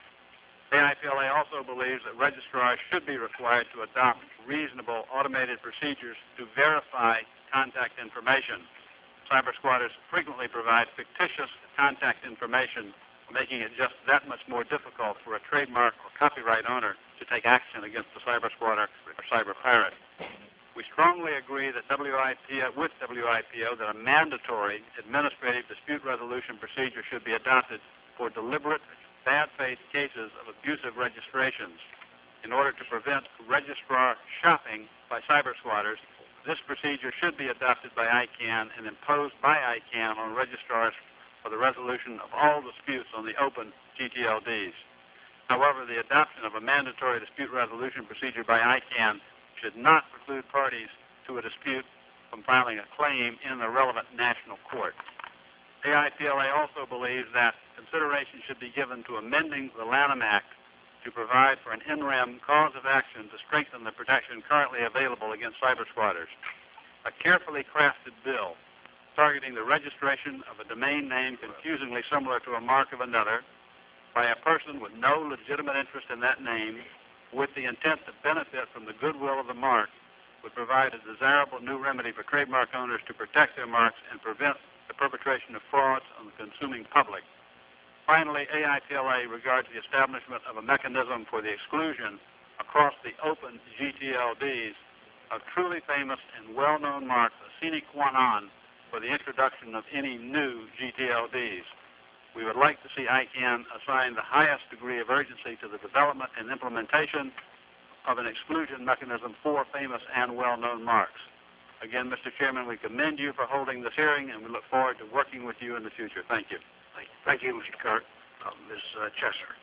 A I P L A also believes that registrars should be required to adopt reasonable automated procedures to verify contact information. Cyber squatters frequently provide fictitious contact information, making it just that much more difficult for a trademark or copyright owner to take action against the cyber squatter or cyber pirate. We strongly agree that W I P O, with W I P O that a mandatory administrative dispute resolution procedure should be adopted for deliberate, bad faith cases of abusive registrations. In order to prevent registrar shopping by cyber squatters, this procedure should be adopted by I CANN and imposed by I CANN on registrars for the resolution of all disputes on the open G T L Ds. However, the adoption of a mandatory dispute resolution procedure by I CANN should not preclude parties to a dispute from filing a claim in the relevant national court. A I P L A also believes that consideration should be given to amending the Lanham Act to provide for an N R E M cause of action to strengthen the protection currently available against cyber squatters. A carefully crafted bill targeting the registration of a domain name confusingly similar to a mark of another by a person with no legitimate interest in that name with the intent to benefit from the goodwill of the mark would provide a desirable new remedy for trademark owners to protect their marks and prevent the perpetration of frauds on the consuming public. Finally, A I P L A regards the establishment of a mechanism for the exclusion across the open G T L Ds of truly famous and well-known marks a sine qua non for the introduction of any new G T L Ds. We would like to see I CANN assign the highest degree of urgency to the development and implementation of an exclusion mechanism for famous and well-known marks. Again, Mister Chairman, we commend you for holding this hearing, and we look forward to working with you in the future. Thank you. Thank you, Mister Curt. Uh, Miz Uh, Chesser.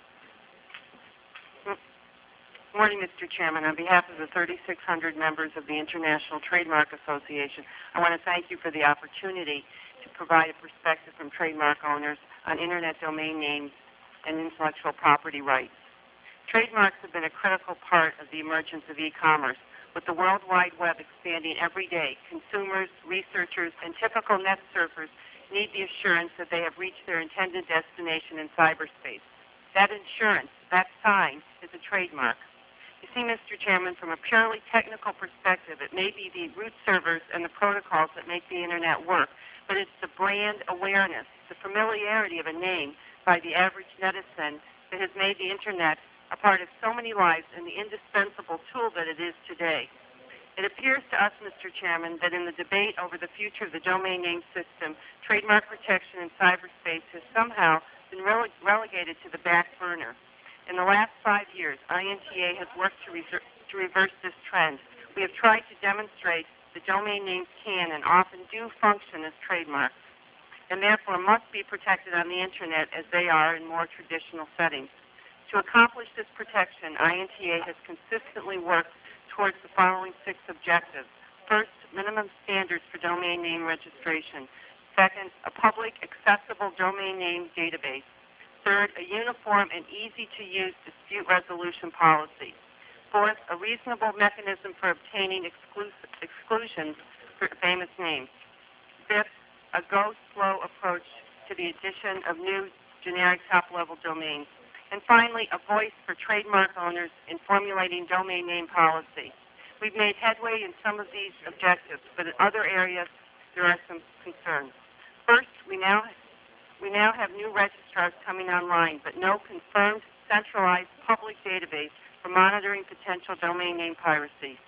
Good morning, Mister Chairman. On behalf of the thirty-six hundred members of the International Trademark Association, I want to thank you for the opportunity to provide a perspective from trademark owners on Internet domain names and intellectual property rights. Trademarks have been a critical part of the emergence of e-commerce. With the World Wide Web expanding every day, consumers, researchers, and typical net surfers need the assurance that they have reached their intended destination in cyberspace. That insurance, that sign, is a trademark. You see, Mister Chairman, from a purely technical perspective, it may be the root servers and the protocols that make the Internet work, but it's the brand awareness, the familiarity of a name by the average netizen that has made the Internet a part of so many lives and the indispensable tool that it is today. It appears to us, Mister Chairman, that in the debate over the future of the domain name system, trademark protection in cyberspace has somehow been rele- relegated to the back burner. In the last five years, I N T A has worked to, reser- to reverse this trend. We have tried to demonstrate that domain names can and often do function as trademarks, and therefore must be protected on the Internet as they are in more traditional settings. To accomplish this protection, I N T A has consistently worked towards the following six objectives. First, minimum standards for domain name registration. Second, a public, accessible domain name database. Third, a uniform and easy-to-use dispute resolution policy. Fourth, a reasonable mechanism for obtaining exclusive exclusions for famous names. Fifth, a go-slow approach to the addition of new generic top-level domains. And finally, a voice for trademark owners in formulating domain name policy. We've made headway in some of these objectives, but in other areas there are some concerns. First, we now we now have new registrars coming online, but no confirmed centralized public database for monitoring potential domain name piracy.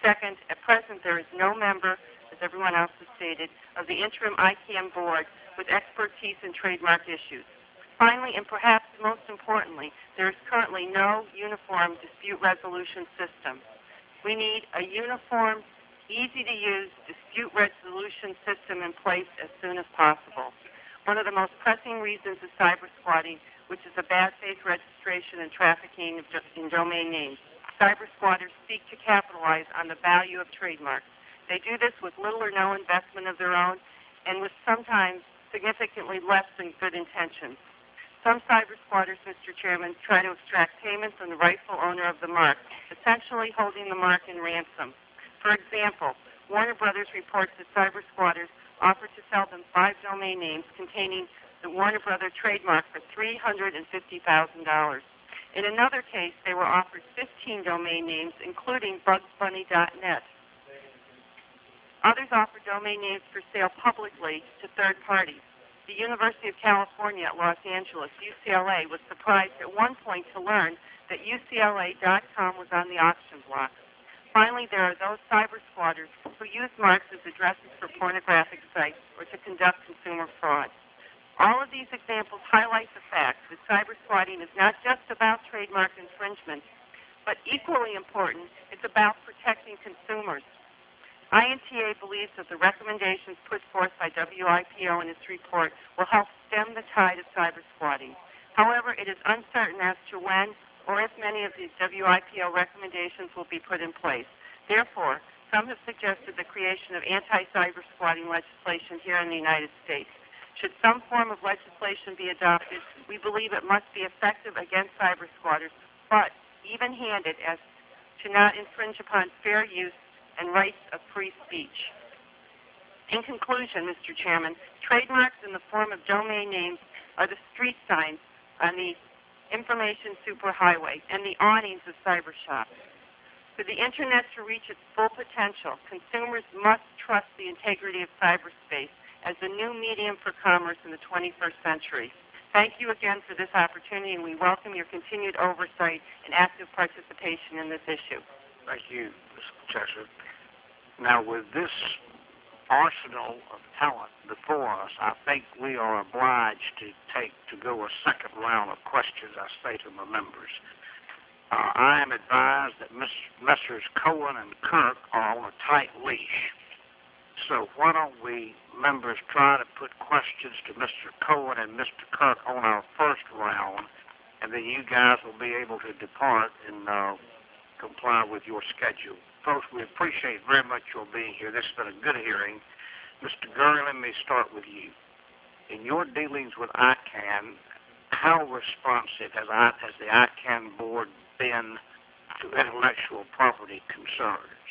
Second, at present there is no member, as everyone else has stated, of the interim I CANN board with expertise in trademark issues. Finally, and perhaps most importantly, there is currently no uniform dispute resolution system. We need a uniform, easy-to-use dispute resolution system in place as soon as possible. One of the most pressing reasons is cyber squatting, which is a bad faith registration and trafficking in domain names. Cyber squatters seek to capitalize on the value of trademarks. They do this with little or no investment of their own and with sometimes significantly less than good intentions. Some cyber squatters, Mister Chairman, try to extract payment from the rightful owner of the mark, essentially holding the mark in ransom. For example, Warner Brothers reports that cyber squatters offered to sell them five domain names containing the Warner Brothers trademark for three hundred fifty thousand dollars. In another case, they were offered fifteen domain names, including bugs bunny dot net. Others offered domain names for sale publicly to third parties. The University of California at Los Angeles, U C L A, was surprised at one point to learn that U C L A dot com was on the auction block. Finally, there are those cyber squatters who use marks as addresses for pornographic sites or to conduct consumer fraud. All of these examples highlight the fact that cyber squatting is not just about trademark infringement, but equally important, it's about protecting consumers. I N T A believes that the recommendations put forth by W I P O in its report will help stem the tide of cyber squatting. However, it is uncertain as to when or if many of these W I P O recommendations will be put in place. Therefore, some have suggested the creation of anti-cyber squatting legislation here in the United States. Should some form of legislation be adopted, we believe it must be effective against cyber squatters, but even-handed as to not infringe upon fair use and rights of free speech. In conclusion, Mister Chairman, trademarks in the form of domain names are the street signs on the information superhighway and the awnings of cyber shops. For the Internet to reach its full potential, consumers must trust the integrity of cyberspace as the new medium for commerce in the twenty-first century. Thank you again for this opportunity, and we welcome your continued oversight and active participation in this issue. Thank you, Mister Cheshire. Now, with this arsenal of talent before us, I think we are obliged to take to go a second round of questions, I say to my members. Uh, I am advised that Messrs. Cohen and Kirk are on a tight leash. So why don't we, members, try to put questions to Mister Cohen and Mister Kirk on our first round, and then you guys will be able to depart and uh, comply with your schedule. Folks, we appreciate very much your being here. This has been a good hearing. Mister Gurley, let me start with you. In your dealings with I CANN, how responsive has, I, has the I CANN board been to intellectual property concerns?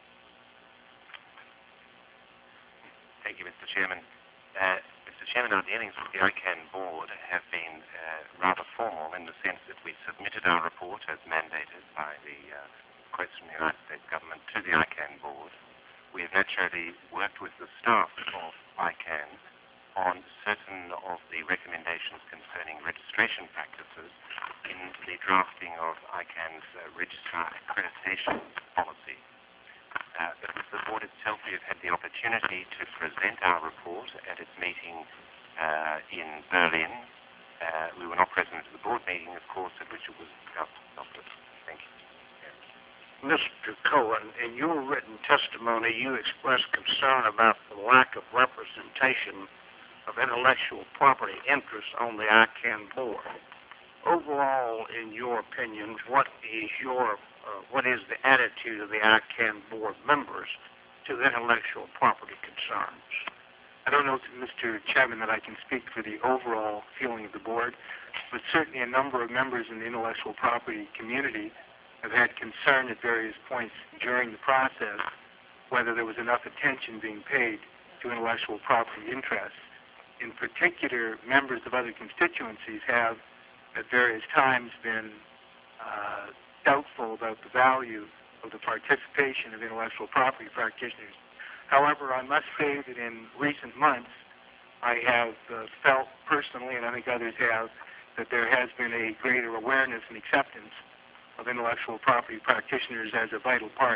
Thank you, Mister Chairman. Uh, Mister Chairman, our dealings with the I CANN board have been uh, rather formal in the sense that we submitted our report as mandated by the uh, request from the United States government to the I CANN board. We have naturally worked with the staff of I CANN on certain of the recommendations concerning registration practices in the drafting of I CANN's uh, registrar accreditation policy. Uh, but with the board itself, we have had the opportunity to present our report at its meeting uh, in Berlin. Uh, we were not present at the board meeting, of course, at which it was adopted. Thank you. Mister Cohen, in your written testimony, you expressed concern about the lack of representation of intellectual property interests on the I CANN board. Overall, in your opinion, what is your uh, what is the attitude of the I CANN board members to intellectual property concerns? I don't know, Mister Chairman, that I can speak for the overall feeling of the board, but certainly a number of members in the intellectual property community have had concern at various points during the process whether there was enough attention being paid to intellectual property interests. In particular, members of other constituencies have at various times been uh, doubtful about the value of the participation of intellectual property practitioners. However, I must say that in recent months, I have uh, felt personally, and I think others have, that there has been a greater awareness and acceptance of intellectual property practitioners as a vital part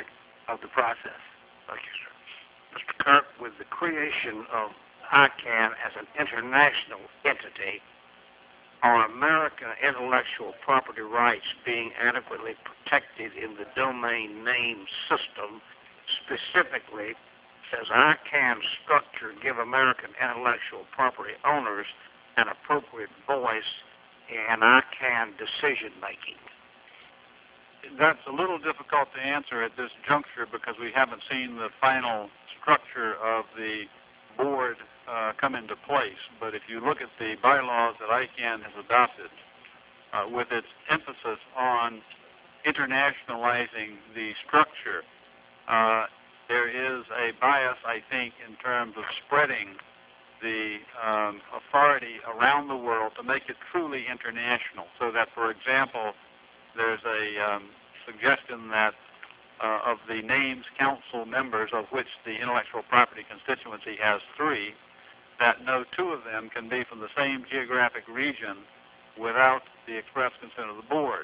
of the process. Thank you, sir. Mister Kirk, with the creation of I CANN as an international entity, are American intellectual property rights being adequately protected in the domain name system? Specifically, does I CANN structure give American intellectual property owners an appropriate voice in I CANN decision making? That's a little difficult to answer at this juncture because we haven't seen the final structure of the board uh, come into place. But if you look at the bylaws that I CANN has adopted, uh, with its emphasis on internationalizing the structure, uh, there is a bias, I think, in terms of spreading the um, authority around the world to make it truly international. So that, for example, there's a um, suggestion that uh, of the names council members, of which the intellectual property constituency has three, that no two of them can be from the same geographic region without the express consent of the board.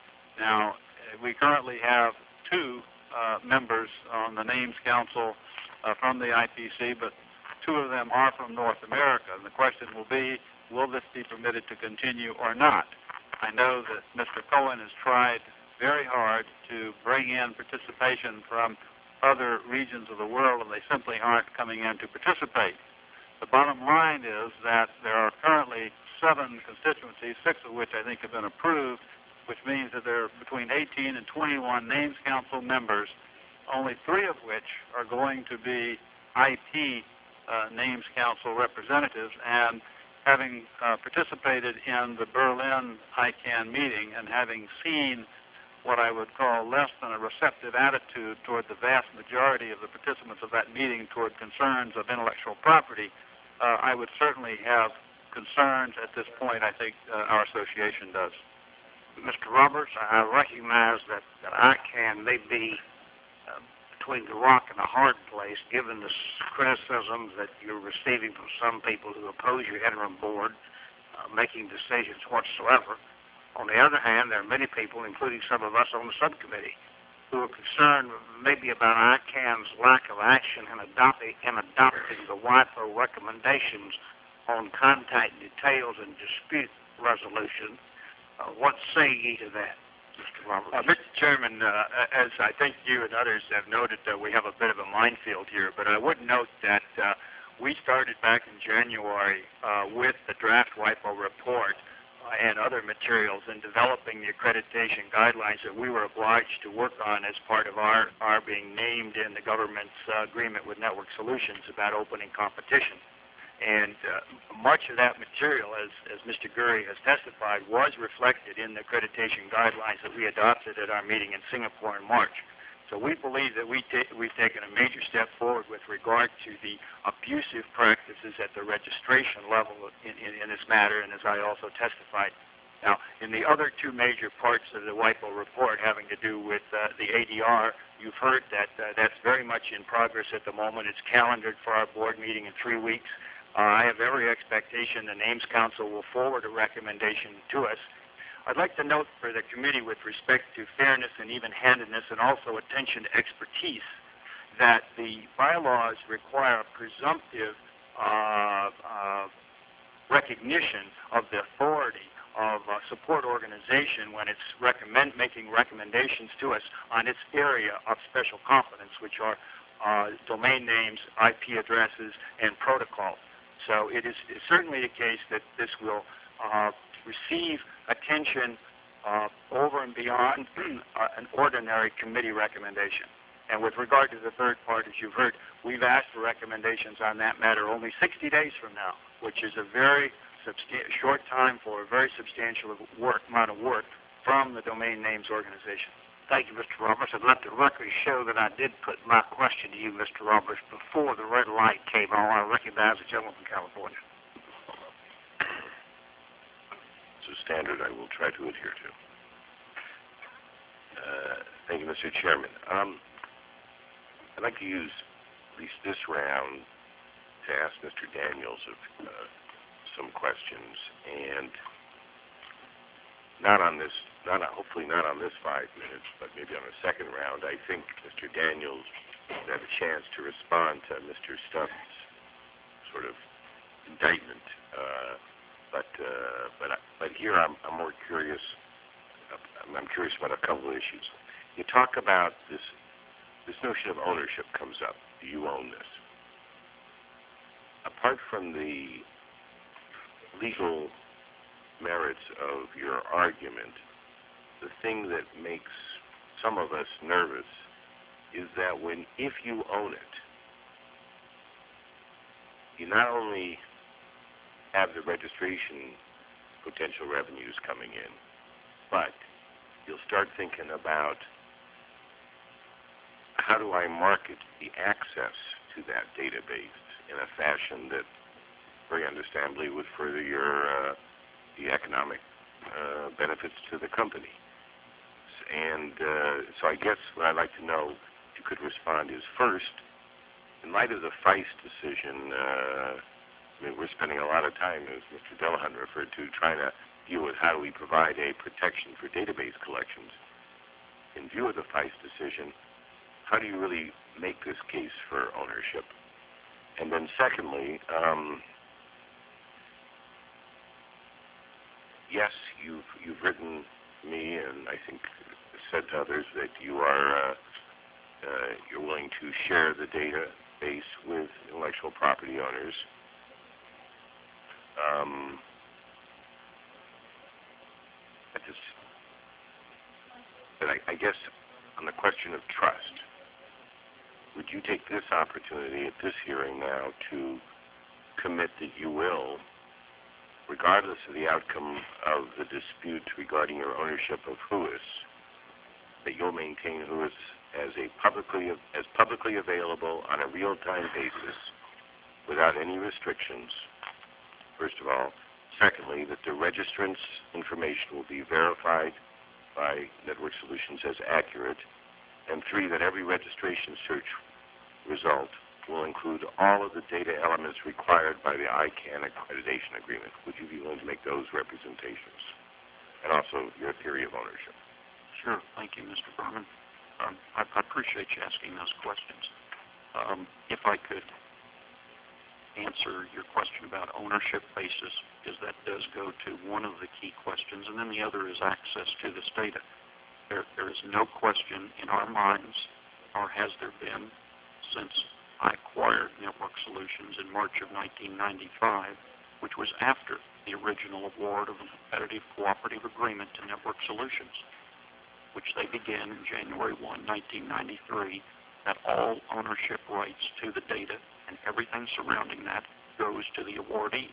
Now, we currently have two uh, members on the names council uh, from the I P C, but two of them are from North America, and the question will be, will this be permitted to continue or not? I know that Mister Cohen has tried very hard to bring in participation from other regions of the world, and they simply aren't coming in to participate. The bottom line is that there are currently seven constituencies, six of which I think have been approved, which means that there are between eighteen and twenty-one names council members, only three of which are going to be I P uh, names council representatives. And having uh, participated in the Berlin I CANN meeting and having seen what I would call less than a receptive attitude toward the vast majority of the participants of that meeting toward concerns of intellectual property, uh, I would certainly have concerns at this point. I think uh, our association does. Mister Roberts, I recognize that, that I CANN may be uh, between the rock and a hard place, given the criticisms that you're receiving from some people who oppose your interim board uh, making decisions whatsoever. On the other hand, there are many people, including some of us on the subcommittee, who are concerned maybe about I CANN's lack of action in adopting, in adopting the WIPO recommendations on contact details and dispute resolution. Uh, what say ye to that, Mister Roberts? Uh, Mister Chairman, uh, as I think you and others have noted, uh, we have a bit of a minefield here, but I would note that uh, we started back in January uh, with the draft WIPO report uh, and other materials in developing the accreditation guidelines that we were obliged to work on as part of our, our being named in the government's uh, agreement with Network Solutions about opening competition. And uh, much of that material, as, as Mister Gurry has testified, was reflected in the accreditation guidelines that we adopted at our meeting in Singapore in March. So we believe that we ta we've taken a major step forward with regard to the abusive practices at the registration level in, in, in this matter, and as I also testified. Now, in the other two major parts of the WIPO report having to do with uh, the A D R, you've heard that uh, that's very much in progress at the moment. It's calendared for our board meeting in three weeks. Uh, I have every expectation the Names Council will forward a recommendation to us. I'd like to note for the committee, with respect to fairness and even-handedness and also attention to expertise, that the bylaws require a presumptive uh, uh, recognition of the authority of a support organization when it's recommend, making recommendations to us on its area of special competence, which are uh, domain names, I P addresses, and protocols. So it is certainly the case that this will uh, receive attention uh, over and beyond uh, an ordinary committee recommendation. And with regard to the third part, as you've heard, we've asked for recommendations on that matter only sixty days from now, which is a very short time for a very substantial work, amount of work from the Domain Names Organization. Thank you, Mister Roberts. I'd let the record show that I did put my question to you, Mister Roberts, before the red light came on. I recognize the gentleman from California. It's a standard I will try to adhere to. Uh, thank you, Mister Chairman. Um, I'd like to use at least this round to ask Mister Daniels of, uh, some questions. And not on this, not on, hopefully not on this five minutes, but maybe on the second round, I think Mister Daniels would have a chance to respond to Mister Stubbs' sort of indictment. Uh, but uh, but but here I'm I'm more curious. I'm, I'm curious about a couple of issues. You talk about this this notion of ownership comes up. Do you own this? Apart from the legal merits of your argument, the thing that makes some of us nervous is that when, if you own it, you not only have the registration potential revenues coming in, but you'll start thinking about how do I market the access to that database in a fashion that very understandably would further your uh, the economic uh, benefits to the company. And uh, so I guess what I'd like to know, if you could respond, is first, in light of the Feist decision, uh, I mean, we're spending a lot of time, as Mister Delahunt referred to, trying to deal with how do we provide a protection for database collections. In view of the Feist decision, how do you really make this case for ownership? And then secondly, um, yes, you've you've written me, and I think said to others that you are uh, uh, you're willing to share the database with intellectual property owners. Um, I just, but I, I guess on the question of trust, would you take this opportunity at this hearing now to commit that you will, regardless of the outcome of the dispute regarding your ownership of Whois, that you'll maintain Whois as a publicly as publicly available on a real-time basis without any restrictions, first of all. Secondly, that the registrant's information will be verified by Network Solutions as accurate. And three, that every registration search result will include all of the data elements required by the I CANN accreditation agreement. Would you be willing to make those representations? And also your theory of ownership. Sure. Thank you, Mister Berman. Um, I, I appreciate you asking those questions. Um, if I could answer your question about ownership basis, because that does go to one of the key questions, and then the other is access to this data. There, there is no question in our minds, or has there been, since I acquired Network Solutions in March of nineteen ninety-five, which was after the original award of a competitive cooperative agreement to Network Solutions, which they began in January first, nineteen ninety-three, that all ownership rights to the data and everything surrounding that goes to the awardee.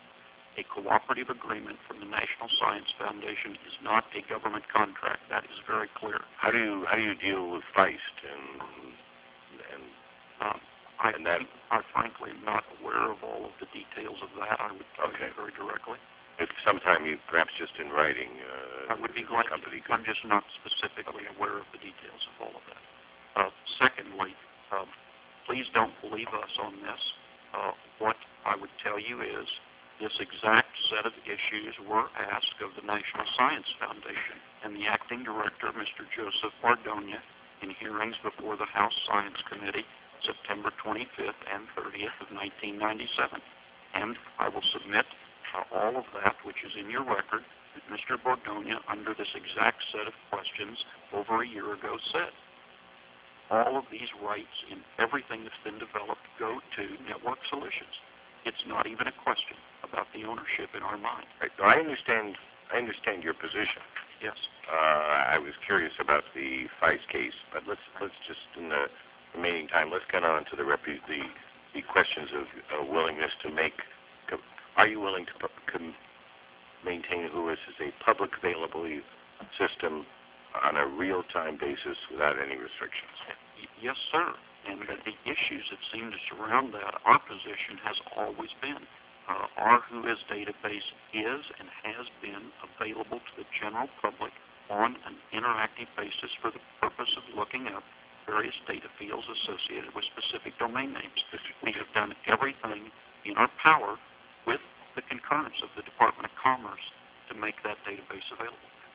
A cooperative agreement from the National Science Foundation is not a government contract. That is very clear. How do you how do you deal with Feist and and um, I and that? I frankly am not aware of all of the details of that. I would tell okay. you very directly. If sometime you perhaps just in writing, uh, I would be glad. Company I'm just not specifically okay. aware of the details of all of that. Uh, secondly, uh, please don't believe us on this. Uh, what I would tell you is this exact set of issues were asked of the National Science Foundation and the acting director, Mister Joseph Bardonia, in hearings before the House Science Committee, September twenty-fifth and thirtieth of nineteen ninety-seven. And I will submit uh, all of that, which is in your record, that Mister Bardonia, under this exact set of questions over a year ago, said. All of these rights in everything that's been developed go to Network Solutions. It's not even a question about the ownership in our mind. Right. No, I understand. I understand your position. Yes. Uh, I was curious about the Feist case, but let's let's just in the remaining time, let's get on to the rep- the the questions of uh, willingness to make. Are you willing to com- maintain Whois as a public availability system on a real-time basis without any restrictions? Yes, sir. And the issues that seem to surround that, our position has always been uh, our Whois database is and has been available to the general public on an interactive basis for the purpose of looking up various data fields associated with specific domain names. We have done everything in our power with the concurrence of the Department of Commerce to make that database available.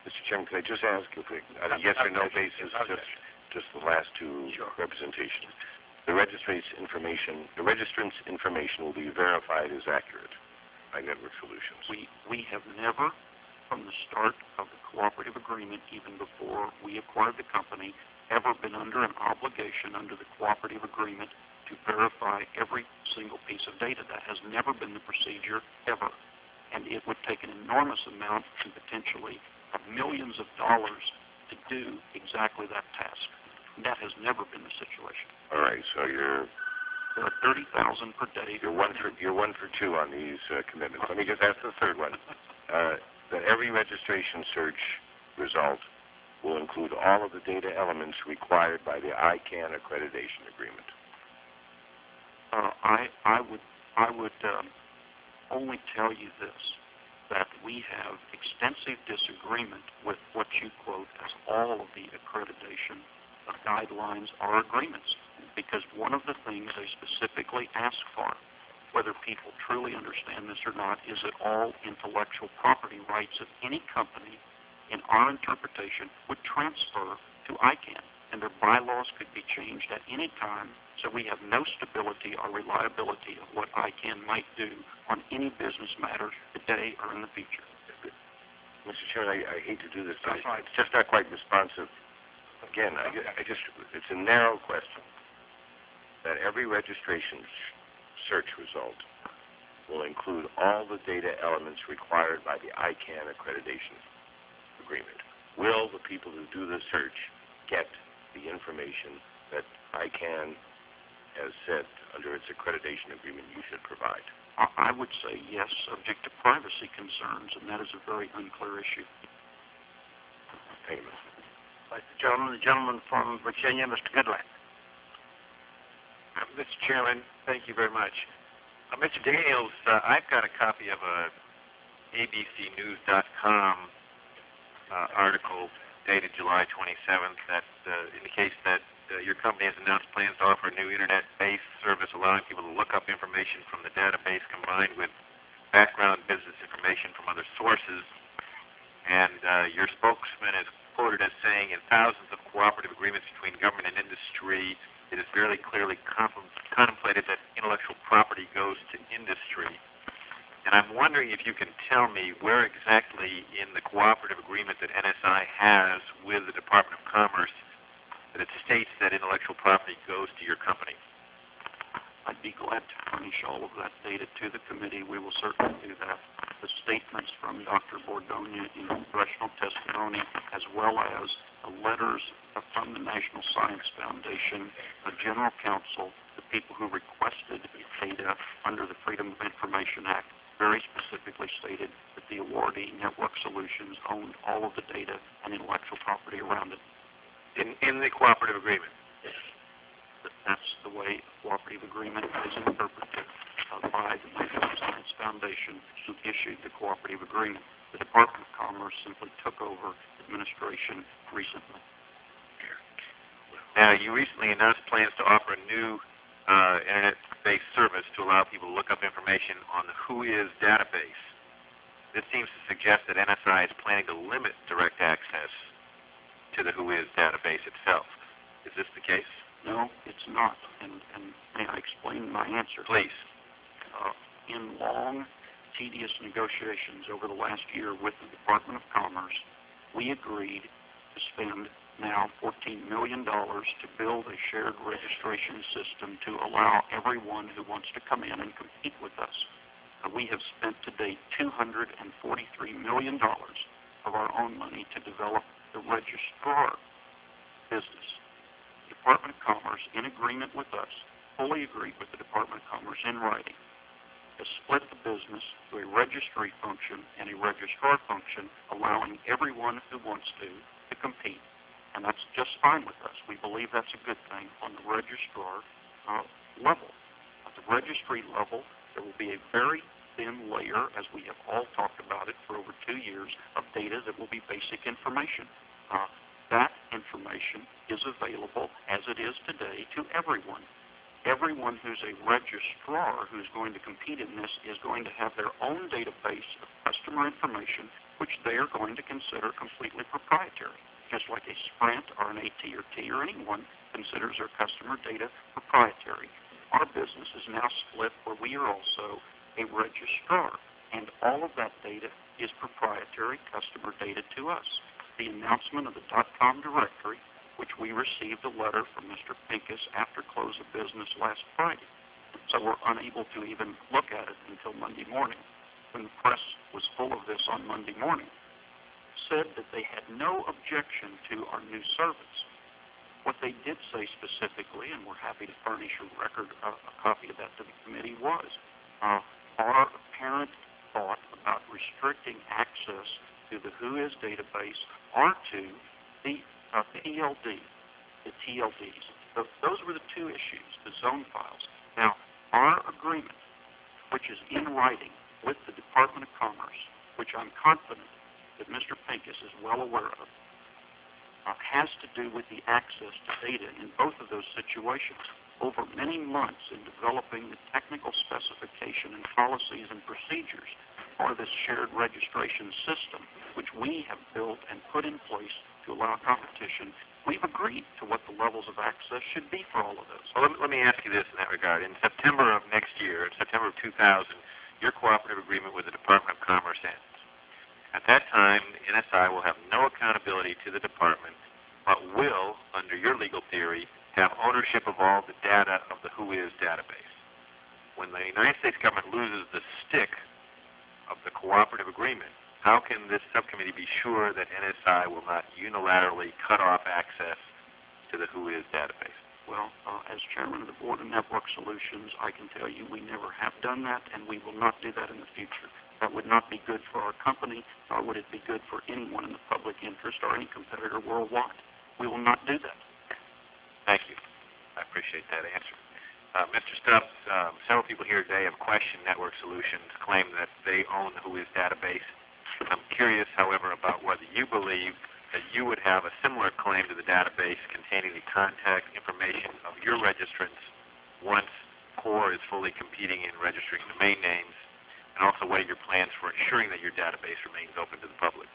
Mister Chairman, could I just ask if we, on a yes or no basis, just just the last two representations. The registrant's information, the registrant's information will be verified as accurate by Network Solutions. We we have never, from the start of the cooperative agreement, even before we acquired the company, ever been under an obligation under the cooperative agreement to verify every single piece of data. That has never been the procedure ever, and it would take an enormous amount and potentially of millions of dollars to do exactly that task. That has never been the situation. All right, so you're there are thirty thousand per day. You're one for you're one for two on these uh, commitments. Let me just ask the third one. Uh, that every registration search result will include all of the data elements required by the I CANN accreditation agreement. Uh, I I would I would um, only tell you this, that we have extensive disagreement with what you quote as all of the accreditation uh, guidelines or agreements, because one of the things they specifically ask for, whether people truly understand this or not, is that all intellectual property rights of any company, in our interpretation, would transfer to I CANN, and their bylaws could be changed at any time, so we have no stability or reliability of what I CANN might do on any business matter today or in the future. Mister Chairman, I, I hate to do this, but it's just not quite responsive. Again, I, I just, it's a narrow question. That every registration search result will include all the data elements required by the I CANN accreditation agreement. Will the people who do the search get the information that I CANN has said under its accreditation agreement you should provide? I would say yes, subject to privacy concerns, and that is a very unclear issue. Thank you, Mister Mister Gentleman, the gentleman from Virginia, Mister Goodland. Uh, Mister Chairman, thank you very much. Uh, Mister Daniels, uh, I've got a copy of a A B C News dot com uh, article dated July twenty-seventh that uh, indicates that uh, your company has announced plans to offer a new internet-based service allowing people to look up information from the database combined with background business information from other sources. And uh, your spokesman is quoted as saying, in thousands of cooperative agreements between government and industry, it is very clearly contemplated that intellectual property goes to industry. And I'm wondering if you can tell me where exactly in the cooperative agreement that N S I has with the Department of Commerce that it states that intellectual property goes to your company. I'd be glad to furnish all of that data to the committee. We will certainly do that. The statements from Doctor Bordogna in congressional testimony, as well as the letters from the National Science Foundation, the General Counsel, the people who requested data under the Freedom of Information Act, very specifically stated that the awardee, Network Solutions, owned all of the data and intellectual property around it. In, in the cooperative agreement? That's the way a cooperative agreement is interpreted uh, by the National Science Foundation, who issued the cooperative agreement. The Department of Commerce simply took over administration recently. Now, you recently announced plans to offer a new uh, internet-based service to allow people to look up information on the WHOIS database. This seems to suggest that N S I is planning to limit direct access to the WHOIS database itself. Is this the case? No, it's not. And, and may I explain my answer? Please. Uh, in long, tedious negotiations over the last year with the Department of Commerce, we agreed to spend now fourteen million dollars to build a shared registration system to allow everyone who wants to come in and compete with us. Uh, we have spent to date two hundred forty-three million dollars of our own money to develop the registrar business. The Department of Commerce, in agreement with us, fully agreed with the Department of Commerce in writing, has split the business to a registry function and a registrar function, allowing everyone who wants to to compete. And that's just fine with us. We believe that's a good thing on the registrar uh, level. At the registry level, there will be a very thin layer, as we have all talked about it for over two years, of data that will be basic information. Uh, that information is available, as it is today, to everyone. Everyone who's a registrar who's going to compete in this is going to have their own database of customer information, which they are going to consider completely proprietary, just like a Sprint or an A T and T or anyone considers their customer data proprietary. Our business is now split where we are also a registrar, and all of that data is proprietary customer data to us. The announcement of the .com directory, which we received a letter from Mister Pincus after close of business last Friday, so we're unable to even look at it until Monday morning. When the press was full of this on Monday morning, said that they had no objection to our new service. What they did say specifically, and we're happy to furnish a record, uh, a copy of that to the committee, was uh, our apparent thought about restricting access to the Who Is database or to the uh, P L D, the T L Ds. So those were the two issues, the zone files. Now, our agreement, which is in writing with the Department of Commerce, which I'm confident that Mister Pincus is well aware of, uh, has to do with the access to data in both of those situations. Over many months in developing the technical specification and policies and procedures for this shared registration system, which we have built and put in place to allow competition, we've agreed to what the levels of access should be for all of those. Well, let me, let me ask you this in that regard. In September of next year, in September of two thousand, your cooperative agreement with the Department of Commerce ends. At that time, N S I will have no accountability to the department, but will, under your legal theory, have ownership of all the data of the Who Is database. When the United States government loses the stick of the cooperative agreement, how can this subcommittee be sure that N S I will not unilaterally cut off access to the Who Is database? Well, uh, as chairman of the Board of Network Solutions, I can tell you we never have done that, and we will not do that in the future. That would not be good for our company, nor would it be good for anyone in the public interest or any competitor worldwide. We will not do that. Thank you. I appreciate that answer. Uh, Mister Stubbs, um, several people here today have questioned Network Solutions, claim that they own the Who Is database. I'm curious, however, about whether you believe that you would have a similar claim to the database containing the contact information of your registrants once CORE is fully competing in registering domain names, and also what are your plans for ensuring that your database remains open to the public?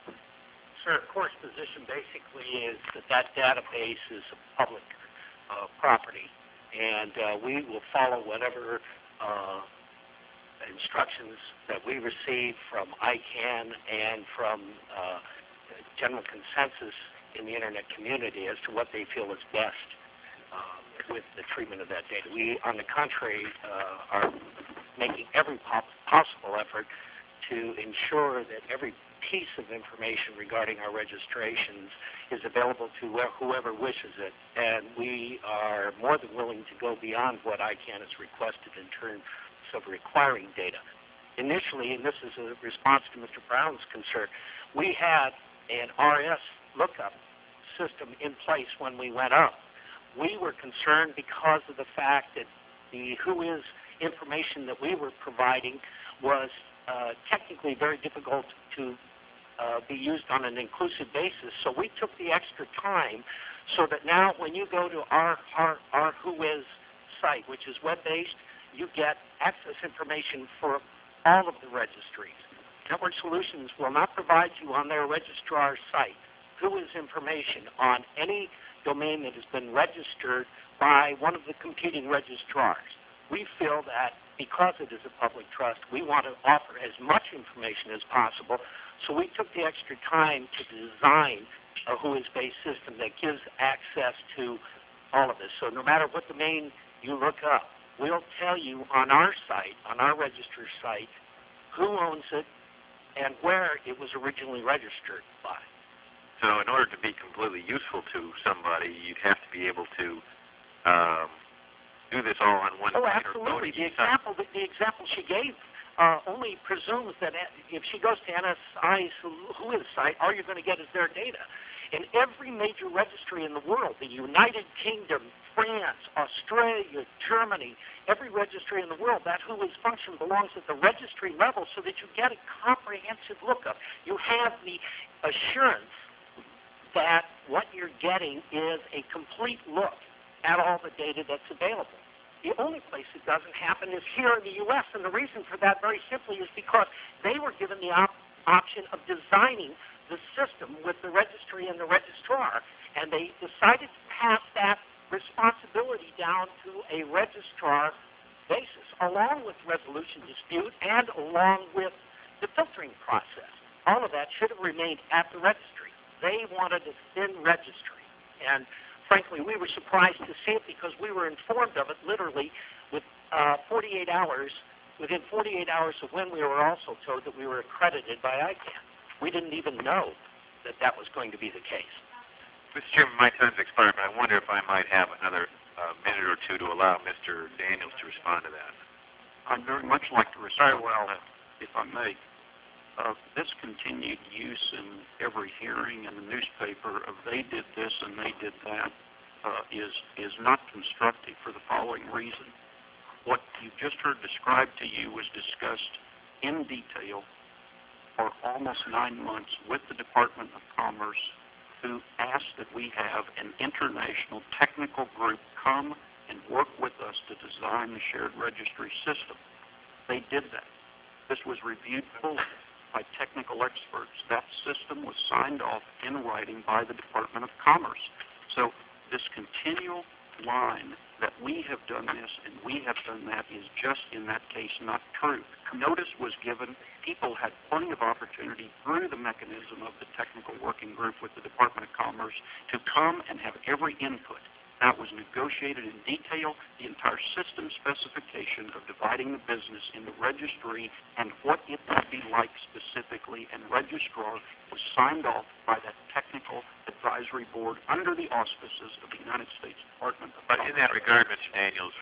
Sir, CORE's position basically is that that database is public uh, property, and uh, we will follow whatever uh, instructions that we receive from I CANN and from uh, general consensus in the Internet community as to what they feel is best uh, with the treatment of that data. We, on the contrary, uh, are making every po- possible effort to ensure that every piece of information regarding our registrations is available to whoever wishes it, and we are more than willing to go beyond what I CANN has requested in terms of requiring data. Initially, and this is a response to Mister Brown's concern, we had an R S lookup system in place when we went up. We were concerned because of the fact that the Who Is information that we were providing was uh, technically very difficult to uh, be used on an inclusive basis. So we took the extra time so that now when you go to our, our, our Who Is site, which is web-based, you get access information for all of the registries. Network Solutions will not provide you on their registrar site Who Is information on any domain that has been registered by one of the competing registrars. We feel that because it is a public trust, we want to offer as much information as possible, so we took the extra time to design a Who Is-based system that gives access to all of this. So no matter what domain you look up, we'll tell you on our site, on our register site, who owns it and where it was originally registered by. So in order to be completely useful to somebody, you'd have to be able to um, do this all on one Oh, site or go to absolutely. The each site. example, the, the example she gave uh, only presumes that if she goes to N S I's Who Is site, all you're going to get is their data. In every major registry in the world, the United Kingdom, France, Australia, Germany, every registry in the world, that Who Is function belongs at the registry level so that you get a comprehensive lookup. You have the assurance that what you're getting is a complete look at all the data that's available. The only place it doesn't happen is here in the U S, and the reason for that very simply is because they were given the op- option of designing the system with the registry and the registrar, and they decided to pass that responsibility down to a registrar basis, along with resolution dispute and along with the filtering process. All of that should have remained at the registry. They wanted a thin registry, and frankly, we were surprised to see it because we were informed of it literally with uh, forty-eight hours, within forty-eight hours of when we were also told that we were accredited by I CANN. We didn't even know that that was going to be the case. Mister Chairman, my time's expired, but I wonder if I might have another uh, minute or two to allow Mister Daniels to respond to that. I'd very much like to respond, well, if I may. Uh, this continued use in every hearing in the newspaper of they did this and they did that uh, is is not constructive for the following reason. What you just heard described to you was discussed in detail for almost nine months with the Department of Commerce, who asked that we have an international technical group come and work with us to design the shared registry system. They did that. This was reviewed fully by technical experts. That system was signed off in writing by the Department of Commerce. So this continual line that we have done this and we have done that is just in that case not true. Notice was given. People had plenty of opportunity through the mechanism of the technical working group with the Department of Commerce to come and have every input. That was negotiated in detail. The entire system specification of dividing the business in the registry and what it would be like specifically and registrar was signed off by that technical advisory board under the auspices of the United States Department of Commerce. But in that regard, Mister Daniels,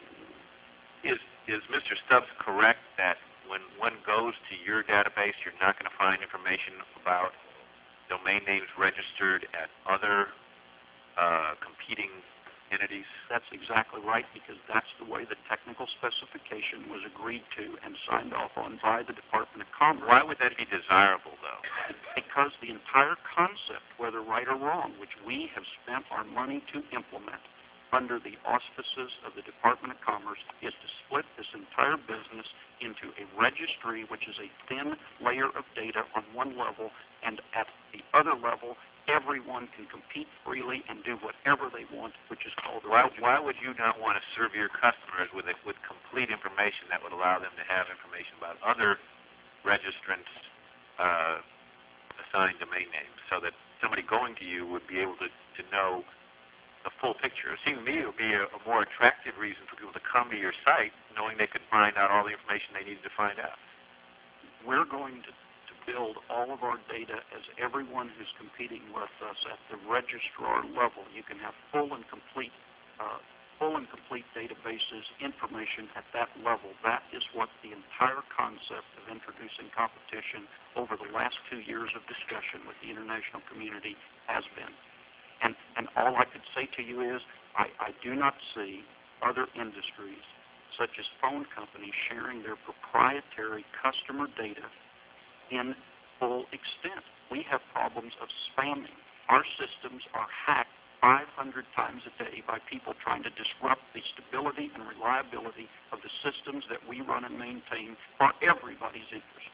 is, is Mister Stubbs correct that when one goes to your database, you're not going to find information about domain names registered at other uh, competing entities? That's exactly right, because that's the way the technical specification was agreed to and signed off on by the Department of Commerce. Why would that be desirable, though? Because the entire concept, whether right or wrong, which we have spent our money to implement under the auspices of the Department of Commerce, is to split this entire business into a registry, which is a thin layer of data on one level, and at the other level, everyone can compete freely and do whatever they want, which is called a why, registry. why would you not want to serve your customers with a, with complete information that would allow them to have information about other registrants' uh, assigned domain names, so that somebody going to you would be able to, to know the full picture? It seems to me it would be a, a more attractive reason for people to come to your site, knowing they could find out all the information they needed to find out. We're going to build all of our data as everyone who's competing with us at the registrar level. You can have full and complete, uh, full and complete databases, information at that level. That is what the entire concept of introducing competition over the last two years of discussion with the international community has been. And, and all I could say to you is, I, I do not see other industries, such as phone companies, sharing their proprietary customer data in full extent. We have problems of spamming. Our systems are hacked five hundred times a day by people trying to disrupt the stability and reliability of the systems that we run and maintain for everybody's interest.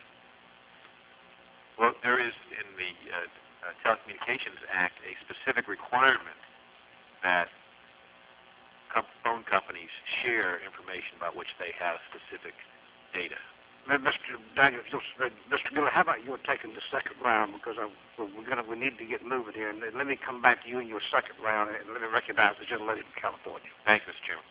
Well, there is in the uh, uh, Telecommunications Act a specific requirement that com- phone companies share information about which they have specific data. Mister Daniels, Mister Miller, how about you taking the second round, because I, we're gonna we need to get moving here, and let me come back to you in your second round, and let me recognize the gentle lady from California. Thanks, Mister Chairman.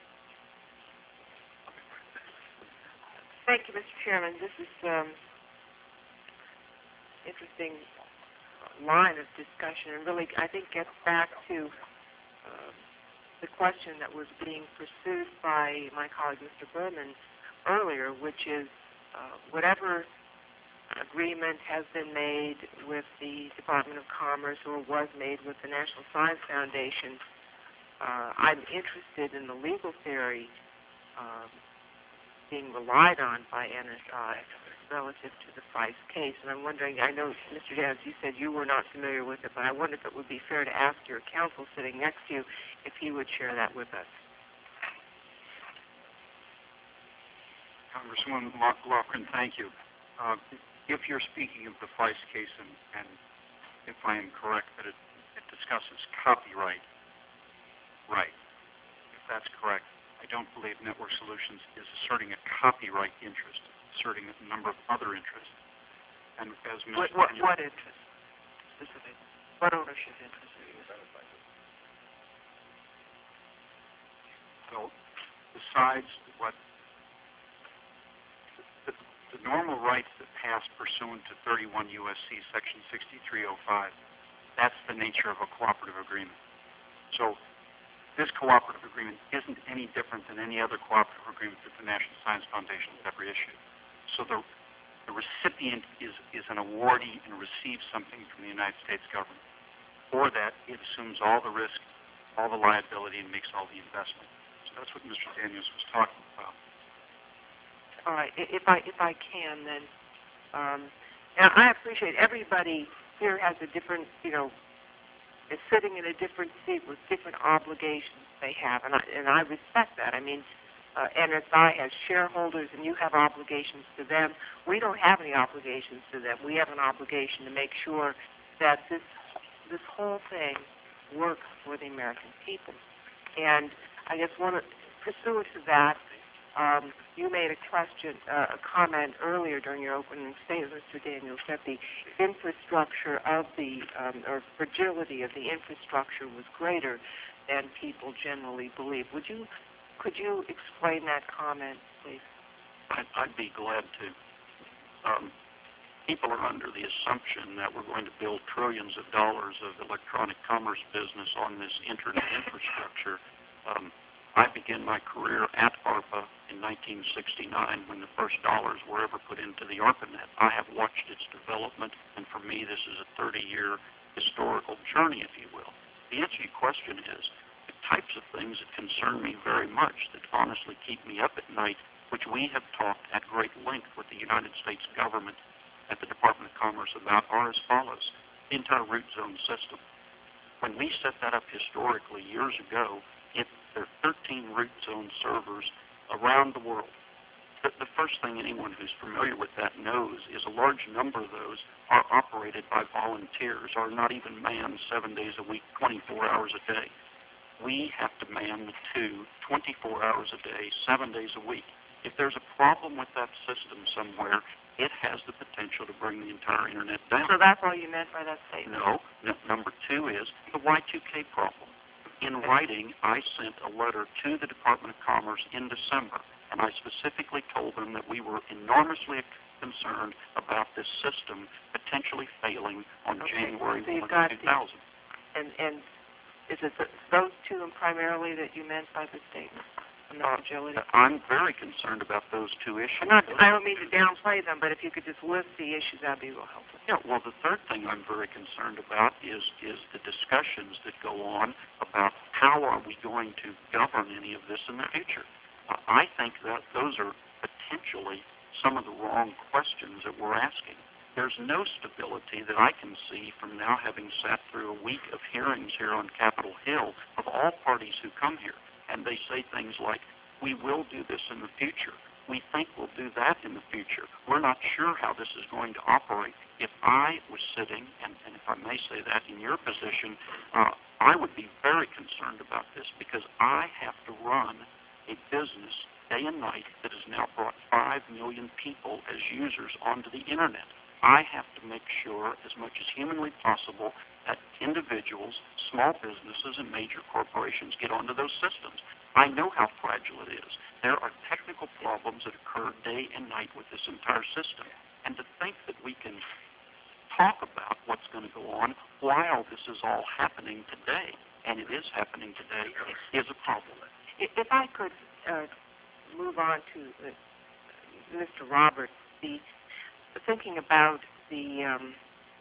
Thank you, Mister Chairman. This is um, interesting line of discussion, and really, I think, gets back to uh, the question that was being pursued by my colleague, Mister Berman, earlier, which is uh, whatever agreement has been made with the Department of Commerce or was made with the National Science Foundation, uh, I'm interested in the legal theory um, being relied on by N S I relative to the Fife case. And I'm wondering, I know, Mister Daniels, you said you were not familiar with it, but I wonder if it would be fair to ask your counsel sitting next to you if he would share that with us. Congresswoman Lochran, thank you. Uh, if you're speaking of the Feist case, and, and if I am correct, that it, it discusses copyright right, if that's correct, I don't believe Network Solutions is asserting a copyright interest, asserting a number of other interests. And as Mister What, what, Daniel, what interest? Specific. What ownership interest are you identifying? So, besides what the, the normal rights that pass pursuant to thirty-one U S C Section sixty-three oh five, that's the nature of a cooperative agreement. So, this cooperative agreement isn't any different than any other cooperative agreement that the National Science Foundation has ever issued. So the, the recipient is, is an awardee and receives something from the United States government. For that, it assumes all the risk, all the liability, and makes all the investment. So that's what Mister Daniels was talking about. All right. If I if I can, then, um, and I appreciate everybody here has a different, you know, is sitting in a different seat with different obligations they have, and I, and I respect that. I mean, uh, N S I has shareholders, and you have obligations to them. We don't have any obligations to them. We have an obligation to make sure that this this whole thing works for the American people. And I guess one of, pursuant to that, um, you made a question, uh, a comment earlier during your opening statement, Mister Daniels, that the infrastructure of the, um, or fragility of the infrastructure was greater than people generally believe. Would you, could you explain that comment, please? I'd, I'd be glad to. Um, people are under the assumption that we're going to build trillions of dollars of electronic commerce business on this internet infrastructure. Um, I began my career at ARPA in nineteen sixty-nine when the first dollars were ever put into the ARPANET. I have watched its development, and for me this is a thirty-year historical journey, if you will. The answer to your question is the types of things that concern me very much, that honestly keep me up at night, which we have talked at great length with the United States government at the Department of Commerce about, are as follows. The entire root zone system. When we set that up historically years ago, it, there are thirteen root zone servers around the world. The, the first thing anyone who's familiar with that knows is a large number of those are operated by volunteers, are not even manned seven days a week, twenty-four hours a day. We have to man the two, twenty-four hours a day, seven days a week. If there's a problem with that system somewhere, it has the potential to bring the entire internet down. So that's all you meant by that statement? No. no number two is the Y two K problem. In writing, I sent a letter to the Department of Commerce in December, and I specifically told them that we were enormously concerned about this system potentially failing on okay. January so first, two thousand. The, and, and is it the, those two primarily that you meant by the statement? The fragility? Uh, I'm very concerned about those two issues. I'm not, I don't mean to downplay them, but if you could just list the issues, that would be real helpful. Yeah, well, the third thing I'm very concerned about is is the discussions that go on about how are we going to govern any of this in the future. Uh, I think that those are potentially some of the wrong questions that we're asking. There's no stability that I can see from now having sat through a week of hearings here on Capitol Hill of all parties who come here. And they say things like, we will do this in the future. We think we'll do that in the future. We're not sure how this is going to operate. If I was sitting, and, and if I may say that, in your position, uh, I would be very concerned about this because I have to run a business day and night that has now brought five million people as users onto the internet. I have to make sure, as much as humanly possible, that individuals, small businesses, and major corporations get onto those systems. I know how fragile it is. There are technical problems that occur day and night with this entire system. And to think that we can talk about what's going to go on while this is all happening today, and it is happening today, is a problem. If I could uh, move on to uh, Mister Roberts, the thinking about the um,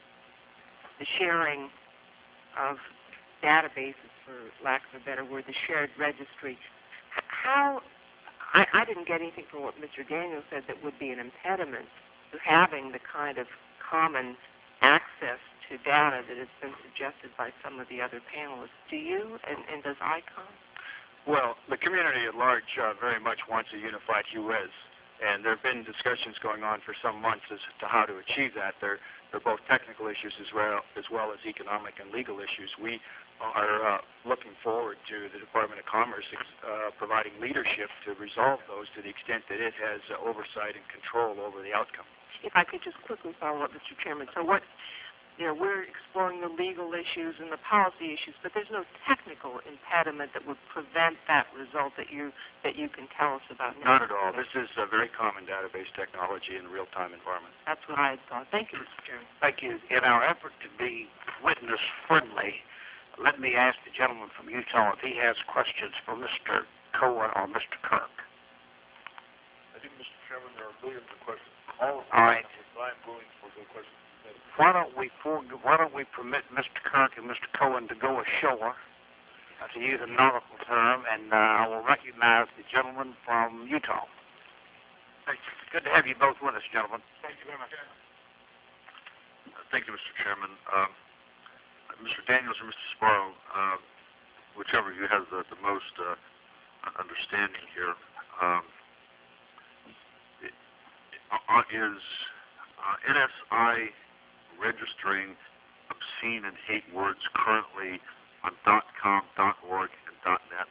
the sharing of databases, for lack of a better word, the shared registry. How I, I didn't get anything from what Mister Daniels said that would be an impediment to having the kind of common access to data that has been suggested by some of the other panelists. Do you, and, and does ICOM? Well, the community at large uh, very much wants a unified U S And there have been discussions going on for some months as to how to achieve that. They're, they're both technical issues as well, as well as economic and legal issues. We are uh, looking forward to the Department of Commerce uh, providing leadership to resolve those to the extent that it has uh, oversight and control over the outcome. If I could just quickly follow up, Mister Chairman. So what, you know, we're exploring the legal issues and the policy issues, but there's no technical impediment that would prevent that result that you that you can tell us about now. Not at all. This is a very common database technology in a real-time environment. That's what I had thought. Thank you, Mister Chairman. Thank you. In our effort to be witness-friendly, let me ask the gentleman from Utah if he has questions for Mister Cohen or Mister Kirk. I think, Mister Chairman, there are millions of questions. All of All right. I'm going for the questions. Why don't we for, why don't we permit Mister Kirk and Mister Cohen to go ashore, uh, to use a nautical term, and uh, I will recognize the gentleman from Utah. Thank you. Good to have you both with us, gentlemen. Thank you very much. Uh, thank you, Mister Chairman. Um, Mister Daniels or Mister Sparrow, uh, whichever of you has the, the most uh, understanding here, um, it, uh, is uh, N S I registering obscene and hate words currently on .com, .org, and .net?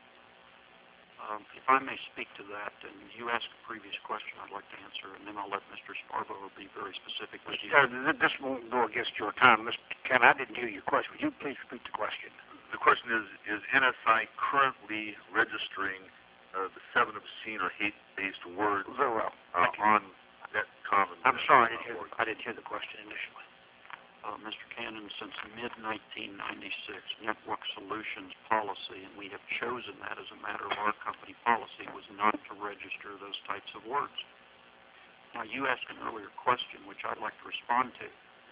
Um, if I may speak to that, and you asked a previous question I'd like to answer, and then I'll let Mister Sparbow be very specific with you. Uh, this won't go against your time. Mister Ken, I didn't hear your question. Would you please repeat the question? The question is, is N S I currently registering uh, the seven obscene or hate-based words Very well. uh, on that common? I'm sorry, I didn't hear, I didn't hear the question initially. Uh, Mister Cannon, since mid nineteen ninety-six, Network Solutions policy, and we have chosen that as a matter of our company policy, was not to register those types of words. Now, you asked an earlier question, which I'd like to respond to.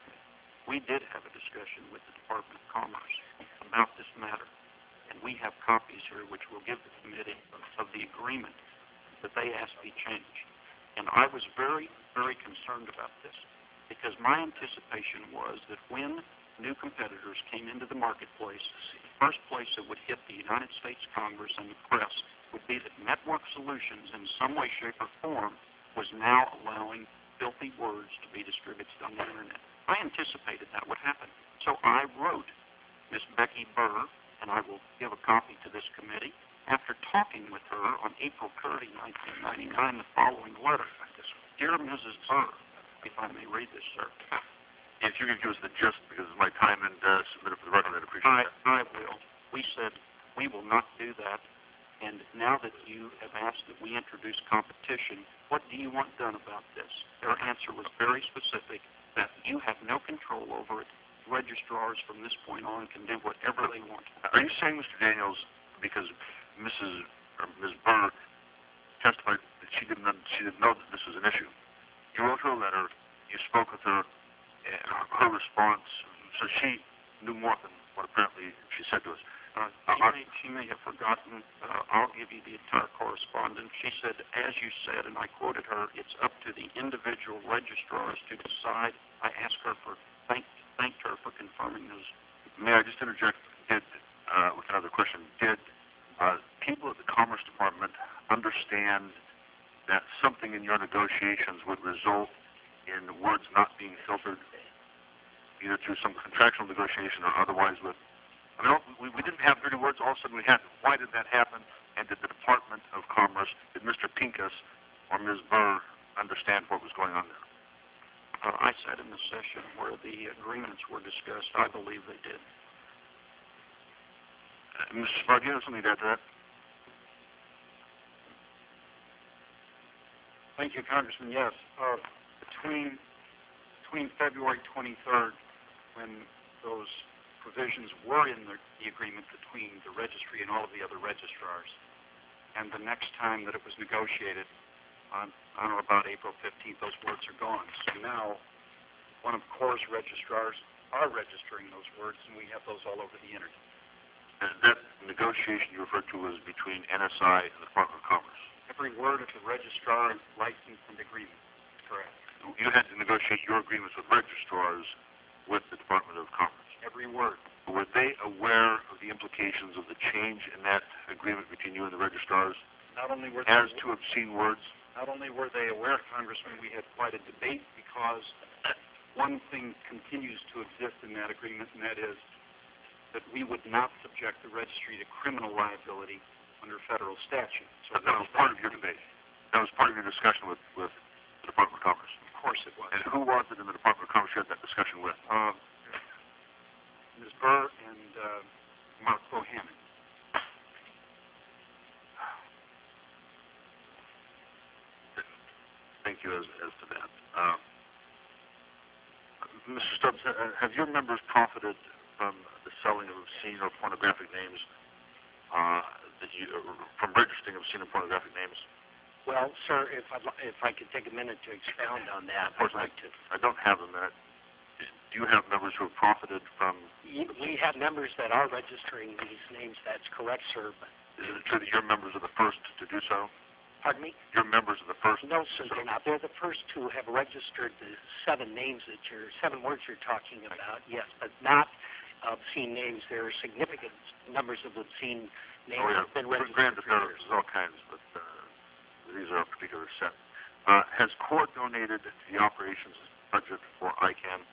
We did have a discussion with the Department of Commerce about this matter, and we have copies here which we'll give the committee of the agreement that they asked be changed. And I was very, very concerned about this, because my anticipation was that when new competitors came into the marketplace, the first place that would hit the United States Congress and the press would be that Network Solutions in some way, shape, or form was now allowing filthy words to be distributed on the Internet. I anticipated that would happen. So I wrote Miss Becky Burr, and I will give a copy to this committee, after talking with her on April thirtieth, nineteen ninety-nine, the following letter. Dear Missus Burr, if I may read this, sir. If you could give us the gist, because of my time, and uh, submit it for the record, I'd appreciate I, that. I will. We said we will not do that, and now that you have asked that we introduce competition, what do you want done about this? Their answer was very specific, that you have no control over it. Registrars from this point on can do whatever they want. Are you saying, Mister Daniels, because Missus or Miz Burr testified that she didn't she didn't know that this was an issue? You wrote her a letter, you spoke with her, and her response, so she knew more than what apparently she said to us. Uh, she, uh, may, she may have forgotten. Uh, I'll give you the entire correspondence. She said, as you said, and I quoted her, it's up to the individual registrars to decide. I asked her for, thank, thanked her for confirming those. May I just interject did, uh, with another question? Did uh, people at the Commerce Department understand that something in your negotiations would result in words not being filtered, either through some contractual negotiation or otherwise with, I mean, we, we didn't have dirty words, all of a sudden we had them. Why did that happen? And did the Department of Commerce, did Mister Pincus or Miz Burr understand what was going on there? Uh, I sat in the session where the agreements were discussed. I believe they did. Uh, Mister Sparrow, do you have something to add to that? Thank you, Congressman. Yes, uh, between between February twenty-third, when those provisions were in the, the agreement between the registry and all of the other registrars, and the next time that it was negotiated, on, on or about April fifteenth, those words are gone. So now, one of Corps' registrars are registering those words, and we have those all over the Internet. And that negotiation you referred to was between N S I and the Department of Commerce? Every word of the registrar license and agreement. Correct. You had to negotiate your agreements with registrars with the Department of Commerce. Every word. Were they aware of the implications of the change in that agreement between you and the registrars Not only were as they, to obscene words? Not only were they aware, Congressman, we had quite a debate because one thing continues to exist in that agreement, and that is that we would not subject the registry to criminal liability under federal statute. So That was part of your debate. That was part of your discussion with, with the Department of Commerce. Of course it was. And who was it in the Department of Commerce you had that discussion with? Uh, Miz Burr and uh, Mark Bohannon. Thank you as, as to that. Uh, Mister Stubbs, uh, have your members profited from the selling of obscene or pornographic names, uh, that you, uh, from registering obscene or pornographic names? Well, sir, if I'd, li- if I could take a minute to expound on that, Of course, I'd like to. I don't have a minute. Do you have members who have profited from? Y- We have members that are registering these names. That's correct, sir. But, Is it true that your members are the first to do so? pardon me? Your members are the first. No, sir, they're not. They're the first to have registered the seven names that you're, seven words you're talking about. Yes, but not obscene names. There are significant numbers of obscene names Oh, yeah. that have been registered Granted, for there years. are all kinds, but uh, these are a particular set. Uh, has Court donated to the operations budget for I CANN?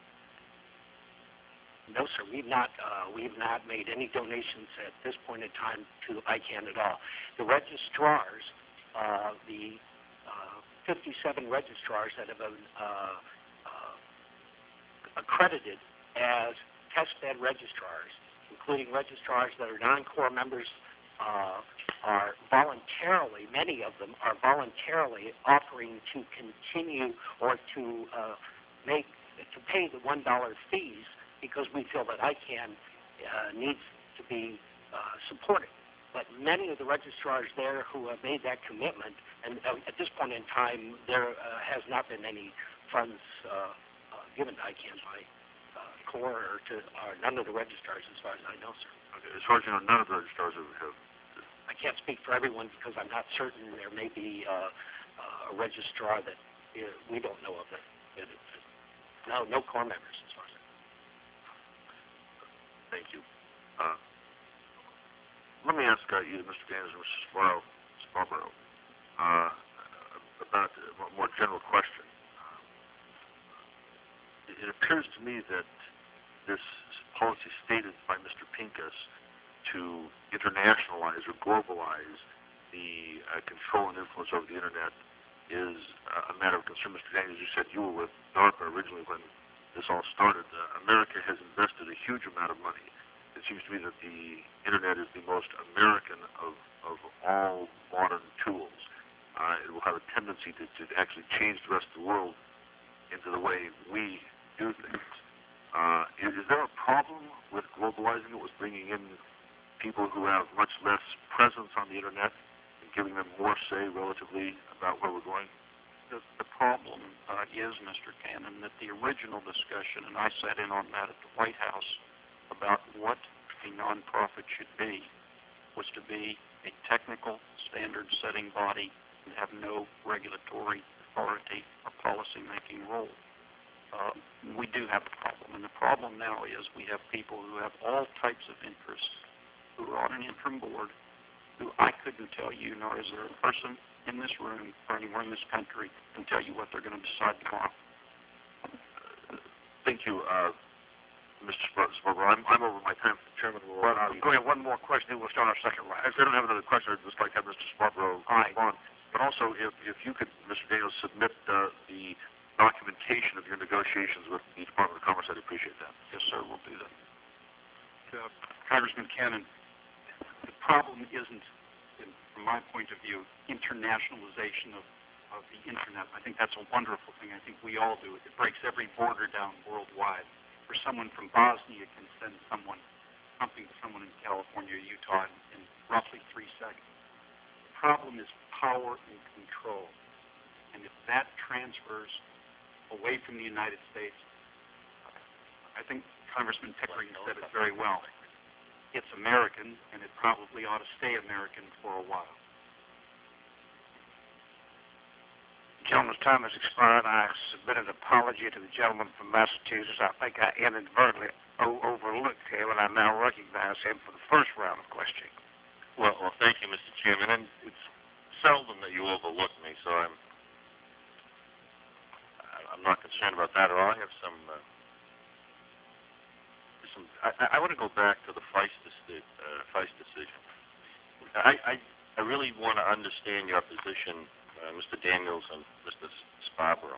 No, sir, we've not, uh, we've not made any donations at this point in time to I CANN at all. The registrars, uh, the uh, fifty-seven registrars that have been uh, uh, accredited as test bed registrars, including registrars that are non-core members, uh, are voluntarily, many of them are voluntarily offering to continue or to uh, make, to pay the one dollar fees because we feel that I CANN uh, needs to be uh, supported. But many of the registrars there who have made that commitment, and uh, at this point in time, there uh, has not been any funds uh, uh, given to I CANN by uh, CORE or to uh, none of the registrars, as far as I know, sir. Okay. As far as you know, none of the registrars have. have I can't speak for everyone because I'm not certain. There may be uh, uh, a registrar that uh, we don't know of. That, that it, no, no CORE members, as far as I know. Thank you. Uh, let me ask uh, either Mister Daniels or Mister Sparrow, Scarborough, uh, about a more general question. Uh, it, it appears to me that this policy stated by Mister Pincus to internationalize or globalize the uh, control and influence over the Internet is uh, a matter of concern. Mister Daniels, you said you were with DARPA originally when this all started. Uh, America has invested a huge amount of money. It seems to me that the Internet is the most American of, of all modern tools. Uh, it will have a tendency to, to actually change the rest of the world into the way we do things. Uh, is, is there a problem with globalizing it, with bringing in people who have much less presence on the Internet and giving them more say relatively about where we're going? The, the problem uh, is, Mister Cannon, that the original discussion, and I sat in on that at the White House, about what a nonprofit should be, was to be a technical standard-setting body and have no regulatory authority or policy-making role. Uh, we do have a problem, and the problem now is we have people who have all types of interests who are on an interim board who I couldn't tell you, nor is there a person in this room or anywhere in this country can tell you what they're going to decide tomorrow. Thank you, uh, Mister Sparber. I'm, I'm over my time. Chairman will well, uh, go ahead. One more question. We'll start our second round. If I don't have another question, I'd just like to have Mister Sparber respond. But also, if, if you could, Mister Daniels, submit uh, the documentation of your negotiations with the Department of Commerce, I'd appreciate that. Yes, sir. We'll do that. Uh, Congressman Cannon, the problem isn't, in, from my point of view, internationalization of, of the Internet. I think that's a wonderful thing. I think we all do it. It breaks every border down worldwide. For someone from Bosnia can send someone something to someone in California or Utah in, in roughly three seconds. The problem is power and control. And if that transfers away from the United States, I think Congressman Pickering said it very well. It's American, and it probably ought to stay American for a while. The gentleman's time has expired. I submit an apology to the gentleman from Massachusetts. I think I inadvertently o- overlooked him, and I now recognize him for the first round of questioning. Well, well, thank you, Mister Chairman. And it's seldom that you overlook me, so I'm I'm not concerned about that at all. I have some. Uh, some I, I want to go back to the Feist, deci- uh, Feist decision. I, I I really want to understand your position, uh, Mister Daniels and Mister Scarborough.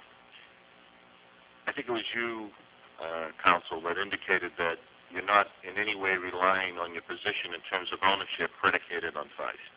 I think it was you, uh, counsel, that indicated that you're not in any way relying on your position in terms of ownership predicated on Feist.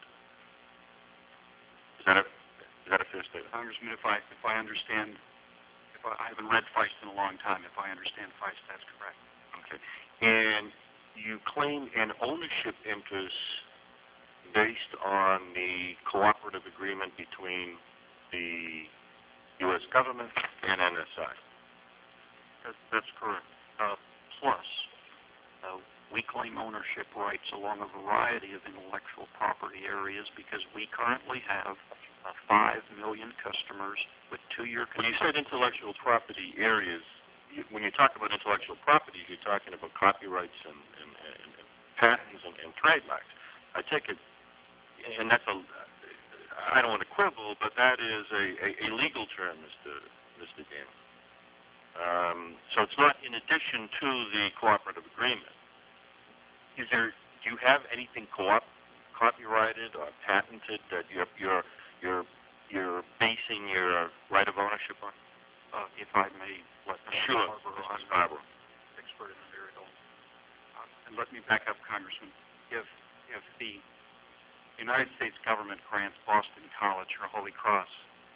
Is that a is that a fair statement? Congressman, if I if I understand, if I, I haven't read Feist in a long time, if I understand Feist, that's correct. Okay. And you claim an ownership interest based on the cooperative agreement between the U S government and N S I. That, that's correct. Uh, plus, uh, we claim ownership rights along a variety of intellectual property areas because we currently have uh, five million customers with two-year When you contracts. said intellectual property areas, you, when you talk about intellectual property, you're talking about copyrights and, and, and, and patents and, and trademarks. I take it, and that's a, I don't want to quibble, but that is a, a, a legal term, Mister Mister Daniels. Um, so it's not in addition to the cooperative agreement. Is there? Do you have anything co-op, copyrighted or patented that you're you're you're you're basing your right of ownership on? Uh, if I may, let Sure, Scarborough, Mister I'm Scarborough. an expert in the area. Uh, and let me back up, Congressman. If if the United States government grants Boston College or Holy Cross,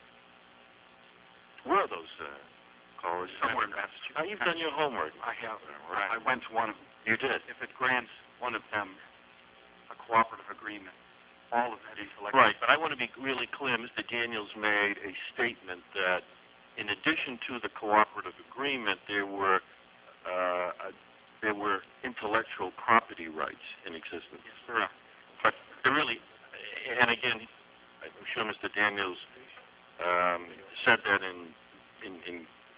Where are those uh, colleges? somewhere in Massachusetts. Now, you've done your homework. I have. Right. I went to one of them. You did. If it grants one of them a cooperative agreement, all of that intellectual. Right, but I want to be really clear. Mister Daniels made a statement that in addition to the cooperative agreement, there were uh, there were intellectual property rights in existence. Yes, there are. But there really, and again, I'm sure Mister Daniels um, said that in in in,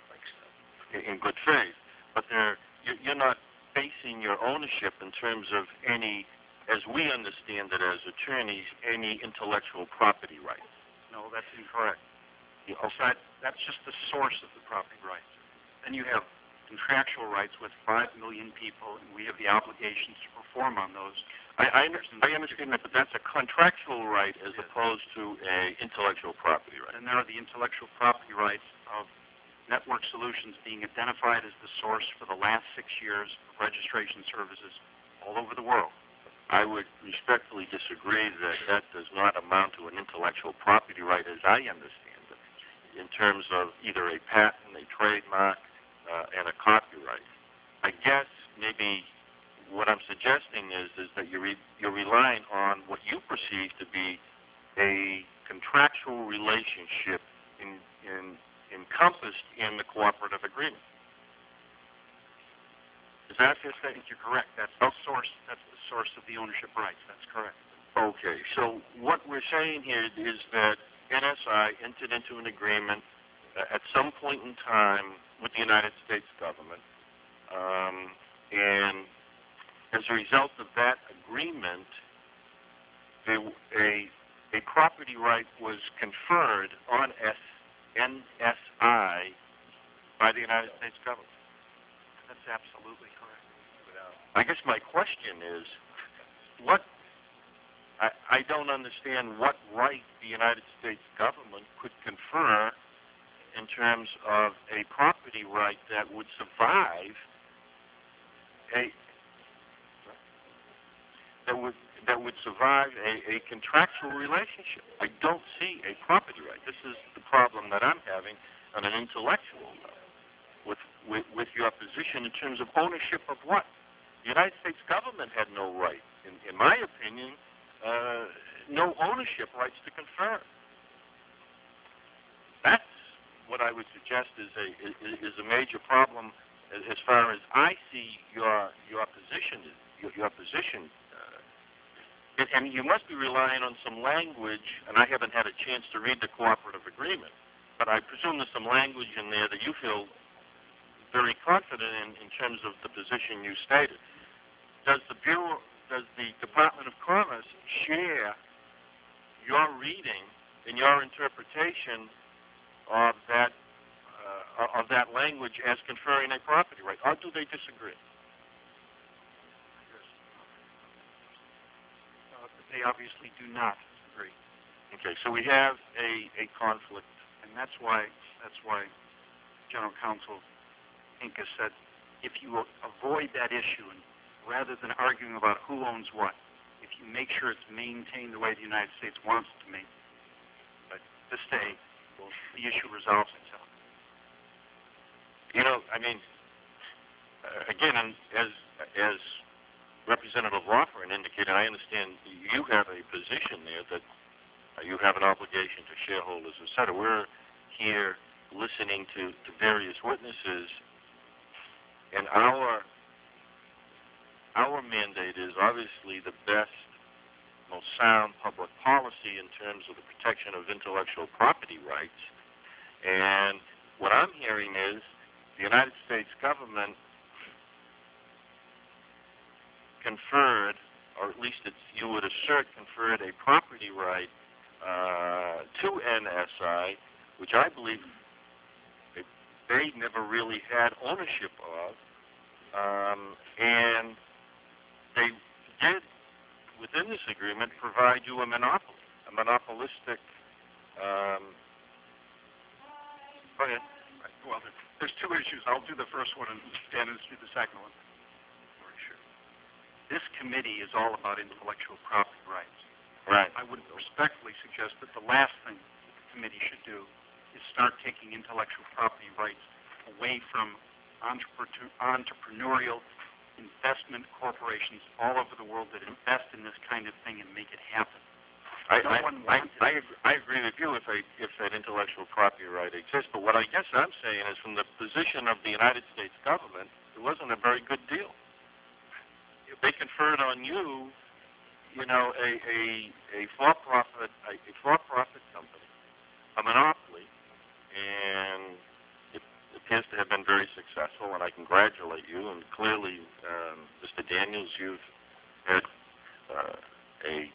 in good faith, but there you're not basing your ownership in terms of any, as we understand it as attorneys, any intellectual property rights. No, that's incorrect. You So that, that's just the source of the property rights. Then you have contractual rights with five million people, and we have the obligations to perform on those. I, I, understand, I understand that, but that's a contractual right as opposed to a intellectual property right. And there are the intellectual property rights of Network Solutions being identified as the source for the last six years of registration services all over the world. I would respectfully disagree that that does not amount to an intellectual property right as I understand it, in terms of either a patent, a trademark, uh, and a copyright. I guess maybe what I'm suggesting is, is that you're, re- you're relying on what you perceive to be a contractual relationship in, in, encompassed in the cooperative agreement. Is that fair statement? You're correct. That's the source. That's the source of the ownership rights. That's correct. Okay. So what we're saying here is that N S I entered into an agreement uh, at some point in time with the United States government, um, and as a result of that agreement, they, a a property right was conferred on S. N S I by the United States government. That's absolutely correct. I guess my question is, what, I, I don't understand what right the United States government could confer in terms of a property right that would survive a, that would that would survive a, a contractual relationship. I don't see a property right. This is the problem that I'm having on an intellectual level with, with, with your position in terms of ownership of what? The United States government had no right, in, in my opinion, uh, no ownership rights to confer. That's what I would suggest is a, is, is a major problem as, as far as I see your, your position, your, your position And, and you must be relying on some language, and I haven't had a chance to read the cooperative agreement, but I presume there's some language in there that you feel very confident in, in terms of the position you stated. Does the Bureau, does the Department of Commerce share your reading in your interpretation of that uh, of that language as conferring a property right, or do they disagree? Uh, they obviously do not agree. Okay, so we have a, a conflict. And that's why that's why General Counsel Pincus said, if you avoid that issue, and rather than arguing about who owns what, if you make sure it's maintained the way the United States wants it to be, but this day, well, the issue resolves itself. You know, I mean, uh, again, as as Representative Loughran indicated, I understand you have a position there that uh, you have an obligation to shareholders, et cetera. We're here listening to, to various witnesses, and our our mandate is obviously the best, most sound public policy in terms of the protection of intellectual property rights. And what I'm hearing is the United States government conferred, or at least it's, you would assert conferred a property right uh, to N S I, which I believe they, they never really had ownership of, um, and they did, within this agreement, provide you a monopoly, a monopolistic. Um, go ahead. Well, there's two issues. I'll do the first one, and Dan will do the second one. Sure. This committee is all about intellectual property rights. Right. I would respectfully suggest that the last thing the committee should do is start taking intellectual property rights away from entrepreneur, entrepreneurial investment corporations all over the world that invest in this kind of thing and make it happen. I, no I, one I, wants I, agree, I agree with you if, I, if that intellectual property right exists, but what I guess I'm saying is from the position of the United States government, it wasn't a very good deal. They conferred on you, you know, a, a, a for-profit a, a for-profit company, a monopoly, and it appears to have been very successful, and I congratulate you, and clearly, um, Mister Daniels, you've had uh, a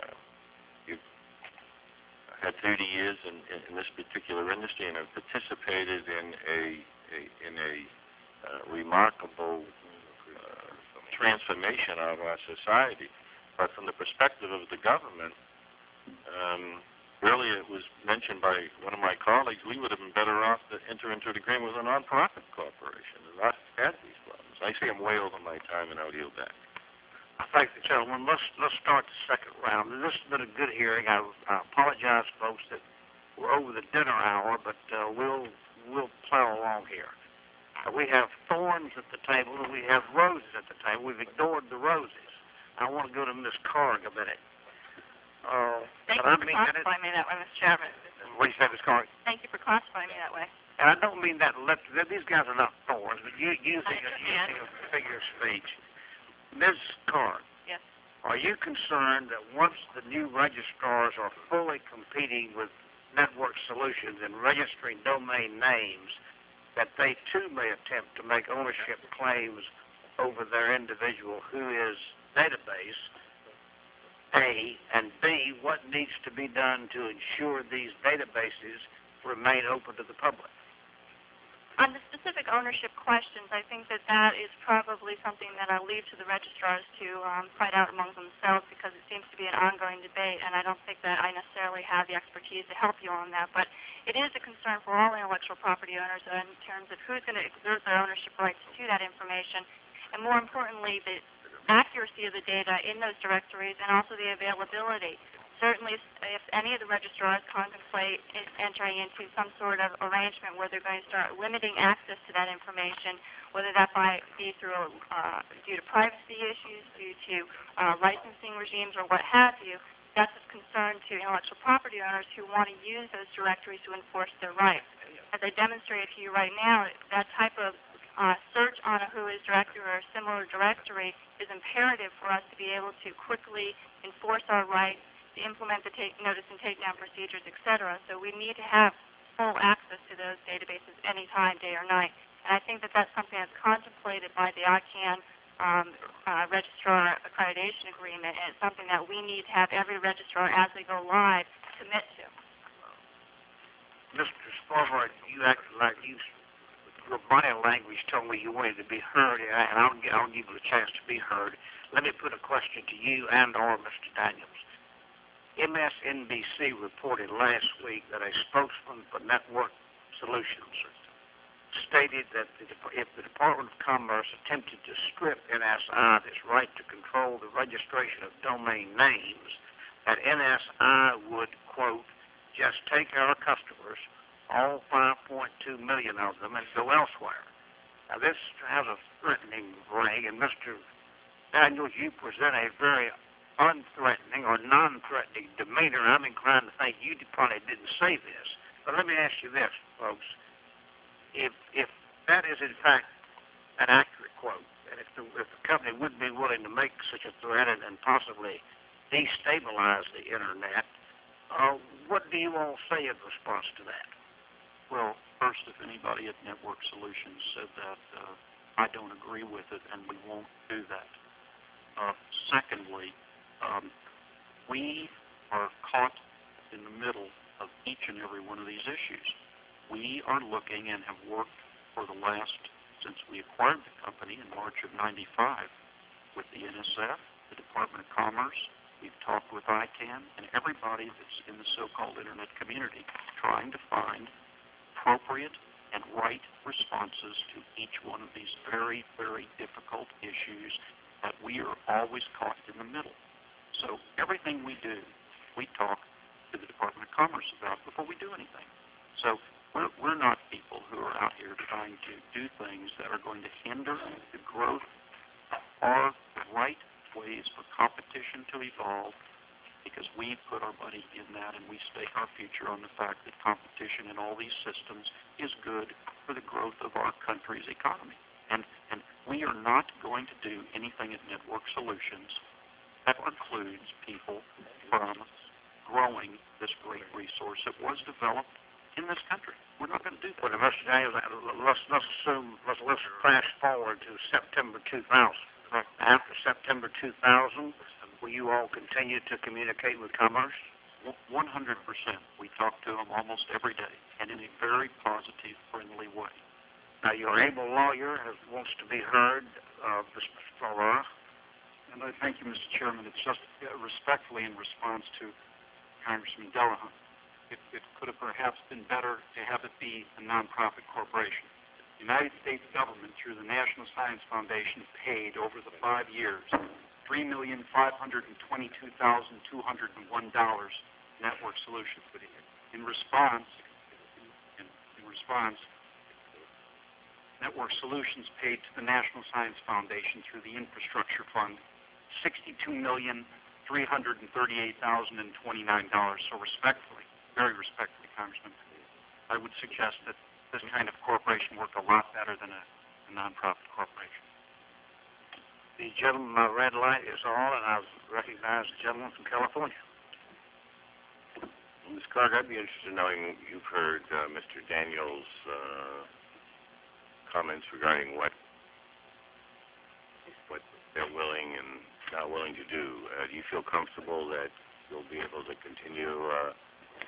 had thirty years in, in, in this particular industry and have participated in a, a in a uh, remarkable uh, transformation of our society. But from the perspective of the government, um, earlier it was mentioned by one of my colleagues, we would have been better off to enter into an agreement with a non-profit corporation and not had these problems. I see I'm way over my time, and I'll yield back. Thank you, gentlemen. Let's let's start the second round. This has been a good hearing. I, I apologize, folks, that we're over the dinner hour, but uh, we'll we'll plow along here. Uh, we have thorns at the table, and we have roses at the table. We've ignored the roses. I want to go to Miz Carg a minute. Uh, Thank but you I for mean classifying me that way, Mister Chairman. What do you say, Miz Carg? Thank you for classifying me that way. And I don't mean that. Left, these guys are not thorns, but you using a, using a figure of speech. Miz Carr, yes. Are you concerned that once the new registrars are fully competing with Network Solutions and registering domain names, that they too may attempt to make ownership claims over their individual WHOIS database, A, and B, what needs to be done to ensure these databases remain open to the public? On the specific ownership questions, I think that that is probably something that I'll leave to the registrars to um, fight out among themselves, because it seems to be an ongoing debate, and I don't think that I necessarily have the expertise to help you on that. But it is a concern for all intellectual property owners in terms of who's going to exert their ownership rights to that information, and more importantly, the accuracy of the data in those directories and also the availability. Certainly, if any of the registrars contemplate entering into some sort of arrangement where they're going to start limiting access to that information, whether that might be through uh, due to privacy issues, due to uh, licensing regimes, or what have you, that's of concern to intellectual property owners who want to use those directories to enforce their rights. As I demonstrated to you right now, that type of uh, search on a WHOIS directory or a similar directory is imperative for us to be able to quickly enforce our rights, to implement the take, notice and takedown procedures, et cetera. So we need to have full access to those databases anytime, day or night. And I think that that's something that's contemplated by the I CANN um, uh, Registrar Accreditation Agreement, and it's something that we need to have every registrar, as they go live, commit to. Mister Scarborough, you acted like you, your body language told me you wanted to be heard, and I'll, I'll give you a chance to be heard. Let me put a question to you and or Mister Daniels. M S N B C reported last week that a spokesman for Network Solutions stated that the, if the Department of Commerce attempted to strip N S I of its right to control the registration of domain names, that N S I would, quote, just take our customers, all five point two million of them, and go elsewhere. Now, this has a threatening ring, and Mister Daniels, you present a very unthreatening or non-threatening demeanor. I'm inclined to think you probably didn't say this. But let me ask you this, folks. If if that is, in fact, an accurate quote, and if the, if the company would be willing to make such a threat and, and possibly destabilize the Internet, uh, what do you all say in response to that? Well, first, if anybody at Network Solutions said that, uh, I don't agree with it, and we won't do that. Uh, secondly, um, we are caught in the middle of each and every one of these issues. We are looking and have worked for the last, since we acquired the company in March of ninety-five, with the N S F, the Department of Commerce. We've talked with I CANN and everybody that's in the so-called Internet community, trying to find appropriate and right responses to each one of these very, very difficult issues that we are always caught in the middle. So everything we do, we talk to the Department of Commerce about before we do anything. So we're, we're not people who are out here trying to do things that are going to hinder the growth or the right ways for competition to evolve, because we put our money in that and we stake our future on the fact that competition in all these systems is good for the growth of our country's economy. And, and we are not going to do anything at Network Solutions that precludes people from growing this great resource that was developed in this country. We're not going to do that. Well, Mister Daniels, let's, let's assume, let's, let's flash forward to September two thousand. Right. After September two thousand, will you all continue to communicate with Commerce? one hundred percent. We talk to them almost every day, and in a very positive, friendly way. Now, your able lawyer has, wants to be heard, uh, Mister Ferrara. And I thank you, Mister Chairman. It's just uh, respectfully in response to Congressman Delahunt. It, it could have perhaps been better to have it be a nonprofit corporation. The United States government, through the National Science Foundation, paid over the five years three million five hundred twenty-two thousand two hundred one dollars Network Solutions. In response, in, in response, Network Solutions paid to the National Science Foundation through the Infrastructure Fund sixty-two million three hundred thirty-eight thousand twenty-nine dollars. So respectfully, very respectfully, Congressman, I would suggest that this kind of corporation worked a lot better than a, a nonprofit corporation. The gentleman, my red light is on, and I recognize the gentleman from California. Miz Clark, I'd be interested in knowing, you've heard uh, Mister Daniels' uh, comments regarding what what they're willing and not willing to do. Uh, do you feel comfortable that you'll be able to continue? Uh,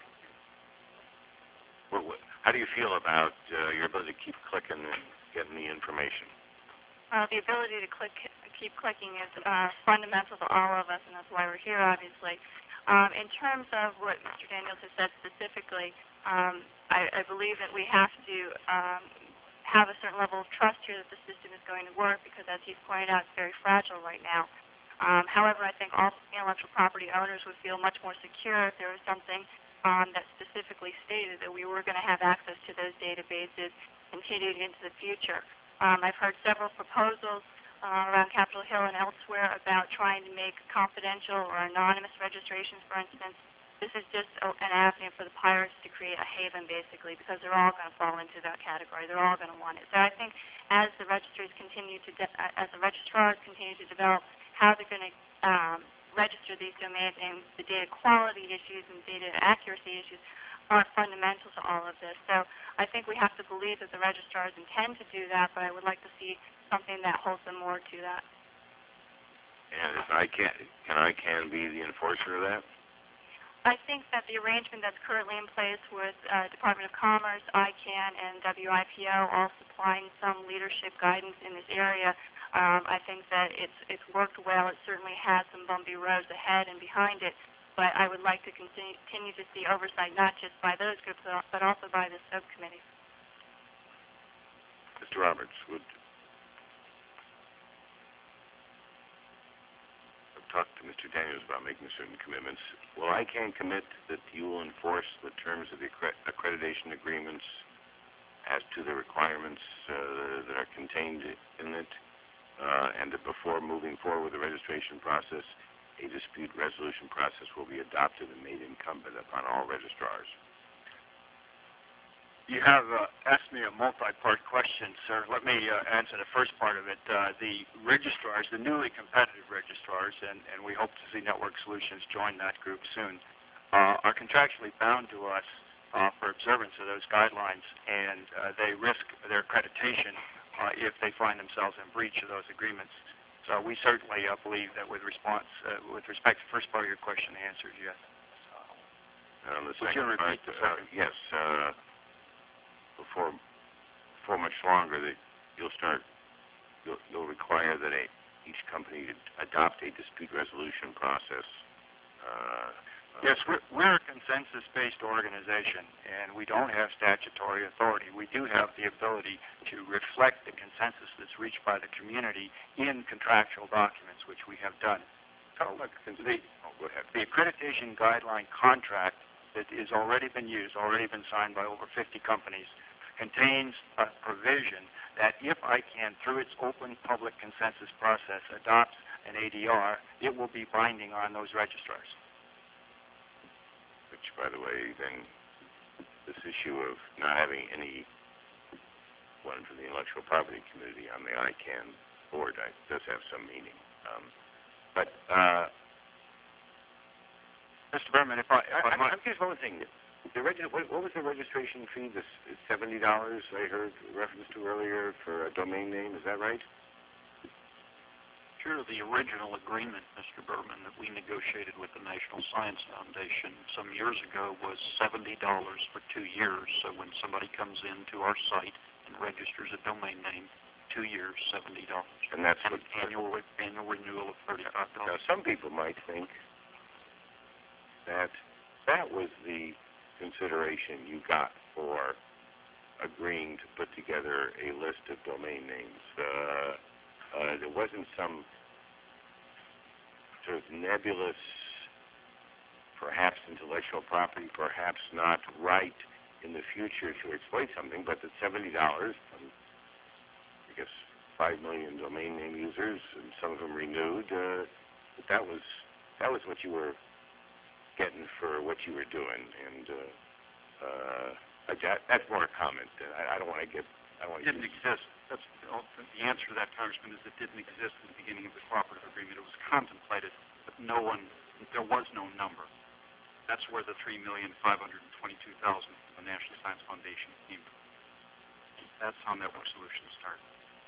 what, what, how do you feel about uh, your ability to keep clicking and getting the information? Uh, the ability to click, keep clicking is uh, fundamental to all of us, and that's why we're here, obviously. Um, in terms of what Mister Daniels has said specifically, um, I, I believe that we have to um, have a certain level of trust here that the system is going to work, because as he's pointed out, it's very fragile right now. Um, however, I think all intellectual property owners would feel much more secure if there was something um, that specifically stated that we were going to have access to those databases continued into the future. Um, I've heard several proposals uh, around Capitol Hill and elsewhere about trying to make confidential or anonymous registrations, for instance. This is just a, an avenue for the pirates to create a haven, basically, because they're all going to fall into that category. They're all going to want it. So I think as the registries continue to, de- as the registrars continue to develop how they're going to um, register these domain names, the data quality issues and data accuracy issues are fundamental to all of this. So I think we have to believe that the registrars intend to do that, but I would like to see something that holds them more to that. And if I can, can I can be the enforcer of that? I think that the arrangement that's currently in place with uh, Department of Commerce, I CANN, and W I P O all supplying some leadership guidance in this area, um, I think that it's it's worked well. It certainly has some bumpy roads ahead and behind it, but I would like to continue, continue to see oversight not just by those groups, but also by the subcommittee. Mister Roberts, would I've talked to Mister Daniels about making certain commitments. Well, I can commit that you will enforce the terms of the accre- accreditation agreements as to the requirements uh, that are contained in it, uh, and that before moving forward with the registration process, a dispute resolution process will be adopted and made incumbent upon all registrars. You have uh, asked me a multi-part question, sir. Let me uh, answer the first part of it. Uh, the registrars, the newly competitive registrars, and, and we hope to see Network Solutions join that group soon, uh, are contractually bound to us uh, for observance of those guidelines, and uh, they risk their accreditation uh, if they find themselves in breach of those agreements. So we certainly uh, believe that with response, uh, with respect to the first part of your question, the answer is yes. Um, the Would you second repeat part, the uh, second? yes, uh, before, before much longer, that you'll start, you'll, you'll require that a, each company adopt a dispute resolution process. Uh, Yes, we're, we're a consensus-based organization, and we don't have statutory authority. We do have the ability to reflect the consensus that's reached by the community in contractual documents, which we have done. Talk about the, oh, go ahead. The accreditation guideline contract that has already been used, already been signed by over fifty companies, contains a provision that if I can, through its open public consensus process, adopts an A D R, it will be binding on those registrars. Which, by the way, then this issue of not having any one from the intellectual property community on the I CANN board I, does have some meaning. Um, but, uh, Mister Berman, if I, if I, I I'm, might... I'm curious one thing. The regi- what, what was the registration fee? This seventy dollars I heard reference to earlier for a domain name. Is that right? Sure, the original agreement, Mister Berman, that we negotiated with the National Science Foundation some years ago was seventy dollars for two years. So when somebody comes into our site and registers a domain name, two years, seventy dollars. And that's an what, annual annual renewal of thirty-five dollars. Now, some people might think that that was the consideration you got for agreeing to put together a list of domain names. Uh, uh, there wasn't some sort of nebulous, perhaps intellectual property, perhaps not right in the future to exploit something, but that seventy dollars from, I guess, five million domain name users, and some of them renewed, uh, that was that was what you were getting for what you were doing. And uh, uh, that, that's more a comment. I, I don't want to get... I don't want It didn't exist. That's the answer to that, Congressman, is it didn't exist in the beginning of the cooperative agreement. It was contemplated, but no one, there was no number. That's where the three million five hundred twenty-two thousand from the National Science Foundation came from. That's how Network Solutions started.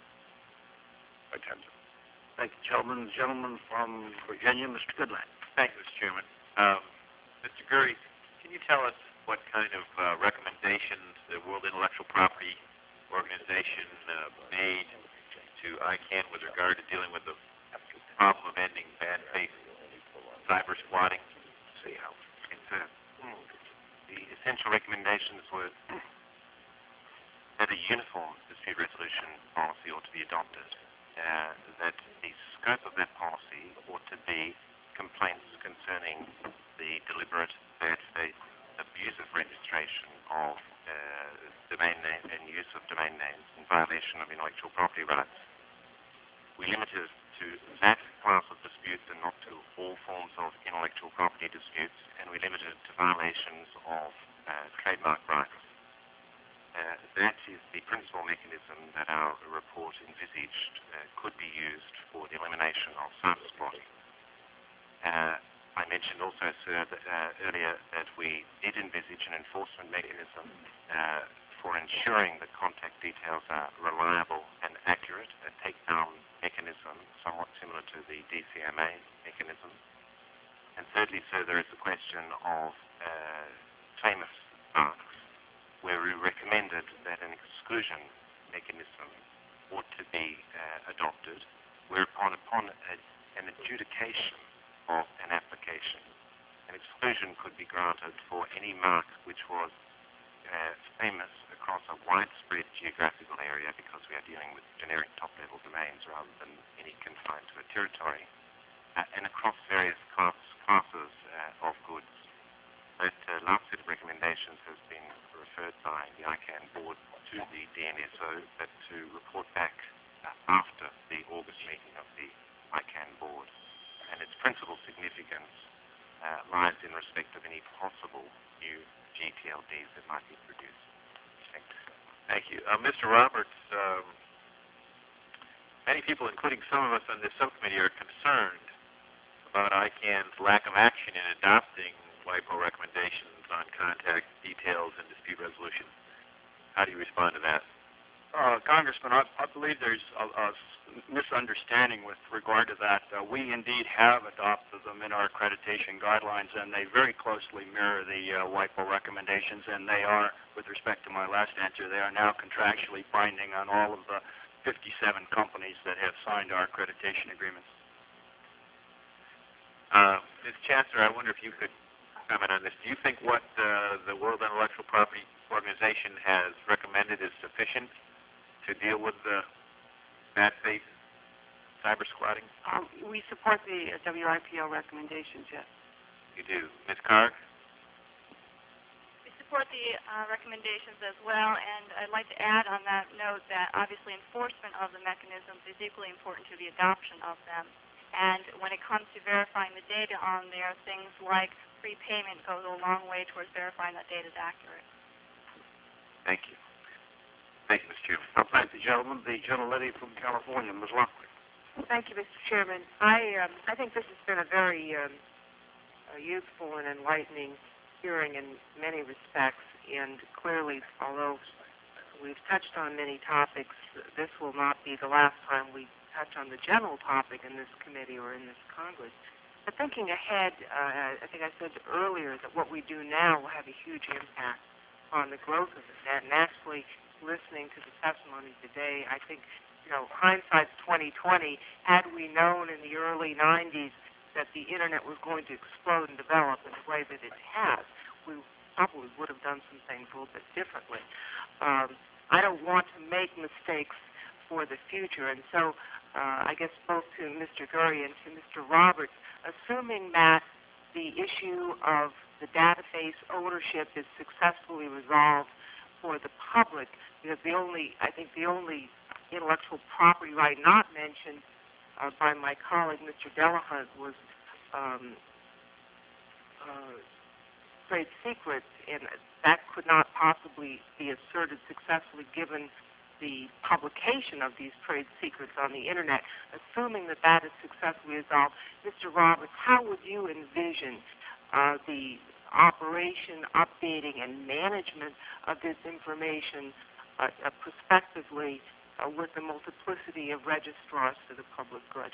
Thank you, gentlemen. Gentleman from Virginia, Mister Goodland. Thank you, Mister Chairman. Um, Mister Gurry, can you tell us what kind of uh, recommendations the World Intellectual Property Organization uh, made to I CANN with regard to dealing with the problem of ending bad faith cyber squatting? See how it's uh, the essential recommendations were that a uniform dispute resolution policy ought to be adopted. Uh, that the scope of that policy ought to be complaints concerning the deliberate bad faith abuse of registration of uh, domain name and use of domain names in violation of intellectual property rights. We limited it to that class of disputes and not to all forms of intellectual property disputes, and we limited it to violations of uh, trademark rights. Uh, that is the principal mechanism that our report envisaged uh, could be used for the elimination of cyber squatting. Uh, I mentioned also, sir, that, uh, earlier that we did envisage an enforcement mechanism uh, for ensuring that contact details are reliable and accurate, a takedown mechanism somewhat similar to the D C M A mechanism. And thirdly, so there is the question of uh, famous marks, where we recommended that an exclusion mechanism ought to be uh, adopted, whereupon upon a, an adjudication of an application, an exclusion could be granted for any mark which was uh, famous across a widespread geographical area, because we are dealing with generic top-level domains rather than any confined to a territory, uh, and across various class, classes uh, of goods. That uh, last set of recommendations has been referred by the I CANN board to the D N S O, but to report back uh, after the August meeting of the I CANN board. And its principal significance uh, lies in respect of any possible new G T L Ds that might be produced. Thank you. Thank you. Uh, Mister Roberts, um, many people, including some of us on this subcommittee, are concerned about I CANN's lack of action in adopting WIPO recommendations on contact details and dispute resolution. How do you respond to that? Uh, Congressman, I, I believe there's a, a misunderstanding with regard to that. Uh, we indeed have adopted them in our accreditation guidelines, and they very closely mirror the uh, WIPO recommendations, and they are, with respect to my last answer, they are now contractually binding on all of the fifty-seven companies that have signed our accreditation agreements. Uh, Miz Chancellor, I wonder if you could comment on this. Do you think what uh, the World Intellectual Property Organization has recommended is sufficient to deal with the bad faith cyber squatting? Um, we support the uh, W I P O recommendations, yes. You do. Miz Carg? We support the uh, recommendations as well, and I'd like to add on that note that obviously enforcement of the mechanisms is equally important to the adoption of them. And when it comes to verifying the data on there, things like prepayment goes a long way towards verifying that data is accurate. Thank you. Thank you, Mister Chairman. I'll thank the gentleman. The gentlelady from California, Miz Lockwood. Thank you, Mister Chairman. I um, I think this has been a very um, uh, useful and enlightening hearing in many respects, and clearly, although we've touched on many topics, this will not be the last time we touch on the general topic in this committee or in this Congress. But thinking ahead, uh, I think I said earlier that what we do now will have a huge impact on the growth of the net. And actually, listening to the testimony today, I think, you know, hindsight's twenty twenty. Had we known in the early nineties that the internet was going to explode and develop in the way that it has, we probably would have done some things a little bit differently. Um, I don't want to make mistakes for the future, and so uh, I guess both to Mister Gurry and to Mister Roberts, assuming that the issue of the database ownership is successfully resolved for the public, because the only, I think the only intellectual property right not mentioned uh, by my colleague, Mister Delahunt, was um, uh, trade secrets, and that could not possibly be asserted successfully given the publication of these trade secrets on the internet. Assuming that that is successfully resolved, Mister Roberts, how would you envision uh, the operation, updating, and management of this information uh, uh, prospectively uh, with the multiplicity of registrars to the public good?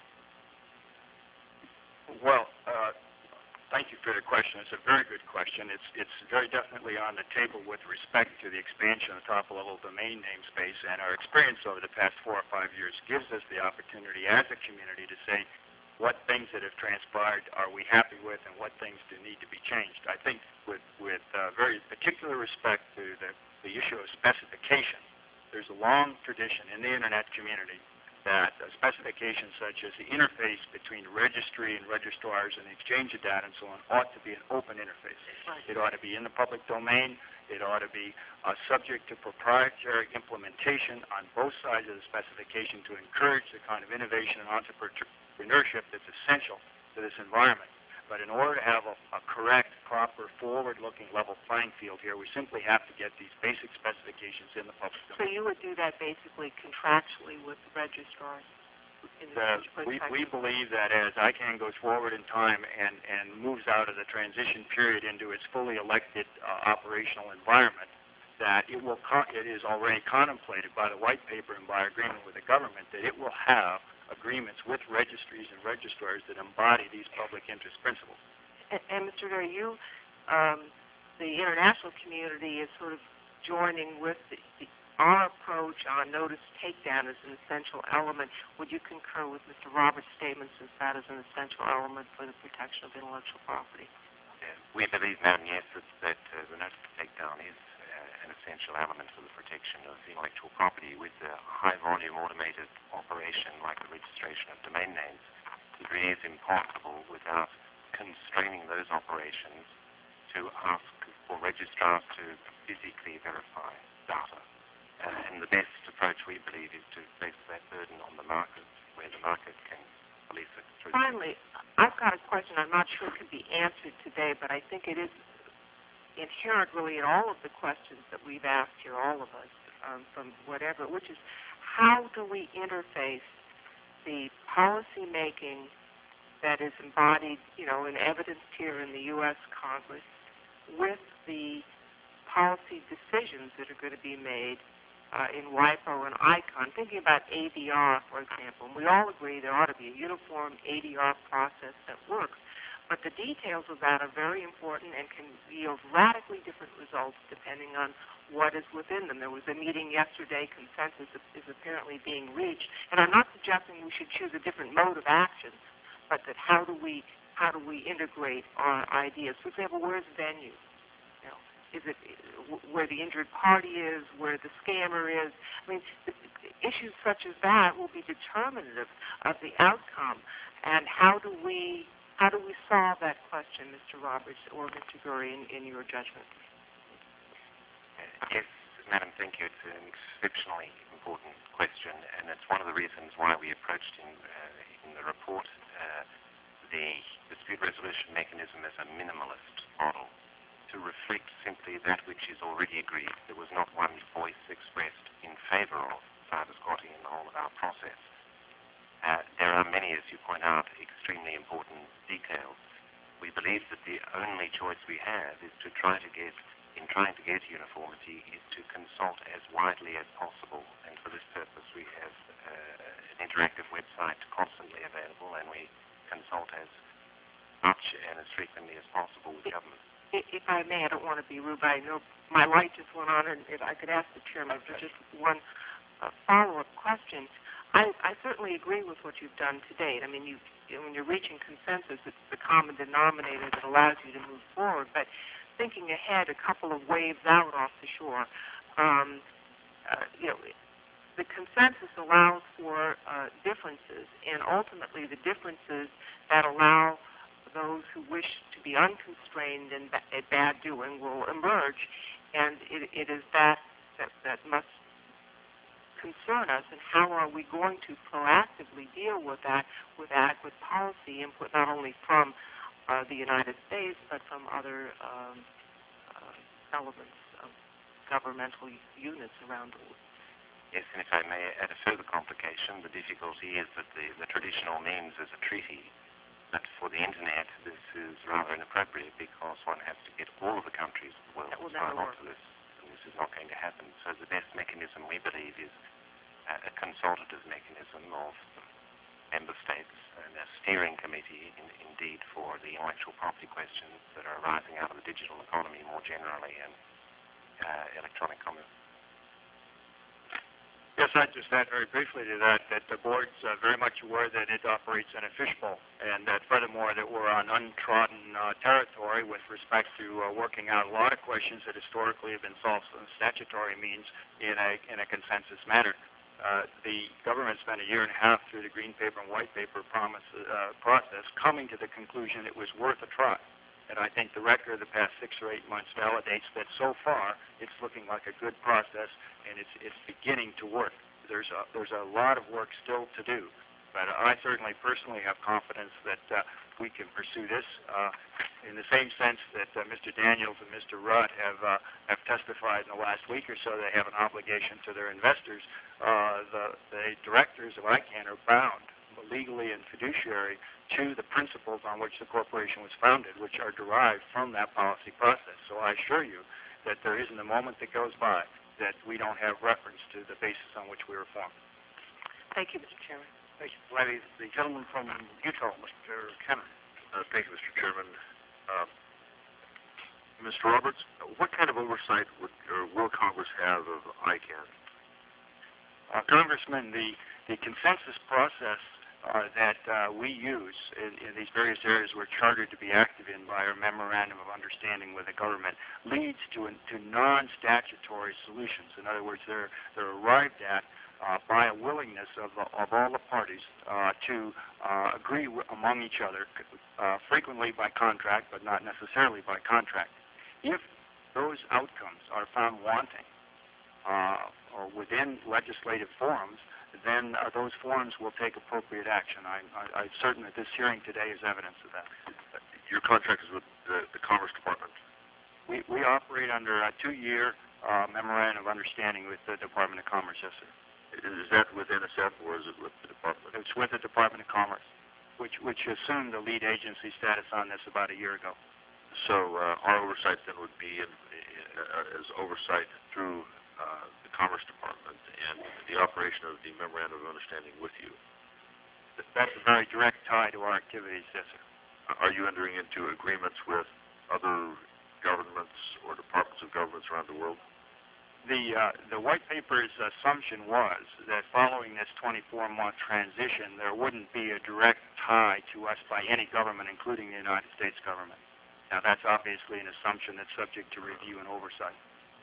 Well, uh, thank you for the question. It's a very good question. It's it's very definitely on the table with respect to the expansion of top-level domain namespace, and our experience over the past four or five years gives us the opportunity as a community to say what things that have transpired are we happy with and what things do need to be changed. I think with, with uh, very particular respect to the, the issue of specification, there's a long tradition in the internet community that uh, specifications such as the interface between registry and registrars and the exchange of data and so on ought to be an open interface. Right. It ought to be in the public domain. It ought to be uh, subject to proprietary implementation on both sides of the specification to encourage the kind of innovation and entrepreneurship that's essential to this environment. But in order to have a, a correct, proper, forward-looking level playing field here, we simply have to get these basic specifications in the public domain. So you would do that basically contractually with the registrars? In the Uh, we, we believe that as I CANN goes forward in time and, and moves out of the transition period into its fully elected uh, operational environment, that it will con- it is already contemplated by the white paper and by agreement with the government that it will have agreements with registries and registrars that embody these public interest principles. And, and Mister Gray, you, um, the international community is sort of joining with the, the, our approach on notice takedown as an essential element. Would you concur with Mister Roberts' statement since that is an essential element for the protection of intellectual property? Yeah, we believe, Madam, yes, that, that uh, the notice takedown is uh, an essential element for the protection of intellectual property. With a high-volume automated operation like the registration of domain names, it really is impossible without constraining those operations to ask for registrars to physically verify data. Uh, and the best approach, we believe, is to place that burden on the market, where the market can police it through. Finally, I've got a question I'm not sure can be answered today, but I think it is inherent really in all of the questions that we've asked here, all of us, um, from whatever, which is how do we interface the policy making that is embodied, you know, and evidenced here in the U S Congress with the policy decisions that are going to be made uh, in WIPO and ICON, thinking about A D R, for example. And we all agree there ought to be a uniform A D R process that works, but the details of that are very important and can yield radically different results depending on what is within them. There was a meeting yesterday, consensus is apparently being reached, and I'm not suggesting we should choose a different mode of action, but that how do we how do we integrate our ideas? For example, where's venue? You know, is it where the injured party is, where the scammer is? I mean, issues such as that will be determinative of the outcome. And how do we how do we solve that question, Mister Roberts or Mister Gurry, in, in your judgment? Yes, Madam, thank you. It's an exceptionally important question, and it's one of the reasons why we approached in, uh, in the report uh, the dispute resolution mechanism as a minimalist model, to reflect simply that which is already agreed. There was not one voice expressed in favor of cyber squatting in the whole of our process. Uh, there are many, as you point out, extremely important details. We believe that the only choice we have is to try to get, in trying to get uniformity, is to consult as widely as possible. And for this purpose, we have uh, an interactive website constantly available, and we consult as much and as frequently as possible with government. If I may, I don't want to be rude, but I know my light just went on, and if I could ask the chairman for just one uh, follow-up question. I, I certainly agree with what you've done to date. I mean, you, you know, when you're reaching consensus, it's the common denominator that allows you to move forward. But thinking ahead, a couple of waves out off the shore, um, uh, you know, the consensus allows for uh, differences, and ultimately the differences that allow those who wish to be unconstrained in ba- bad doing will emerge, and it, it is that, that that must concern us. And how are we going to proactively deal with that with adequate policy input, not only from uh, the United States but from other um, uh, elements of governmental units around the world? Yes, and if I may add a further complication, the difficulty is that the, the traditional means is a treaty. But for the Internet, this is rather inappropriate because one has to get all of the countries of the world to sign on to this, and this is not going to happen. So the best mechanism, we believe, is a, a consultative mechanism of member states and a steering committee, in, indeed, for the intellectual property questions that are arising out of the digital economy more generally and uh, electronic commerce. Yes, I'd just add very briefly to that that the board's uh, very much aware that it operates in a fishbowl, and that furthermore that we're on untrodden uh, territory with respect to uh, working out a lot of questions that historically have been solved through statutory means in a in a consensus manner. Uh, the government spent a year and a half through the green paper and white paper promise, uh, process coming to the conclusion it was worth a try. And I think the record of the past six or eight months validates that so far it's looking like a good process, and it's it's beginning to work. There's a there's a lot of work still to do, but I certainly personally have confidence that uh, we can pursue this uh, in the same sense that uh, Mister Daniels and Mister Rudd have uh, have testified in the last week or so. They have an obligation to their investors. Uh, the the directors of ICANN are bound legally and fiduciary to the principles on which the corporation was founded, which are derived from that policy process. So I assure you that there isn't a moment that goes by that we don't have reference to the basis on which we were formed. Thank you, Mister Chairman. Thank you, ladies. The gentleman from Utah, Mister Kennan. Uh, thank you, Mister Chairman. Uh, Mister Roberts, what kind of oversight would, or will Congress have of I CANN? Uh, Congressman, the, the consensus process uh, that uh, we use in, in these various areas we're chartered to be active in by our memorandum of understanding with the government leads to, an, to non-statutory solutions. In other words, they're, they're arrived at uh, by a willingness of, of all the parties uh, to uh, agree w- among each other, uh, frequently by contract, but not necessarily by contract. If those outcomes are found wanting uh, or within legislative forums, then uh, those forums will take appropriate action. I, I, I'm certain that this hearing today is evidence of that. Your contract is with the, the Commerce Department. We, we operate under a two-year uh, memorandum of understanding with the Department of Commerce, yes, sir. Is that with N S F or is it with the Department? It's with the Department of Commerce, which, which assumed the lead agency status on this about a year ago. So uh, our oversight then would be in, in, uh, as oversight through uh, the Commerce Department and the operation of the Memorandum of Understanding with you. That's a very direct tie to our activities, yes, sir. Are you entering into agreements with other governments or departments of governments around the world? The, uh, the white paper's assumption was that following this twenty-four month transition, there wouldn't be a direct tie to us by any government, including the United States government. Now, that's obviously an assumption that's subject to review and oversight.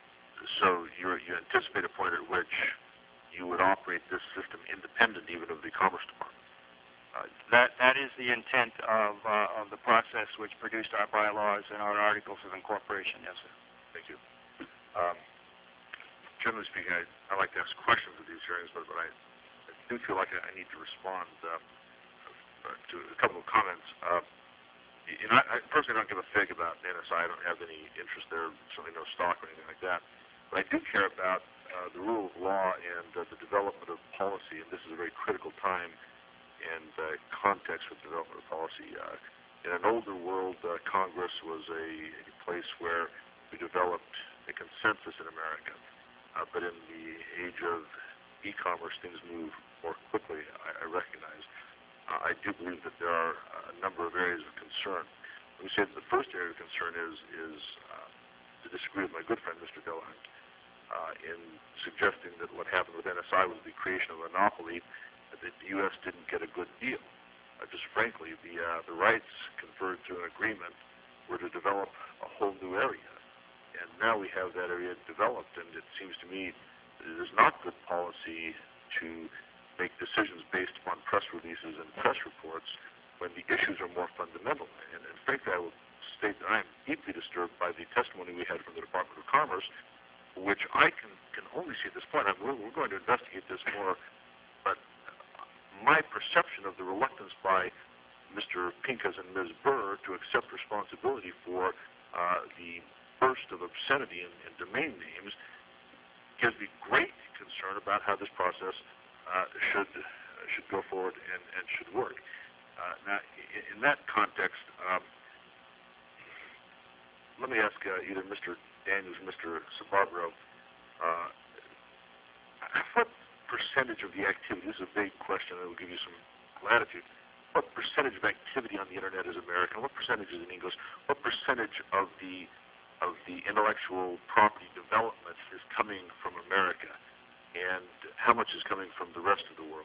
So you're, you anticipate a point at which you would operate this system independent even of the Commerce Department? Uh, that, that is the intent of, uh, of the process which produced our bylaws and our articles of incorporation, yes, sir. Thank you. Um, generally speaking, I, I like to ask questions at these hearings, but, but I, I do feel like I, I need to respond uh, uh, to a couple of comments. Uh, you know, I, I personally don't give a fig about N S I. I don't have any interest there, certainly no stock or anything like that. But I do care about uh, the rule of law and uh, the development of policy, and this is a very critical time and uh, context for the development of policy. Uh, in an older world, uh, Congress was a, a place where we developed a consensus in America. Uh, but in the age of e-commerce, things move more quickly, I, I recognize. Uh, I do believe that there are a number of areas of concern. Let me say that the first area of concern is, is uh, to disagree with my good friend, Mister Dillon, uh, in suggesting that what happened with N S I was the creation of a monopoly, that the U S didn't get a good deal. Uh, just frankly, the, uh, the rights conferred through an agreement were to develop a whole new area. And now we have that area developed, and it seems to me that it is not good policy to make decisions based upon press releases and press reports when the issues are more fundamental. And, and frankly, I will state that I am deeply disturbed by the testimony we had from the Department of Commerce, which I can, can only see at this point. I mean, we're, we're going to investigate this more, but my perception of the reluctance by Mister Pincus and Miz Burr to accept responsibility for uh, the burst of obscenity in, in domain names gives me great concern about how this process uh, should uh, should go forward and, and should work. Uh, now, in, in that context, um, let me ask uh, either Mister Daniels or Mister Sabarbaro, uh, what percentage of the activity, this is a big question that will give you some latitude, what percentage of activity on the internet is American, what percentage is in English, what percentage of the of the intellectual property development is coming from America, and how much is coming from the rest of the world?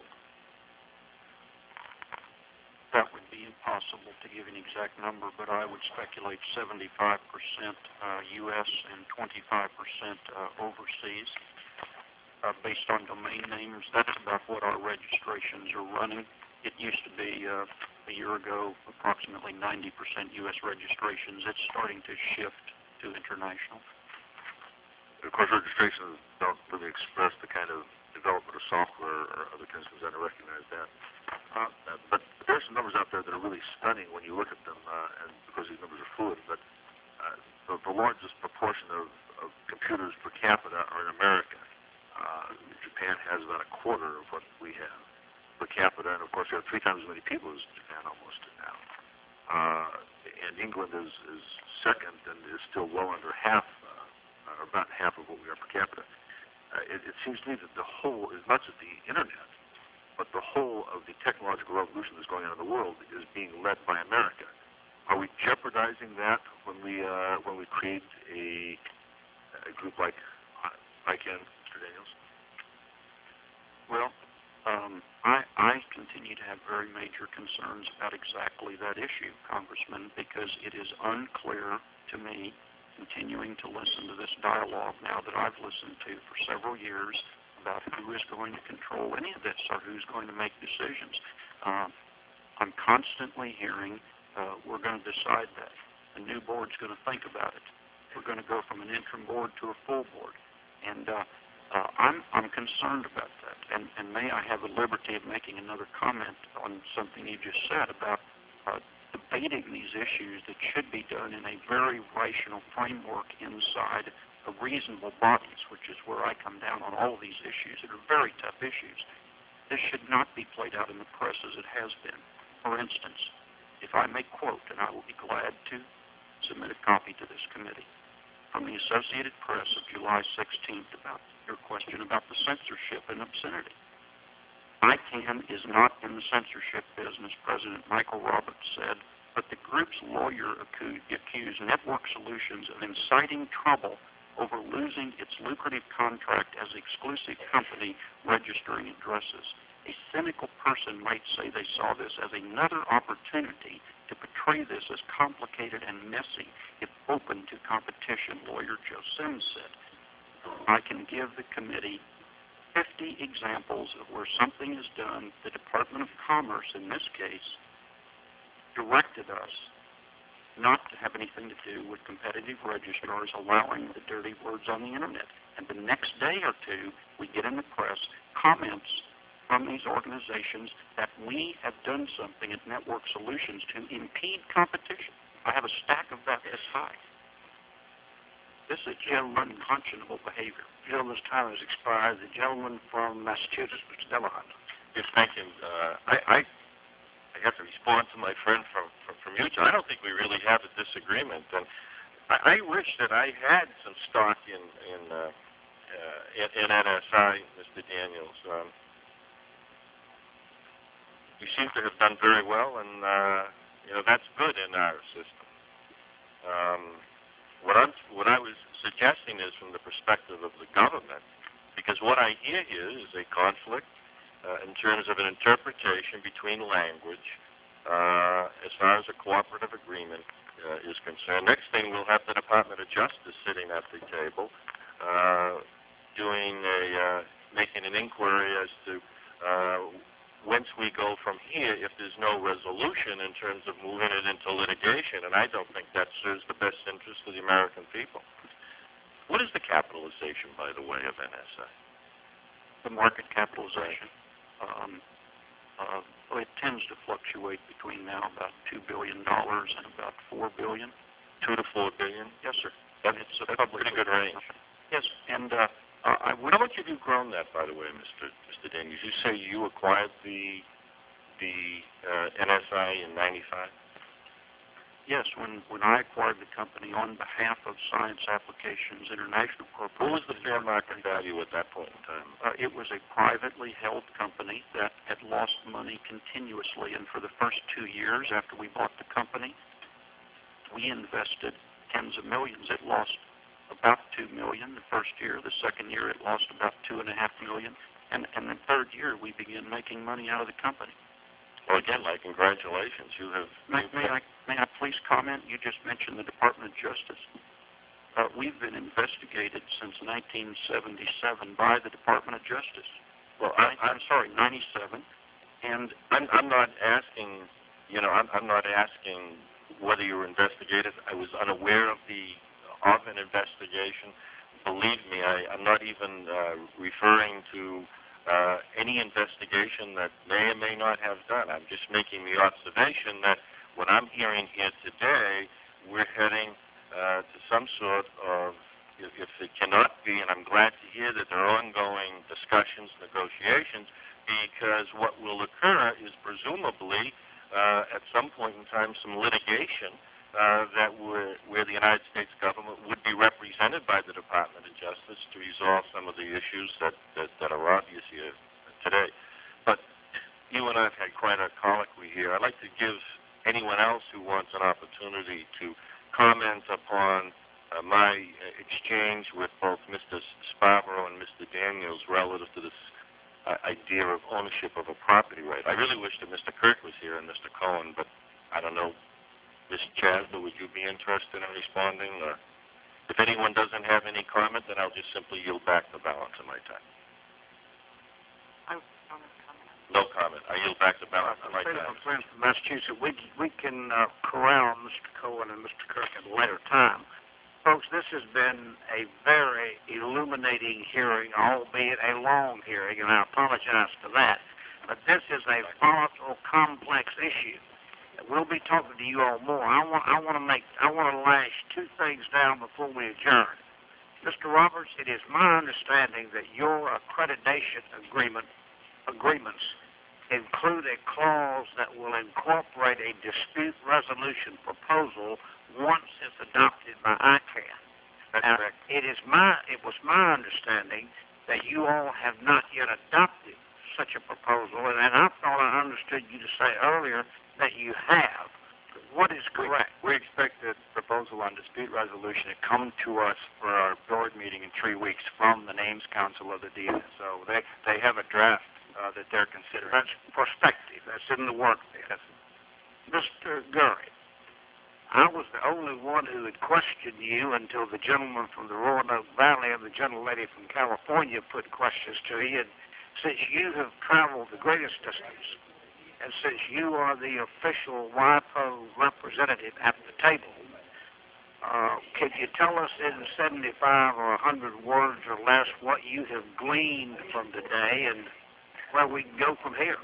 That would be impossible to give an exact number, but I would speculate seventy-five percent uh, U S and twenty-five percent uh, overseas. Uh, based on domain names, that's about what our registrations are running. It used to be uh, a year ago approximately ninety percent U S registrations. It's starting to shift to international. Of course, registrations don't really express the kind of development of software or other kinds of things. I don't recognize that. Uh, but there are some numbers out there that are really stunning when you look at them, uh, and of course these numbers are fluid, but uh, the, the largest proportion of, of computers per capita are in America. Uh, Japan has about a quarter of what we have per capita, and of course we have three times as many people as Japan almost now. Uh, and England is, is second and is still well under half, uh, or about half of what we are per capita. Uh, it, it seems to me that the whole, as much as the internet, but the whole of the technological revolution that's going on in the world is being led by America. are we jeopardizing that when we uh, when we create a, a group like I can, Mister Daniels? Well, um, I, I continue to have very major concerns about exactly that issue, Congressman, because it is unclear to me, continuing to listen to this dialogue now that I've listened to for several years about who is going to control any of this or who's going to make decisions. Uh, I'm constantly hearing uh, we're going to decide that. The new board's going to think about it. We're going to go from an interim board to a full board. And uh, uh, I'm, I'm concerned about that. And, and may I have the liberty of making another comment on something you just said about uh, debating these issues that should be done in a very rational framework inside of reasonable bodies, which is where I come down on all of these issues that are very tough issues. This should not be played out in the press as it has been. For instance, if I may quote, and I will be glad to submit a copy to this committee, from the Associated Press of July sixteenth about your question about the censorship and obscenity. I C A N is not in the censorship business, President Michael Roberts said, but the group's lawyer accused, accused Network Solutions of inciting trouble over losing its lucrative contract as exclusive company registering addresses. A cynical person might say they saw this as another opportunity to portray this as complicated and messy if open to competition, lawyer Joe Sims said. I can give the committee fifty examples of where something is done. The Department of Commerce, in this case, directed us not to have anything to do with competitive registrars allowing the dirty words on the Internet. And the next day or two, we get in the press comments from these organizations that we have done something at Network Solutions to impede competition. I have a stack of that this high. This is just unconscionable behavior. Gentleman's time has expired. The gentleman from Massachusetts, Mister Delahunt. Yes, thank you. Uh, I, I, I have to respond to my friend from, from, from Utah. I don't think we really have a disagreement. And I, I wish that I had some stock in, in, uh, uh, in, in N S I, Mister Daniels. Um, we seem to have done very well, and, uh, you know, that's good in our system. Um, what, I'm, what I was suggesting is from the perspective of the government, because what I hear here is a conflict uh, in terms of an interpretation between language uh, as far as a cooperative agreement uh, is concerned. Next thing, we'll have the Department of Justice sitting at the table uh, doing a, uh, making an inquiry as to uh, whence we go from here if there's no resolution in terms of moving it into litigation, and I don't think that serves the best interest of the American people. What is the capitalization, by the way, of N S I? The market capitalization. Um, uh, well, it tends to fluctuate between now about two billion dollars and about four billion dollars. Two to four billion? Yes, sir. That's, it's a that's a pretty good range. Yes, and uh, uh, I would... How much have you grown that, by the way, Mister Mister Daniels? You say you acquired the the uh, N S I in ninety-five? Yes, when, when I acquired the company on behalf of Science Applications International Corporation. What was the fair market value at that point in time? Uh, it was a privately held company that had lost money continuously, and for the first two years after we bought the company, we invested tens of millions. It lost about two million the first year. The second year, it lost about two and a half million, and and the third year, we began making money out of the company. Well, again, my congratulations. You have. May, may I may I please comment? You just mentioned the Department of Justice. Uh, we've been investigated since nineteen seventy-seven by the Department of Justice. Well, I, I'm sorry, ninety-seven, and I'm I'm not asking. You know, I'm I'm not asking whether you were investigated. I was unaware of the of an investigation. Believe me, I, I'm not even uh, referring to uh, any investigation that may or may not have done. I'm just making the observation that what I'm hearing here today, we're heading uh, to some sort of, if, if it cannot be, and I'm glad to hear that there are ongoing discussions, negotiations, because what will occur is presumably uh, at some point in time some litigation Uh, that were, where the United States government would be represented by the Department of Justice to resolve some of the issues that, that, that are obvious here today. But you and I have had quite a colloquy here. I'd like to give anyone else who wants an opportunity to comment upon uh, my uh, exchange with both Mister Spavro and Mister Daniels relative to this uh, idea of ownership of a property right. I really wish that Mister Kirk was here and Mister Cohen, but I don't know. Miz Chasler, would you be interested in responding? Or if anyone doesn't have any comment, then I'll just simply yield back the balance of my time. I don't have a comment. No comment. I yield back the balance of my State time. of friends from Massachusetts, we, we can uh, corral Mister Cohen and Mister Kirk at a later time. Folks, this has been a very illuminating hearing, albeit a long hearing, and I apologize for that. But this is a volatile, complex issue. We'll be talking to you all more. I want, I want to make, I want to lash two things down before we adjourn. Mister Roberts, it is my understanding that your accreditation agreement agreements include a clause that will incorporate a dispute resolution proposal once it's adopted by I C A N. That's now, correct. It is my, it was my understanding that you all have not yet adopted such a proposal, and, and I thought I understood you to say earlier that you have. What is correct? We, we expect the proposal on dispute resolution to come to us for our board meeting in three weeks from the Names Council of the D N S O. They they have a draft uh, that they're considering. That's prospective. That's in the work there. Mister Gurry, I was the only one who had questioned you until the gentleman from the Roanoke Valley and the gentlelady from California put questions to you. And since you have traveled the greatest distance, and since you are the official WIPO representative at the table, uh, can you tell us in seventy-five or one hundred words or less what you have gleaned from today and where we can go from here?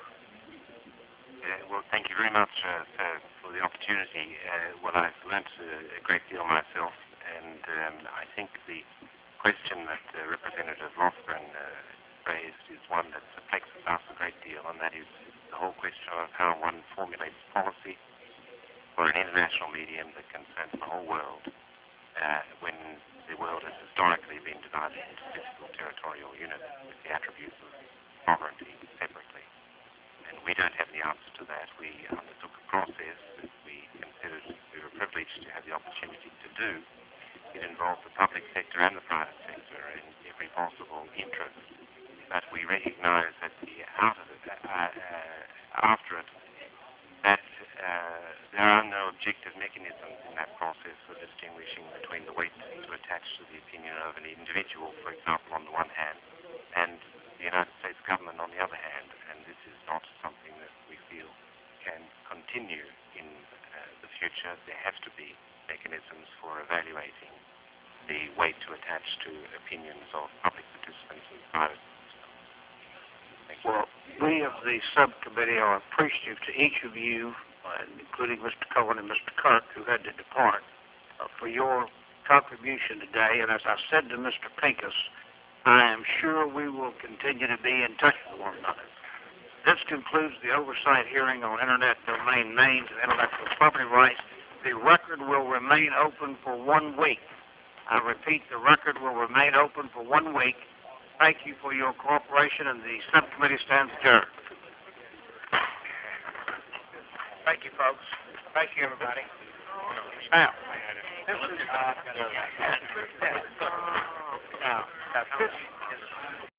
Uh, well, thank you very much uh, uh, for the opportunity. Uh, well, I've learnt uh, a great deal myself, and um, I think the question that uh, Representative Lothgren uh, raised is one that perplexes us a great deal, and that is the whole question of how one formulates policy for an international medium that concerns the whole world, uh, when the world has historically been divided into physical territorial units with the attributes of sovereignty separately. And we don't have the answer to that. We undertook a process that we considered we were privileged to have the opportunity to do. It involved the public sector and the private sector in every possible interest. But we recognize that the out of it, uh, uh, after it, that uh, there are no objective mechanisms in that process for distinguishing between the weight to attach to the opinion of an individual, for example, on the one hand, and the United States government on the other hand. And this is not something that we feel can continue in uh, the future. There have to be mechanisms for evaluating the weight to attach to opinions of public participants and private participants. Well, we of the subcommittee are appreciative to each of you, uh, including Mister Cohen and Mister Kirk, who had to depart, uh, for your contribution today. And as I said to Mister Pincus, I am sure we will continue to be in touch with one another. This concludes the oversight hearing on Internet domain names and intellectual property rights. The record will remain open for one week. I repeat, the record will remain open for one week. Thank you for your cooperation, and the subcommittee stands adjourned. Thank you, folks. Thank you, everybody. Now, this is, uh, now, now, this